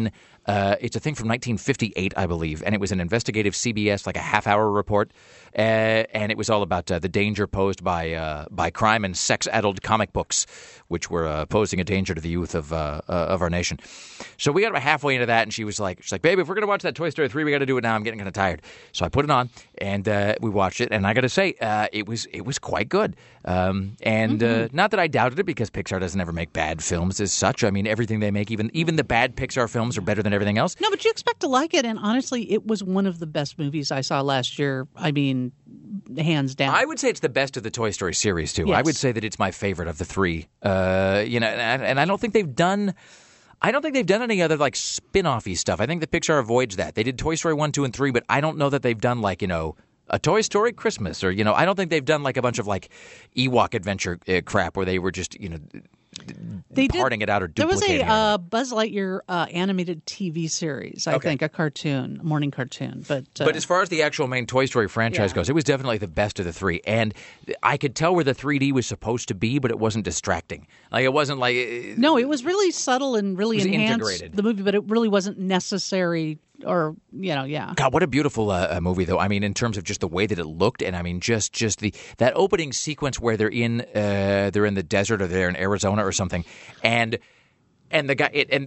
1958, I believe, and it was an investigative CBS, like a half-hour report, and it was all about the danger posed by crime and sex-addled comic books, which were posing a danger to the youth of our nation. So we got about halfway into that, and she's like, "Babe, if we're gonna watch that Toy Story 3, we got to do it now. I'm getting kind of tired." So I put it on, and we watched it, and I got to say, it was quite good. Not that I doubted it, because Pixar doesn't ever make bad films as such. I mean, everything they make, even the bad Pixar films, are better than everything else. No, but you expect to like it, and honestly, it was one of the best movies I saw last year. I mean, hands down. I would say it's the best of the Toy Story series too. Yes. I would say that it's my favorite of the three. And I don't think they've done. I don't think they've done any other like spin-off-y stuff. I think that Pixar avoids that. They did Toy Story 1, 2, and 3, but I don't know that they've done like a Toy Story Christmas, or I don't think they've done like a bunch of like Ewok adventure crap where they were just parting it out or duplicating it. There was a Buzz Lightyear animated TV series, I think, a morning cartoon. But as far as the actual main Toy Story franchise goes, it was definitely the best of the three. And I could tell where the 3D was supposed to be, but it wasn't distracting. Like, it wasn't like... No, it was really subtle and really enhanced integrated. the movie, but it really wasn't necessary. Or, yeah. God, what a beautiful movie, though. I mean, in terms of just the way that it looked, and I mean, just that opening sequence where they're in the desert, or they're in Arizona or something, and the guy and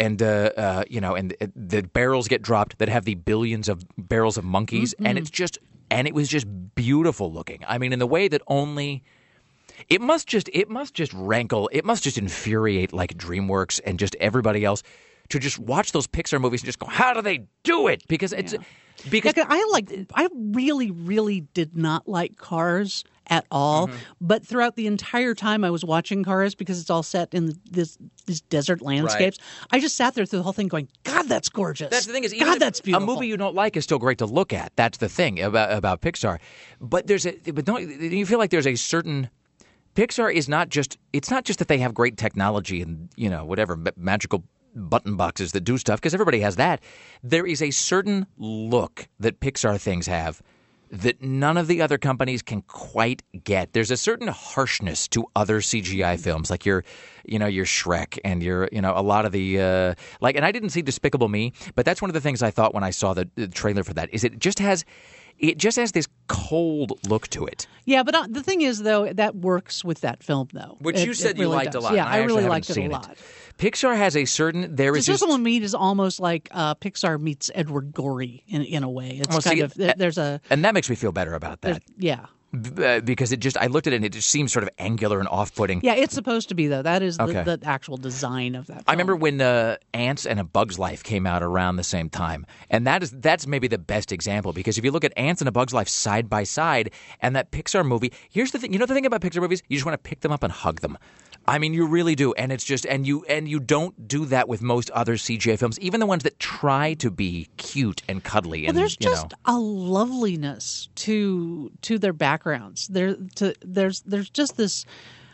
the barrels get dropped that have the billions of barrels of monkeys, and it was just beautiful looking. I mean, in the way that only. It must just rankle. It must just infuriate like DreamWorks and just everybody else to just watch those Pixar movies and just go, how do they do it? Because it's because I really, really did not like Cars at all. Mm-hmm. But throughout the entire time I was watching Cars, because it's all set in these desert landscapes, right. I just sat there through the whole thing going, God, that's gorgeous. That's the thing is, God, that's beautiful. A movie you don't like is still great to look at. That's the thing about Pixar. But don't you feel like there's a certain. Pixar is not just that they have great technology and whatever magical button boxes that do stuff, because everybody has that. There is a certain look that Pixar things have that none of the other companies can quite get. There's a certain harshness to other CGI films, like your Shrek and your a lot of the and I didn't see Despicable Me, but that's one of the things I thought when I saw the trailer for that is it just has it just has this cold look to it. Yeah, but the thing is, though, that works with that film, though. Which you said you really liked does. a lot. Yeah, I I really actually liked it haven't a seen lot. Pixar has a certain Cecil Mead is almost like Pixar meets Edward Gorey in a way. It's there's a and that makes me feel better about that. Yeah. Because I looked at it and it just seems sort of angular and off-putting. Yeah, it's supposed to be, though. That is Okay. the actual design of that film. I remember when Ants and A Bug's Life came out around the same time, and that's maybe the best example, because if you look at Ants and A Bug's Life side by side and that Pixar movie, here's the thing. You know the thing about Pixar movies? You just want to pick them up and hug them. I mean, you really do, and it's just and you don't do that with most other CGI films, even the ones that try to be cute and cuddly. And there's just a loveliness to their backgrounds. There's just this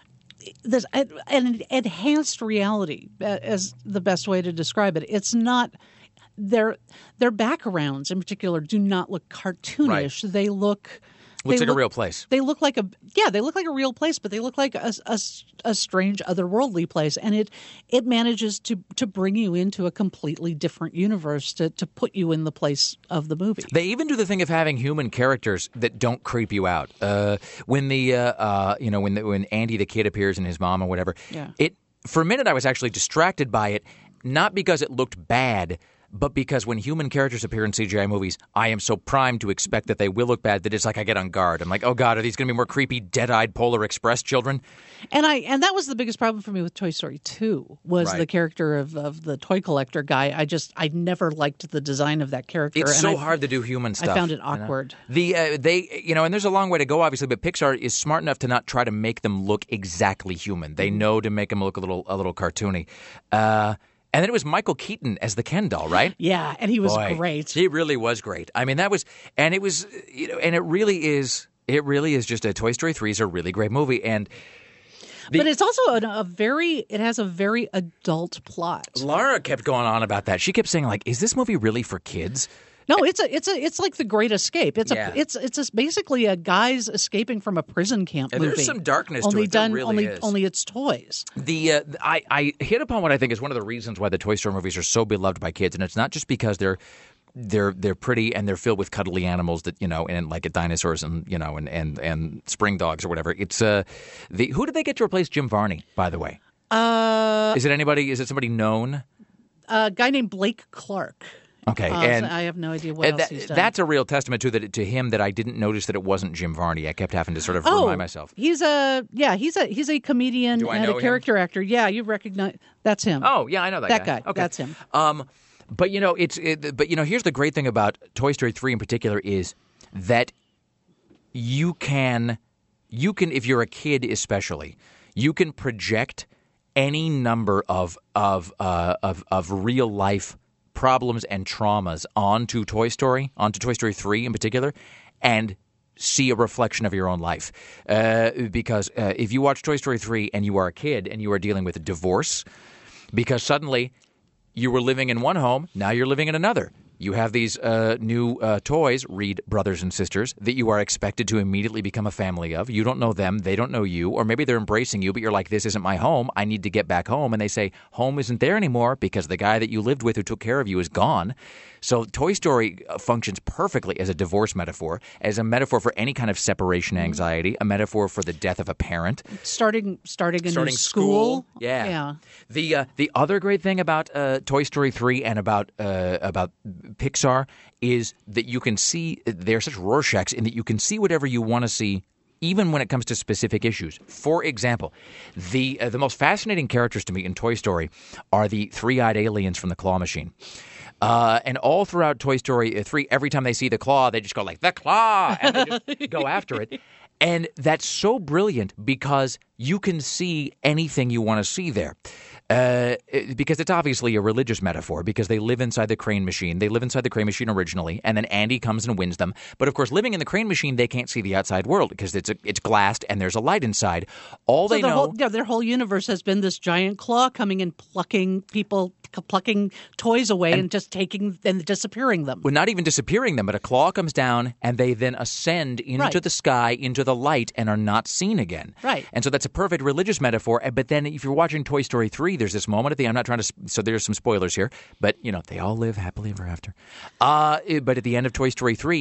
an enhanced reality, as the best way to describe it. It's not their backgrounds in particular do not look cartoonish. Right. They look. Looks like a real place. They look like they look like a real place, but they look like a strange, otherworldly place, and it manages to bring you into a completely different universe to put you in the place of the movie. They even do the thing of having human characters that don't creep you out. When when Andy the kid appears and his mom or whatever, for a minute I was actually distracted by it, not because it looked bad, but because when human characters appear in CGI movies, I am so primed to expect that they will look bad that it's like I get on guard. I'm like, oh God, are these going to be more creepy, dead-eyed Polar Express children? And that was the biggest problem for me with Toy Story 2 was the character of the toy collector guy. I never liked the design of that character. It's so hard to do human stuff. I found it awkward. You know? And there's a long way to go, obviously, but Pixar is smart enough to not try to make them look exactly human. They know to make them look a little cartoony. And then it was Michael Keaton as the Ken doll, right? Yeah, and he was great. He really was great. I mean, and it really is just a Toy Story 3 is a really great movie. But it's also it has a very adult plot. Laura kept going on about that. She kept saying, like, is this movie really for kids? No, it's like The Great Escape. It's basically a guy's escaping from a prison camp movie. There's some darkness to it. There really is. Only it's toys. I hit upon what I think is one of the reasons why the Toy Story movies are so beloved by kids, and it's not just because they're pretty and they're filled with cuddly animals that and like dinosaurs and spring dogs or whatever. It's who did they get to replace Jim Varney, by the way? Is it somebody known? A guy named Blake Clark. Okay, and I have no idea what else he's done. That's a real testament to him that I didn't notice that it wasn't Jim Varney. I kept having to sort of remind myself. He's a comedian and a character actor. Yeah, you recognize that's him. Oh, yeah, I know that guy. Okay. That's him. But here's the great thing about Toy Story 3 in particular is that you can if you're a kid especially, you can project any number of real life problems and traumas onto Toy Story 3 in particular, and see a reflection of your own life. Because if you watch Toy Story 3 and you are a kid and you are dealing with a divorce, because suddenly you were living in one home, now you're living in another. You have these new toys, read brothers and sisters, that you are expected to immediately become a family of. You don't know them. They don't know you. Or maybe they're embracing you, but you're like, this isn't my home. I need to get back home. And they say, home isn't there anymore because the guy that you lived with who took care of you is gone. So Toy Story functions perfectly as a divorce metaphor, as a metaphor for any kind of separation anxiety, a metaphor for the death of a parent. Starting a new school. Yeah. The other great thing about Toy Story 3 and about Pixar is that you can see they're such Rorschachs in that you can see whatever you want to see, even when it comes to specific issues. For example, the most fascinating characters to me in Toy Story are the three-eyed aliens from the Claw Machine. And all throughout Toy Story 3, every time they see the claw, they just go like, the claw, and they just go after it. And that's so brilliant because you can see anything you want to see there. Because it's obviously a religious metaphor, because they live inside the crane machine. They live inside the crane machine originally, and then Andy comes and wins them. But of course, living in the crane machine, they can't see the outside world because it's glassed and there's a light inside. Their whole universe has been this giant claw coming and plucking toys away and just taking and disappearing them. Well, not even disappearing them, but a claw comes down and they then ascend into the sky, into the light, and are not seen again. Right. And so that's a perfect religious metaphor. But then if you're watching Toy Story 3, there's this moment at the end. I'm not trying to – so there's some spoilers here. But, they all live happily ever after. But at the end of Toy Story 3,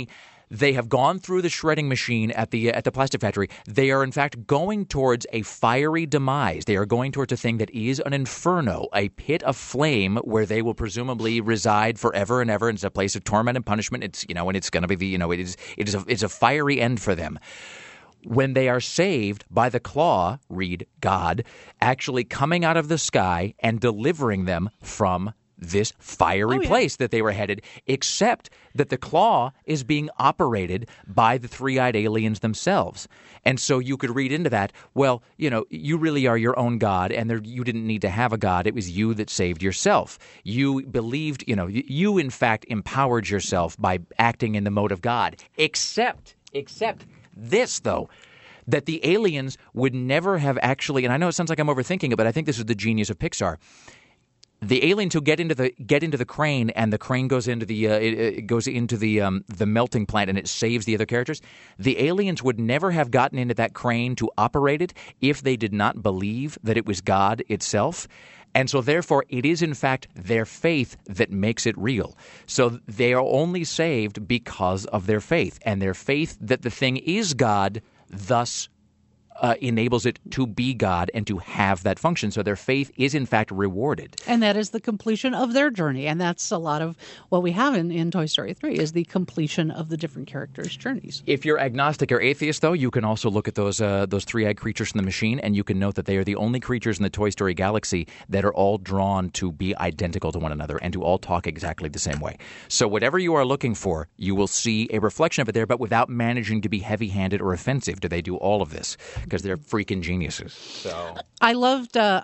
They have gone through the shredding machine at the plastic factory. They are, in fact, going towards a fiery demise. They are going towards a thing that is an inferno, a pit of flame where they will presumably reside forever and ever. It's a place of torment and punishment. It's and it's going to be it's a fiery end for them. When they are saved by the claw, read God, actually coming out of the sky and delivering them from this fiery place that they were headed, except that the claw is being operated by the three-eyed aliens themselves. And so you could read into that, well, you really are your own God, and you didn't need to have a God. It was you that saved yourself. You believed, you in fact empowered yourself by acting in the mode of God. Except this, though, that the aliens would never have actually, and I know it sounds like I'm overthinking it, but I think this is the genius of Pixar. The aliens who get into the crane, and the crane goes into the melting plant, and it saves the other characters. The aliens would never have gotten into that crane to operate it if they did not believe that it was God itself. And so, therefore, it is, in fact, their faith that makes it real. So they are only saved because of their faith, and their faith that the thing is God, thus enables it to be God and to have that function. So their faith is, in fact, rewarded. And that is the completion of their journey. And that's a lot of what we have in Toy Story 3 is the completion of the different characters' journeys. If you're agnostic or atheist, though, you can also look at those three-eyed creatures from the machine, and you can note that they are the only creatures in the Toy Story galaxy that are all drawn to be identical to one another and to all talk exactly the same way. So whatever you are looking for, you will see a reflection of it there, but without managing to be heavy-handed or offensive. Do they do all of this? Because they're freaking geniuses. So I loved the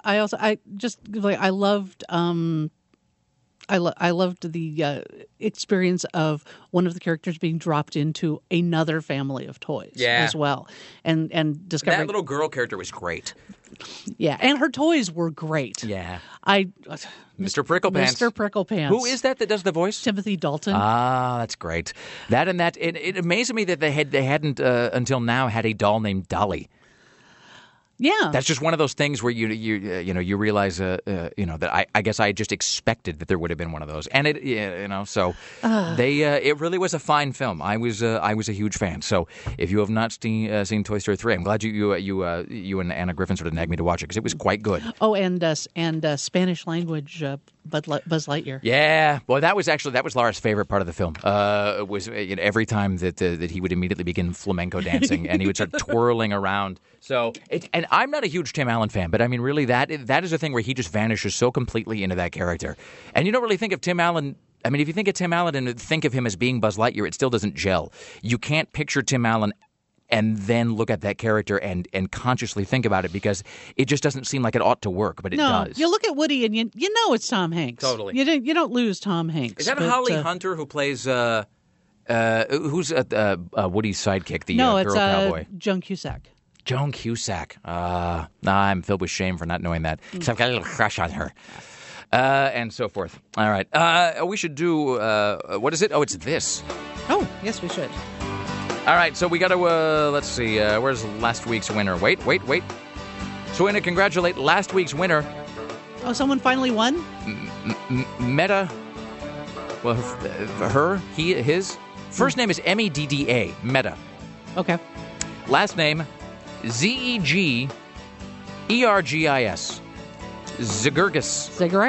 experience of one of the characters being dropped into another family of toys as well, and discovering that little girl character was great. Yeah, and her toys were great. Yeah, Mr. Pricklepants. Mr. Pricklepants. Who is that does the voice? Timothy Dalton. Ah, that's great. It amazes me that they hadn't until now had a doll named Dolly. Yeah, that's just one of those things where you realize that I guess I just expected that there would have been one of those, and it really was a fine film. I was a huge fan. So if you have not seen Toy Story 3, I'm glad you and Anna Griffin sort of nagged me to watch it because it was quite good. Oh, and Spanish language Buzz Lightyear. Yeah, well, that was Laura's favorite part of the film. Was every time that he would immediately begin flamenco dancing and he would start twirling around. So, and I'm not a huge Tim Allen fan, but I mean, really, that is a thing where he just vanishes so completely into that character. And you don't really think of Tim Allen. I mean, if you think of Tim Allen and think of him as being Buzz Lightyear, it still doesn't gel. You can't picture Tim Allen and then look at that character and consciously think about it because it just doesn't seem like it ought to work, but it does. You look at Woody and you know it's Tom Hanks. Totally. You don't lose Tom Hanks. Is that Holly Hunter who plays who's Woody's sidekick, the girl cowboy? Joan Cusack. Joan Cusack. I'm filled with shame for not knowing that. Because I've got a little crush on her. And so forth. All right. We should do, what is it? Oh, it's this. Oh, yes, we should. All right, so we got to, let's see, where's last week's winner? Wait. So we're going to congratulate last week's winner. Oh, someone finally won? Meta, well, his. First name is Medda, Meta. Okay. Last name, Zegergis. Zagurgis.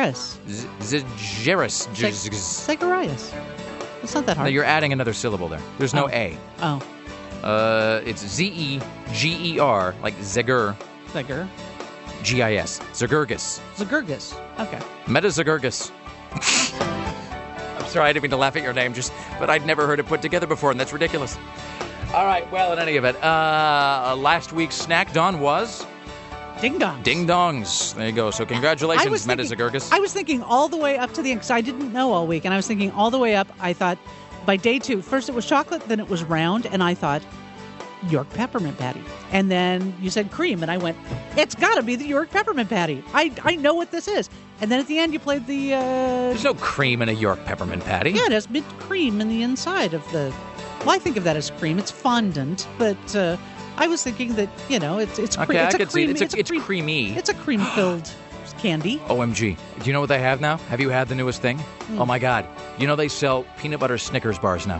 Zagarias. It's not that hard. No, you're adding another syllable there. There's no A. Oh. It's Zeger, like Zeger. Zeger. Gis. Zagurgis. Zagurgis. Okay. Meta Zagurgis. I'm sorry, I didn't mean to laugh at your name, but I'd never heard it put together before, and that's ridiculous. All right, well, in any event, last week's snack, Dawn, was... Ding dongs. Ding dongs. There you go. So congratulations, Meta Zagurgis. I was thinking all the way up to the end, because I didn't know all week, and I was thinking all the way up, I thought, by day 2, first it was chocolate, then it was round, and I thought, York Peppermint Patty. And then you said cream, and I went, it's got to be the York Peppermint Patty. I know what this is. And then at the end, you played the... There's no cream in a York Peppermint Patty. Yeah, it has mint cream in the inside of the... Well, I think of that as cream. It's fondant, but... I was thinking that, it's okay, it's I could see it. It's creamy. It's a cream-filled candy. OMG. Do you know what they have now? Have you had the newest thing? Oh, my God. You know they sell peanut butter Snickers bars now.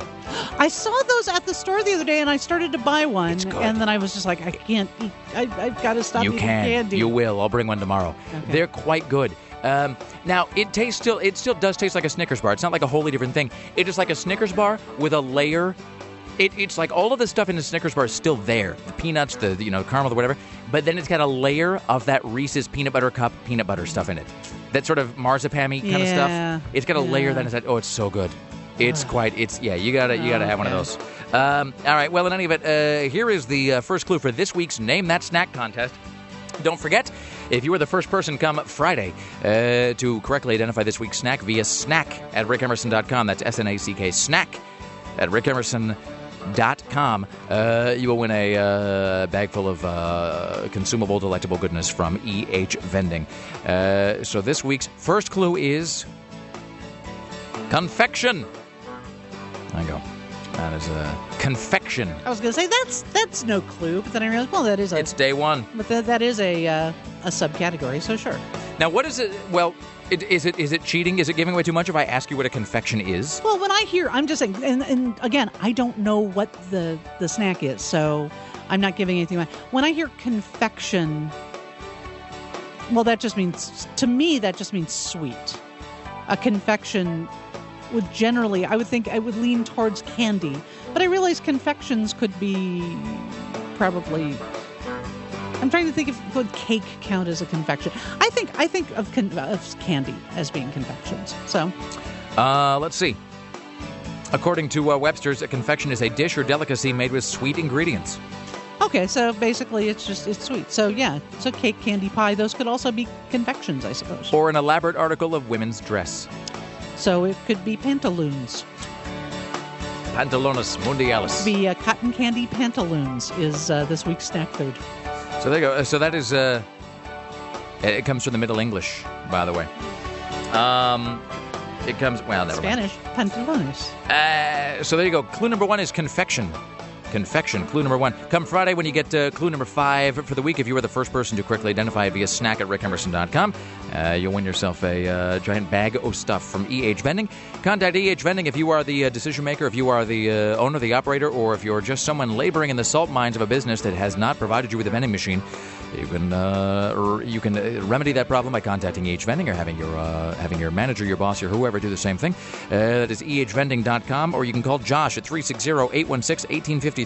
I saw those at the store the other day, and I started to buy one, and then I was just like, I can't eat. I've got to stop You eating can. candy. You will. I'll bring one tomorrow. Okay. They're quite good. Now, it still does taste like a Snickers bar. It's not like a wholly different thing. It is like a Snickers bar with a layer. It's like all of the stuff in the Snickers bar is still there. The peanuts, the caramel, the whatever. But then it's got a layer of that Reese's peanut butter cup peanut butter stuff in it. That sort of marzipan-y kind of stuff. It's got a layer that is that. Oh, it's so good. It's you gotta have one of those. All right. Well, in any event, here is the first clue for this week's Name That Snack contest. Don't forget, if you were the first person come Friday to correctly identify this week's snack via snack@rickemerson.com. That's SNACK, snack at rickemerson.com. You will win a bag full of consumable, delectable goodness from EH Vending. So this week's first clue is confection. There you go. That is confection. I was going to say that's no clue, but then I realized, well, that is it's day one. But that is a subcategory, so sure. Now, what is it? Well, is it cheating? Is it giving away too much if I ask you what a confection is? Well, when I hear, I'm just saying, and again, I don't know what the snack is, so I'm not giving anything away. When I hear confection, well, that just means, to me, that just means sweet. A confection would generally, I would think I would lean towards candy, but I realize confections could be probably, I'm trying to think if would cake count as a confection. I think of candy as being confections. So, let's see. According to Webster's, a confection is a dish or delicacy made with sweet ingredients. Okay, so basically it's sweet. So yeah, so cake, candy, pie, those could also be confections, I suppose. Or an elaborate article of women's dress. So it could be pantaloons. Pantalones mundialis. The cotton candy pantaloons is this week's snack food. So there you go. So that is, it comes from the Middle English, by the way. It comes, well, never mind. Spanish, pantalones. So there you go. Clue number one is confection. Confection, clue number one. Come Friday when you get clue number 5 for the week. If you were the first person to correctly identify it via snack@rickemerson.com, you'll win yourself a giant bag of stuff from EH Vending. Contact EH Vending if you are the decision maker, if you are the owner, the operator, or if you're just someone laboring in the salt mines of a business that has not provided you with a vending machine. You can remedy that problem by contacting EH Vending or having your manager, your boss, or whoever do the same thing. That is ehvending.com, or you can call Josh at 360-816-1853,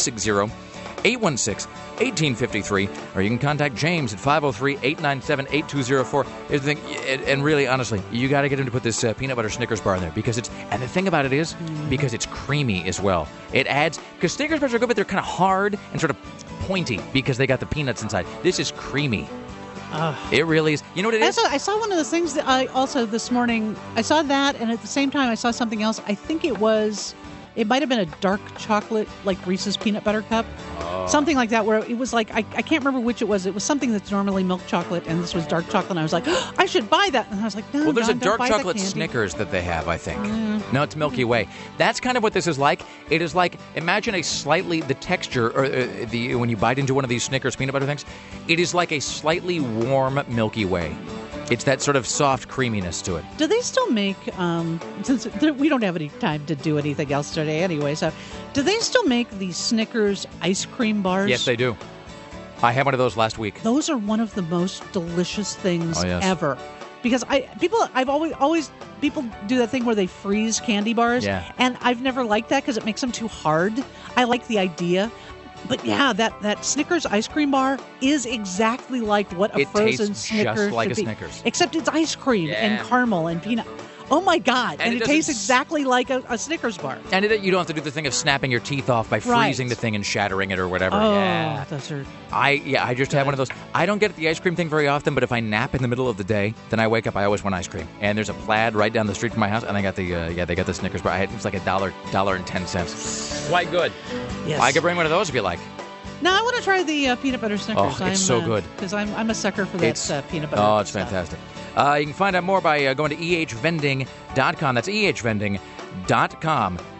360-816-1853, or you can contact James at 503-897-8204. Here's the thing, and really, honestly, you got to get him to put this peanut butter Snickers bar in there because and the thing about it is, because it's creamy as well. It adds, because Snickers bars are good, but they're kind of hard and sort of pointy because they got the peanuts inside. This is creamy. It really is. You know what it is? I saw one of those things that I also this morning. I saw that, and at the same time, I saw something else. I think it might have been a dark chocolate, like Reese's peanut butter cup. Something like that, where it was like, I can't remember which it was. It was something that's normally milk chocolate, and this was dark chocolate, and I was like, oh, I should buy that. And I was like, no, well, there's Don, a dark don't buy chocolate the candy. Snickers that they have, I think. No, it's Milky Way. That's kind of what this is like. It is like, imagine the texture, or when you bite into one of these Snickers peanut butter things, it is like a slightly warm Milky Way. It's that sort of soft creaminess to it. Do they still make, since we don't have any time to do anything else today anyway, so do they still make these Snickers ice cream bars? Yes, they do. I had one of those last week. Those are one of the most delicious things ever. Because people do that thing where they freeze candy bars, and I've never liked that because it makes them too hard. I like the idea. But yeah, that Snickers ice cream bar is exactly like what a frozen Snickers just like should a be. Snickers. Except it's ice cream and caramel and peanut. Oh my God! And it tastes exactly like a Snickers bar. And you don't have to do the thing of snapping your teeth off by freezing the thing and shattering it or whatever. Oh, yeah, those are. I just had one of those. I don't get the ice cream thing very often, but if I nap in the middle of the day, then I wake up. I always want ice cream. And there's a Plaid right down the street from my house, and they got they got the Snickers bar. It was like $1.10. Quite good. Yes. I could bring one of those if you like. No, I want to try the peanut butter Snickers. Oh, it's so good. Because I'm a sucker for that peanut butter. Oh, it's fantastic. You can find out more by going to ehvending.com. That's ehvending.com.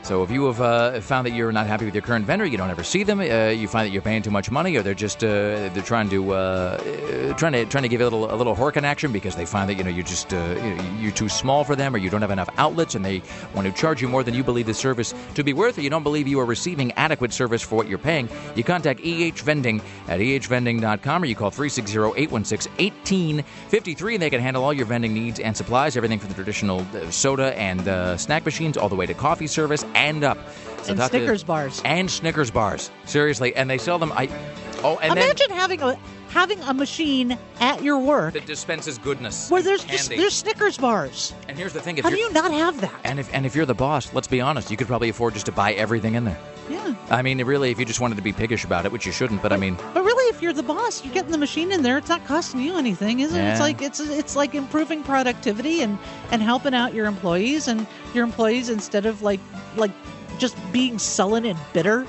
So if you have found that you're not happy with your current vendor, you don't ever see them, you find that you're paying too much money, or they're just they're trying to give it a little Horkin action because they find that you're just you're too small for them, or you don't have enough outlets, and they want to charge you more than you believe the service to be worth, or you don't believe you are receiving adequate service for what you're paying, you contact EH Vending at ehvending.com, or you call 360-816-1853, and they can handle all your vending needs and supplies, everything from the traditional soda and snack machines all the way to coffee service and up. So and Snickers bars. And Snickers bars. Seriously. And they sell them. Imagine having a machine at your work that dispenses goodness. Where there's candy. Snickers bars. And here's the thing. How do you not have that? And if you're the boss, let's be honest, you could probably afford just to buy everything in there. Yeah. I mean, really, if you just wanted to be piggish about it, which you shouldn't, but I mean... But really, if you're the boss, you're getting the machine in there, it's not costing you anything, is it? Yeah. It's like improving productivity and helping out your employees, and your employees, instead of like just being sullen and bitter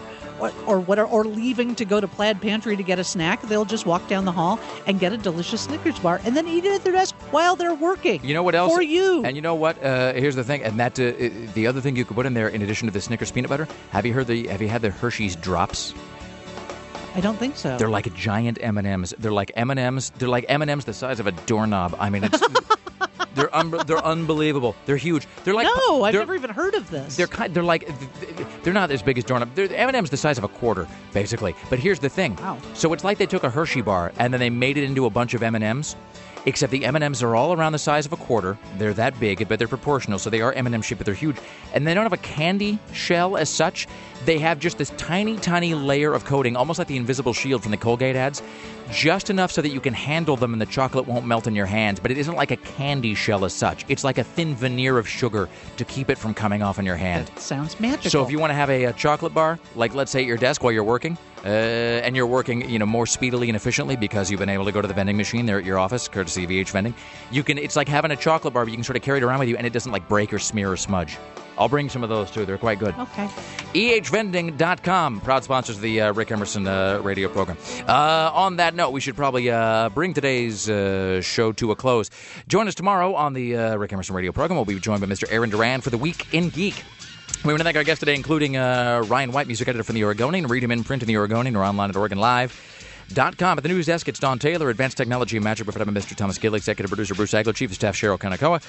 or leaving to go to Plaid Pantry to get a snack, they'll just walk down the hall and get a delicious Snickers bar and then eat it at their desk while they're working. You know what else? For you. And you know what? Here's the thing, and that the other thing you could put in there in addition to the Snickers peanut butter. Have you had the Hershey's Drops? I don't think so. They're like giant M&Ms. They're like M&Ms. They're like M&Ms the size of a doorknob. I mean, it's they're unbelievable. They're huge. They're like I've never even heard of this. They're not as big as doorknob. They're M&Ms the size of a quarter, basically. But here's the thing. Wow. So it's like they took a Hershey bar and then they made it into a bunch of M&Ms. Except the M&Ms are all around the size of a quarter. They're that big, but they're proportional, so they are M&M shaped, but they're huge. And they don't have a candy shell as such. They have just this tiny, tiny layer of coating, almost like the invisible shield from the Colgate ads, just enough so that you can handle them and the chocolate won't melt in your hands. But it isn't like a candy shell as such. It's like a thin veneer of sugar to keep it from coming off in your hand. That sounds magical. So if you want to have a chocolate bar, like let's say at your desk while you're working, and you're working, more speedily and efficiently because you've been able to go to the vending machine there at your office, courtesy of EH Vending, it's like having a chocolate bar, but you can sort of carry it around with you, and it doesn't like break or smear or smudge. I'll bring some of those, too. They're quite good. Okay. ehvending.com, proud sponsors of the Rick Emerson radio program. On that note, we should probably bring today's show to a close. Join us tomorrow on the Rick Emerson radio program. We'll be joined by Mr. Aaron Duran for the Week in Geek. We want to thank our guests today, including Ryan White, music editor from The Oregonian. Read him in print in The Oregonian or online at OregonLive.com. At the news desk, it's Don Taylor. Advanced Technology and Magic, provided by Mr. Thomas Gill. Executive producer Bruce Agler. Chief of Staff Cheryl Kanakoa.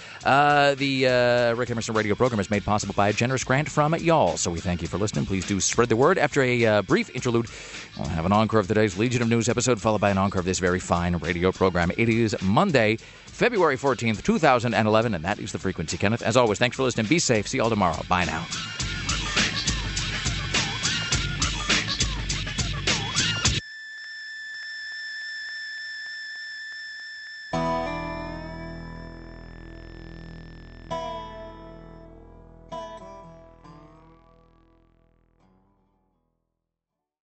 The Rick Emerson radio program is made possible by a generous grant from y'all. So we thank you for listening. Please do spread the word. After a brief interlude, we'll have an encore of today's Legion of News episode, followed by an encore of this very fine radio program. It is Monday, February 14th, 2011, and that is the frequency, Kenneth. As always, thanks for listening. Be safe. See you all tomorrow. Bye now.